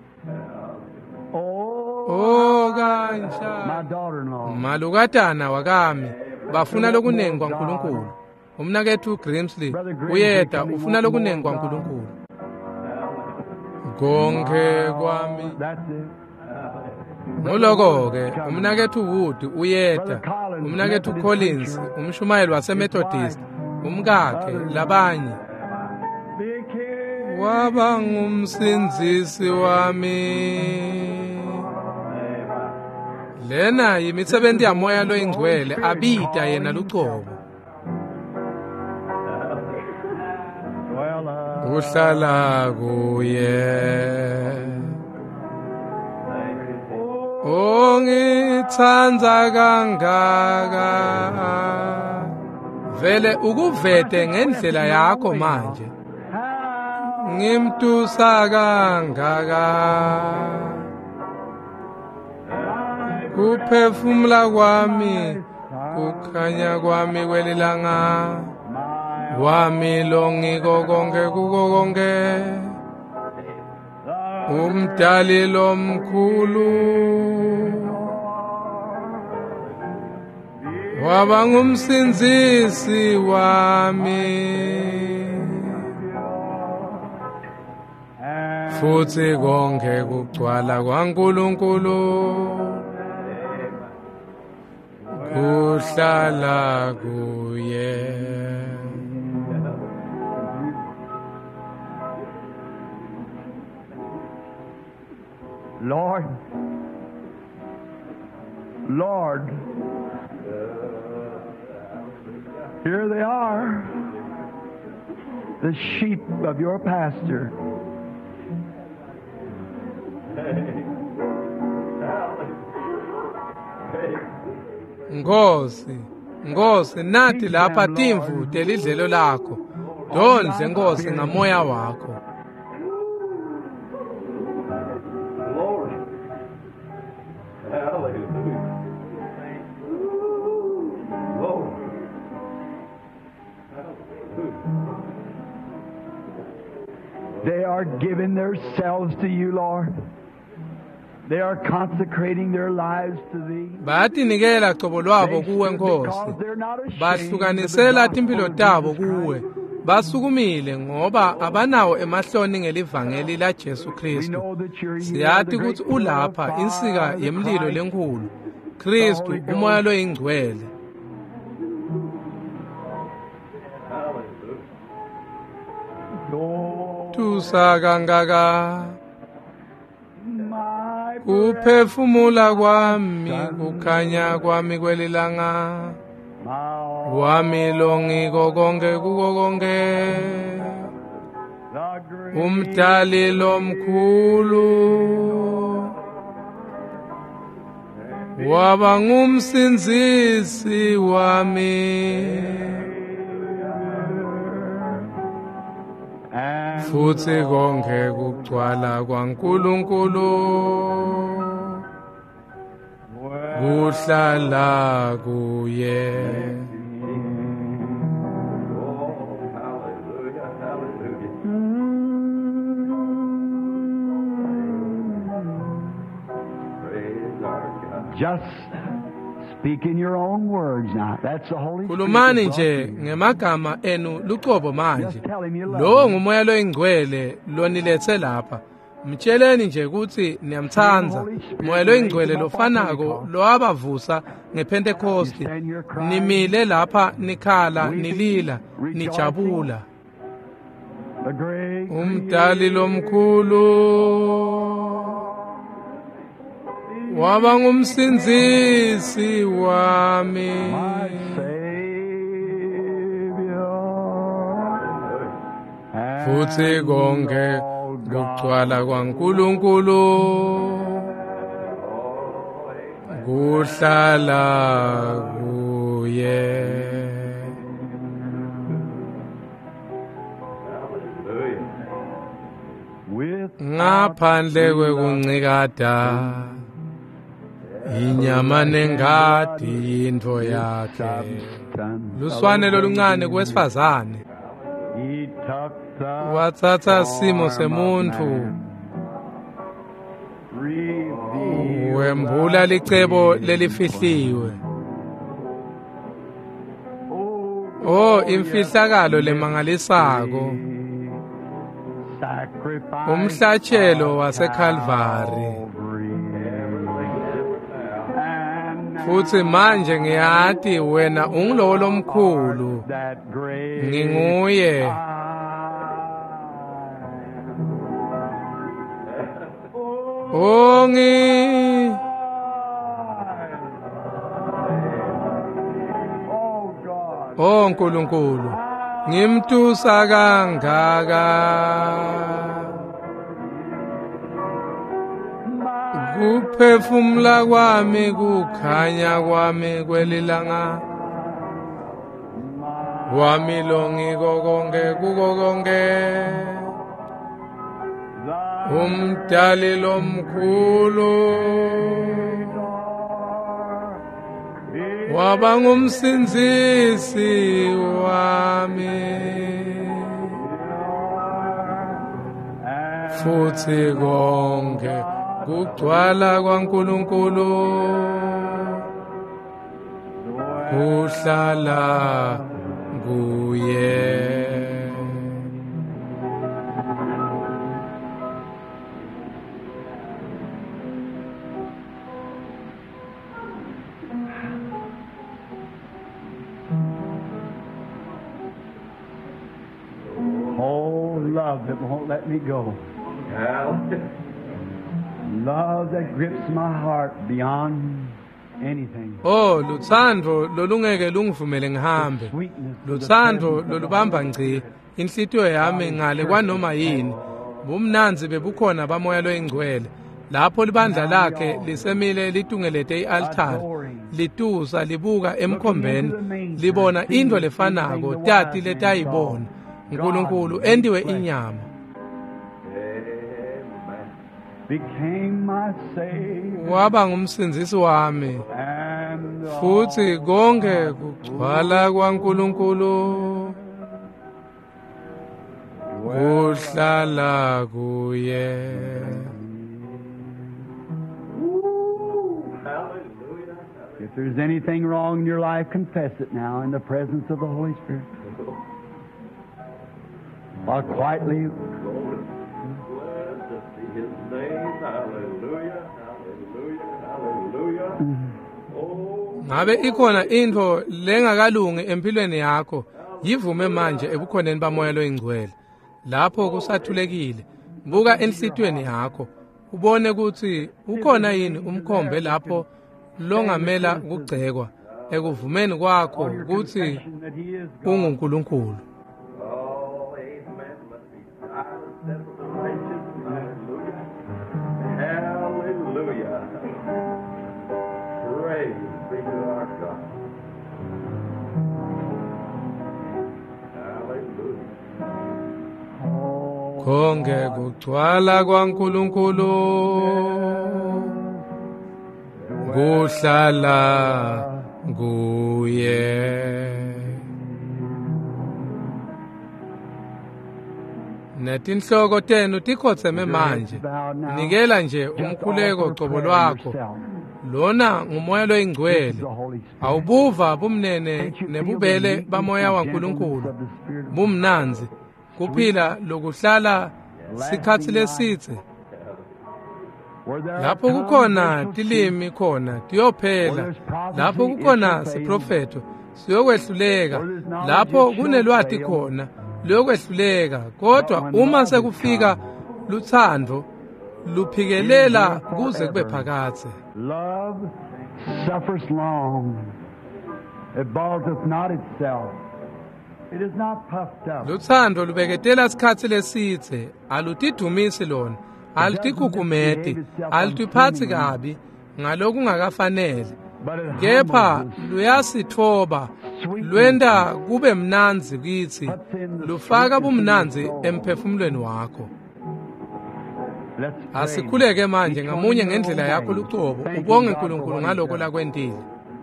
Oh kanjani. My daughter-in-law. Malukatana wakami bafuna lokunengi kwaNkulunkulu. Umnakethu Grimsley uyeda ufuna lokunengi kwaNkulunkulu. Konke kwami. That's it. Ngoloko-ke umnakethu Wood uyeda, umnakethu Collins umshumayeli waseMethodist, umkakhe labanye. Waba ngumsinzisi wami. Lena yimisebenti yamoya loyingcwele abita yena lucobo. Uhlala kuye. Ongithandza kangaka. Vele ukuvete ngendlela yakho manje. ngimtusa kangaka kuphefumula kwami kukhanya kwami kwelilanga wami longiko konke kuko konke umdali lomkhulu waba ngumsinzisi wami futhi konke kugcwala kwaNkulunkulu kuhlala kuye. Lord, Lord, here they are, the sheep of your pasture. Nkosi, nathi lapha timvu telidlelo lakho. Dondle Nkosi ngamoya wakho. They are giving themselves to you, Lord. They are consecrating their lives to thee. Bayatinikela qobo lwabo kuwe Nkosi. Bahlukanisela impilo tabo kuwe. Basukumile ngoba abanawo emahloni ngelivangeli la Jesu Kristu. Siyathi ukuthi ulapha insika yemlilo lenkulu. Kristu umoya lo ingcwele. Tusa kangaka kuphefumula kwami kukhanya kwami kwelilanga wami longiko konke kuko konke umdali lomkhulu waba ngumsinzisi wami futhi konke kugcwala kwaNkulunkulu kuhlala kuye. Just speak in your own words now. That's the Holy Spirit. Khulumani nje ngemagama enu luqobo manje. Lo ngumoya lo ingcwele lonilethe lapha. Mtsheleni nje ukuthi niyamthanza. Moya lo ingcwele lofanako lo abavusa ngePentecost. Nimile lapha nikhala nilila nijabula. Umdali lomkhulu waba ngumsinzisi wami futhi konke kugcwala kwaNkulunkulu kuhlala kuye. Ngaphandle kwekuncikada inyama nengadi into yakhe luswane loluncane kwesifazane wathatha simo semuntu wembula licebo lelifihliwe. Imfihlakalo lemangalisako umhlatshelo waseKalvari. Futhi manje ngiyathi wena ungulowo lomkhulu nginguye. Nkulunkulu ngimtusa kangaka kuphefumula kwami kukhanya kwami kwelilanga wami longiko konke kuko konke umdali lomkhulu waba ngumsinzisi wami futhi konke kugcwala kwaNkulunkulu kuhlala kuye. Oh, love that won't let me go. Love that grips my heart beyond anything. Oh, luthando lolungeke lungivumele ngihambe. Luthando lolubamba ngci inhlitiyo yami ngale kwanoma yini. Bumnanzi bebukhona bamoya loyingcwele. Lapho libandla lakhe lisemile litungelete i-altar, litusa libuka emkhombeni, libona into lefanako tati letayibona. uNkulunkulu endiwe inyama. Waba ngumsinzisi wami futhi konke kugcwala kwaNkulunkulu kuhlala kuye. If there's anything wrong in your life, confess it now in the presence of the Holy Spirit. Or quietly. His name, hallelujah, hallelujah, hallelujah. Ngabe ikhona into lengakalungi empilweni yakho, yivume manje ebukhoneni bamoya loyingcwele. Lapho kusathulekile, buka enhlitweni yakho, ubone ukuthi ukhona yini umkhombe lapho longamela kugcekwa ekuvumeni kwakho ukuthi unguNkulunkulu. Oh, amen. Must be silent and righteous. Hallelujah. Praise be to our God. Hallelujah. Konke kugcwala kwaNkulunkulu kuhlala kuye. Netinhloko tenu tikhotseme manje. Nikela nje umkhuleko qobo lwakho. Lona ngumoya loyingcwele. Awubuva bumnene nebubele bamoya waNkulunkulu. Bumnanzi kuphila lokuhlala sikhathi lesithe. Lapho kukhona tilimi khona tiyophela. Lapho kukhona siprofeto siyokwehluleka. Lapho kunelwati khona lokwehluleka. Kodwa uma sekufika luthando luphikelela kuze kube phakathe. Love suffers long. It balleth not itself. It is not puffed up. Luthando lubeketela isikhathi lesithe, alutidumisi lona, alutikukumeti, alutiphathi kabi ngaloku ngakafanele. Kepha luyasithoba, lwenda kube mnanzi kithi, lufaka bumnanzi emphefumulweni wakho. Asikhuleke manje ngamunye ngendlela yakho lucobo, ubonge uNkulunkulu ngaloko lakwentile.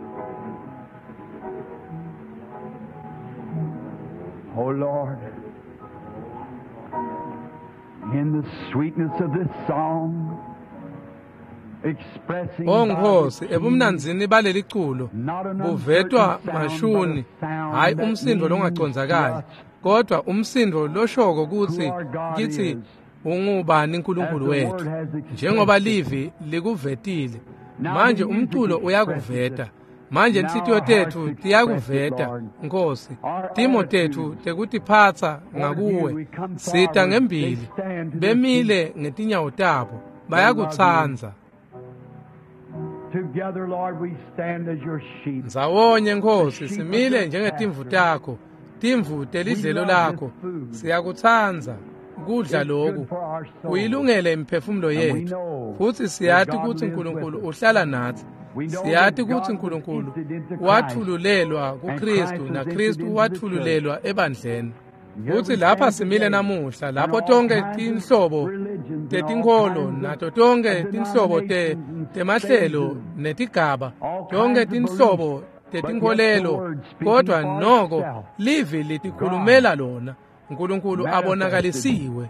Oh Lord, in the sweetness of this song, expressing Nkosi ebumnanzini baleli culo buvetwa mashuni, hayi umsindo longacondzakali, kodwa umsindo loshoko kuthi kithi ungubani uNkulunkulu wethu. Njengoba livi likuvetile, manje umculo uyakuveta. Manje inhlitiyo tethu tiyakuveta Nkosi, timo tethu tekutiphatsa ngakuwe. Sita ngembili, bemile ngetinyawo tabo, bayakutsanza. Together, Lord, we stand as your sheep. Ndzawonye Nkosi, simile njengetimvu takho, timvu telidlelo lakho. Siyakutsanza kudla lokhu, uyilungele imphefumulo yethu. Futhi siyati ukuthi uNkulunkulu uhlala nathi. Siyati ukuthi uNkulunkulu wathululelwa kuKristu naKristu wathululelwa ebandleni. Futhi lapha simile namuhla lapho tonke tinhlobo tetinkholo nato tonke tinhlobo temahlelo netigaba tonke tinhlobo tetinkholelo kodwa noko livi litikhulumela lona uNkulunkulu abonakalisiwe.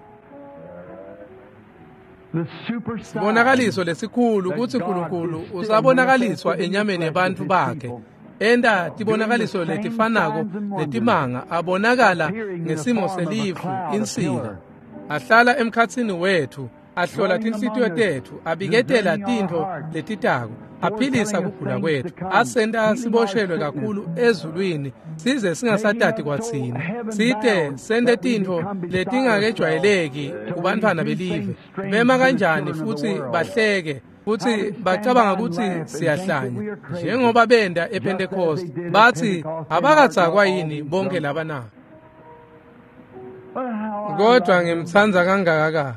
Sibonakaliso lesikhulu ukuthi uNkulunkulu usabonakaliswa enyameni yabantu bakhe. Enda tibonakaliso letifanako letimanga abonakala ngesimo selifu insika. Ahlala emkhatsini wethu, ahlola tinhlitiyo tethu, abiketela tintfo letitako, aphilisa kugula kwethu, asenta siboshelwe kakhulu ezulwini size singasatati kwatsini, site sente tintfo letingakejwayeleki kubantfwana belive, bema kanjani futhi bahleke futhi bacabanga ukuthi siyahlanya njengoba benda ePentecost bathi abakatsakwa yini bonke laba na. Kodwa ngimthanza kangaka,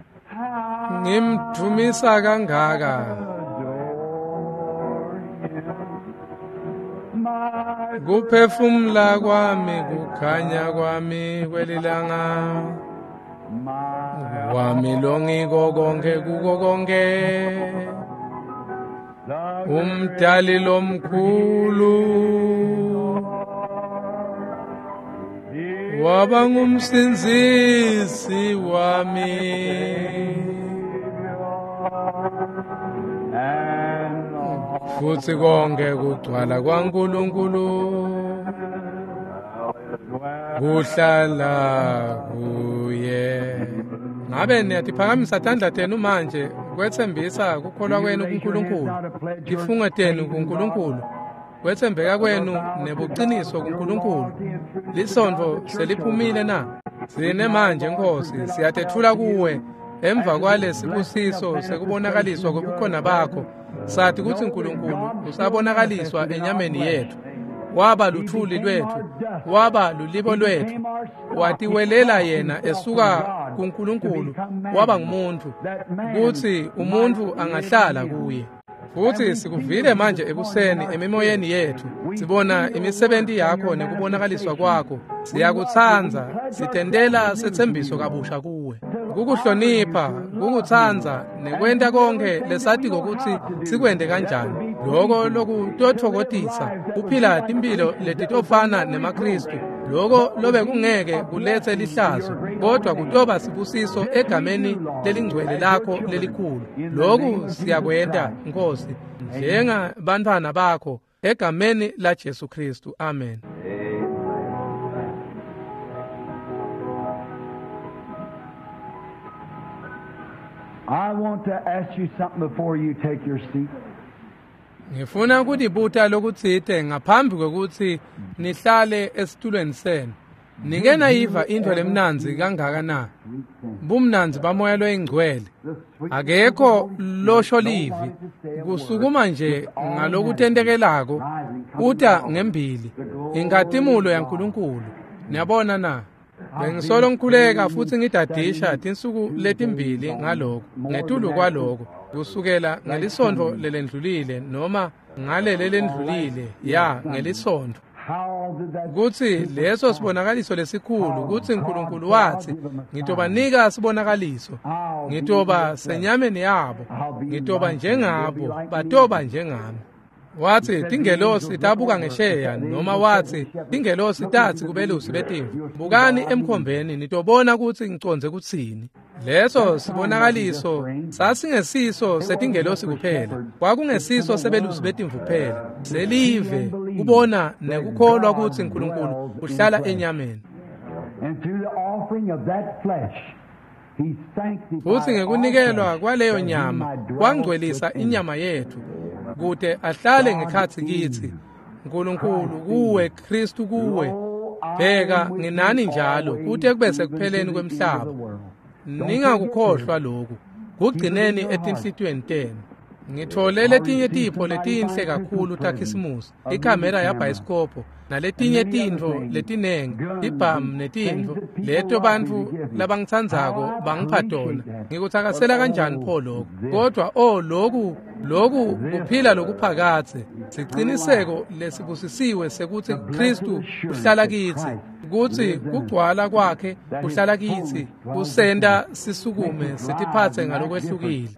ngimdumisa kangaka, kuphefumula kwami kukhanya kwami kwelilanga wami longiko konke kuko konke umdali lomkhulu waba ngumsinzisi wami futhi konke kugcwala kwaNkulunkulu kuhlala kuye. Ngabe niyatiphakamisa tandla tenu manje kwethembisa kukholwa kwenu kuNkulunkulu, tifungo tenu kuNkulunkulu, kwethembeka kwenu nebuqiniso kuNkulunkulu. Lisondvo seliphumile na? Sine manje Nkosi siyatethula kuwe emva kwalesibusiso sekubonakaliswa kobukhona bakho. Sathi ukuthi uNkulunkulu usabonakaliswa enyameni yethu, waba luthuli lwethu, waba lulibo lwethu, watiwelela yena esuka kuNkulunkulu waba ngumuntu, kuthi umuntu angahlala kuye. Futhi sikuvile manje ekuseni emimoyeni yethu, sibona imisebenti yakho nekubonakaliswa kwakho, siyakuthanza, sitendela sethembiso kabusha kuwe, kukuhlonipha, kukuthanza nekwenta konke lesati kokuthi sikwende kanjani. Loko lokutotfokotisa kuphila timpilo letitofana nemaKristu, loko lobe kungeke kulethe lihlazo kodwa kutoba sibusiso egameni lelingcwele lakho lelikhulu. Loku siyakwenda Nkosi njenga bantwana bakho egameni la Jesu Kristu. Amen. I want to ask you something before you take your seat. Ngifuna ukudibuta lokutsite ngaphambi kokuthi nihlale esitulweni senu. Nike nayiva into lemnanzi kangaka na? Bumnanzi bamoya loyingcwele. Akekho losho livi kusukuma nje ngalokutentekelako uta ngembili ingatimulo yaNkulunkulu. Niyabona na? Bengisolo ngikhuleka futhi ngidadisha tinsuku letimbili ngaloko ngetulu kwaloko kusukela ngelisondvo lelendlulile noma ngale lendlulile ya ngelisondvo kuthi leso sibonakaliso lesikhulu kuthi uNkulunkulu wathi ngitobanika sibonakaliso ngitoba senyameni yabo ngitoba njengabo batoba njengami. Wathi tingelosi tabuka ngesheya noma wathi tingelosi tathi kubelusi betimvu bukani emkhombeni nitobona ukuthi ngiconze kutsini. Leso sibonakaliso sasingesiso setingelosi kuphela, kwakungesiso sebelusi betimvu kuphela, selive kubona nekukholwa ukuthi uNkulunkulu uhlala enyameni. Futhi ngekunikelwa kwaleyo nyama kwangcwelisa inyama yethu kude ahlale ngekhatsi kithi. uNkulunkulu kuwe Kristu kuwe bheka nginani njalo kude kube sekupheleni kwemhlaba. Ningakukhohlwa lokhu kugcineni etinhlitweni tenu. ngithole letinye tipho letinhle kakhulu takhisimusi, ikhamera yabhayisikobho naletinye tintfo letinengi, ibhamu netintfo leto bantfu labangitsandzako bangipha tona. Ngikuthakasela kanjani pho lokhu? Kodwa lokhu kuphila lokuphakatse, siciniseko lesibusisiwe sekuthi Kristu uhlala kitsi, kutsi kugcwala kwakhe kuhlala kitsi kusenta sisukume sitiphatse ngalokwehlukile.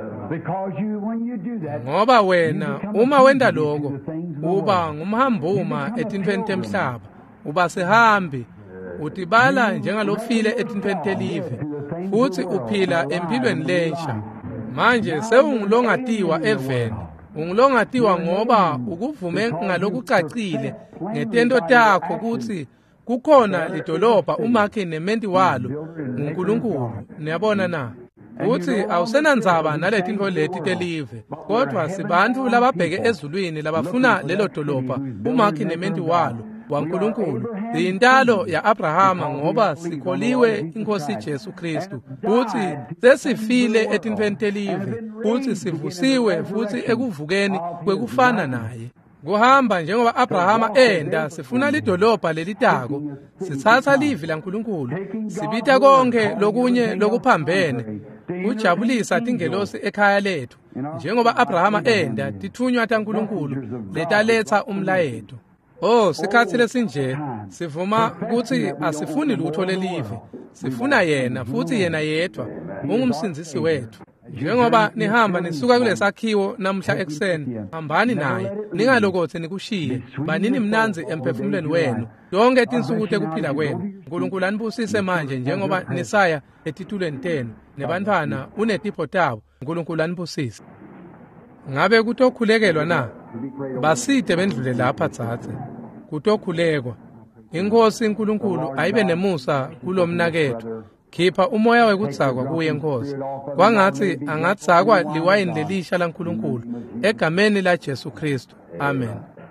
Ngoba wena uma wenda lokho uba ngumhambuma etintfweni temhlaba, uba sihambi, utibala njengalofile etintfweni telive, futhi uphila empilweni lensha. Manje sewungulongatiwa eveni, ungulongatiwa ngoba ukuvume ngalokucacile ngetento takho ukuthi kukhona lidolobha umakhi nementi walo nguNkulunkulu. Niyabona na? Uthi awusenandzaba naletintfo leti telive, kodwa sibantfu lababheke ezulwini labafuna lelo dolobha umakhi nementi walo waNkulunkulu. Yintalo ya Abrahama ngoba sikholiwe iNkosi Jesu Kristu, futhi sesifile etintfweni telive, futhi sivusiwe futhi ekuvukeni kwekufana naye. Kuhamba njengoba Abrahama enda sifuna lidolobha lelitako, sitsatsa livi laNkulunkulu, sibita konke lokunye lokuphambene, kujabulisa tingelosi ekhaya lethu, njengoba Abrahama enda tithunywa taNkulunkulu letaletsa umlayeto. Sikhatsi lesinje sivuma ukuthi asifuni lutho lelive, sifuna yena futhi yena yedwa, ungumsindzisi wethu. Njengoba nihamba nisuka kule sakhiwo namhla ekuseni, hambani naye, ningalokothe nikushiye, banini mnanzi emphefumulweni wenu yonke tinsuku tekuphila kwenu. Nkulunkulu anibusise manje njengoba nisaya etitulweni tenu, nebantwana unetipho tabo, Nkulunkulu anibusise. Ngabe kutokhulekelwa na? Basite bendlule lapha dzatse, kutokhulekwa. Inkosi Nkulunkulu ayibe nemusa kulomnakethu. Khipha umoya wekudzakwa kuye Nkosi, kwangathi angatsakwa liwayini lelisha laNkulunkulu egameni la Jesu Kristu. Amen.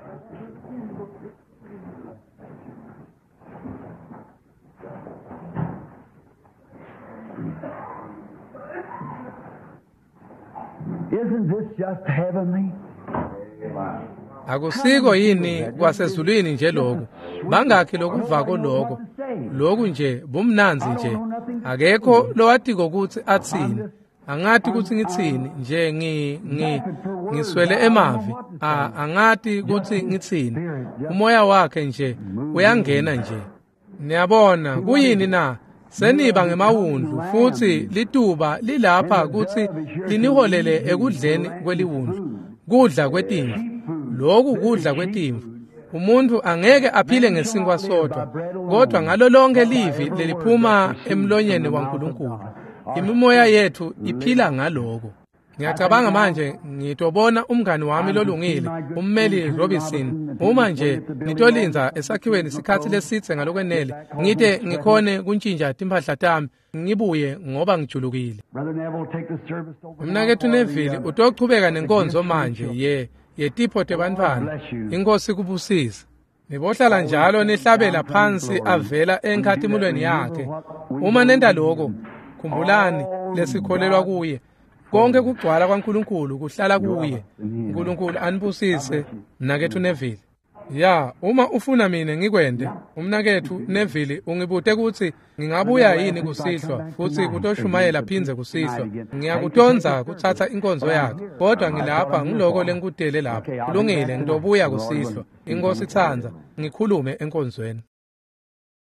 Isn't this just heavenly? Akusiko yini kwasezulwini nje lokhu? Bangakhi lokuvako lokhu nje bumnanzi nje. Akekho lowatiko ukuthi atsini, angati ukuthi ngitsini nje ngiswele emavi, angati ukuthi ngitsini. Umoya wakhe nje uyangena nje. Niyabona kuyini na? Seniba ngemawundlu futhi lituba lilapha ukuthi liniholele ekudleni kweliwundlu, kudla kwetimvu. Lokhu kudla kwetimvu umuntu angeke aphile ngesinkwa sodwa, kodwa ngalo lonke livi leliphuma emlonyeni waNkulunkulu. Imimoya yethu iphila ngaloko. Ngiyacabanga manje ngitobona umngani wami lolungile, ummeli Robinson, uma nje ngitolinza esakhiweni sikhathi lesitse ngalokwenele, ngite ngikhone kuntshintsha timphahla tami ngibuye ngoba ngijulukile. Umnakethu Neville utochubeka nenkonzo manje yetipho tebantfana. Inkosi kubusise. Nibohlala njalo nihlabela phansi avela enkathimulweni yakhe. Uma nenda lokho, khumbulani lesikholelwa kuye. Konke kugcwala kwaNkulunkulu kuhlala kuye. uNkulunkulu anibusise mnakethu Neville. Uma ufuna mina ngikwende, umnakethu Neville ungibute ukuthi ngingabuya yini kusihlwa futhi kutoshumayela phinze kusihlwa. Ngiyakutonza kuthatha inkonzo yakhe, kodwa ngilapha ngiloko lenkutele lapha. Kulungile ngitobuya kusihlwa. Inkosi ithanza ngikhulume enkonzweni.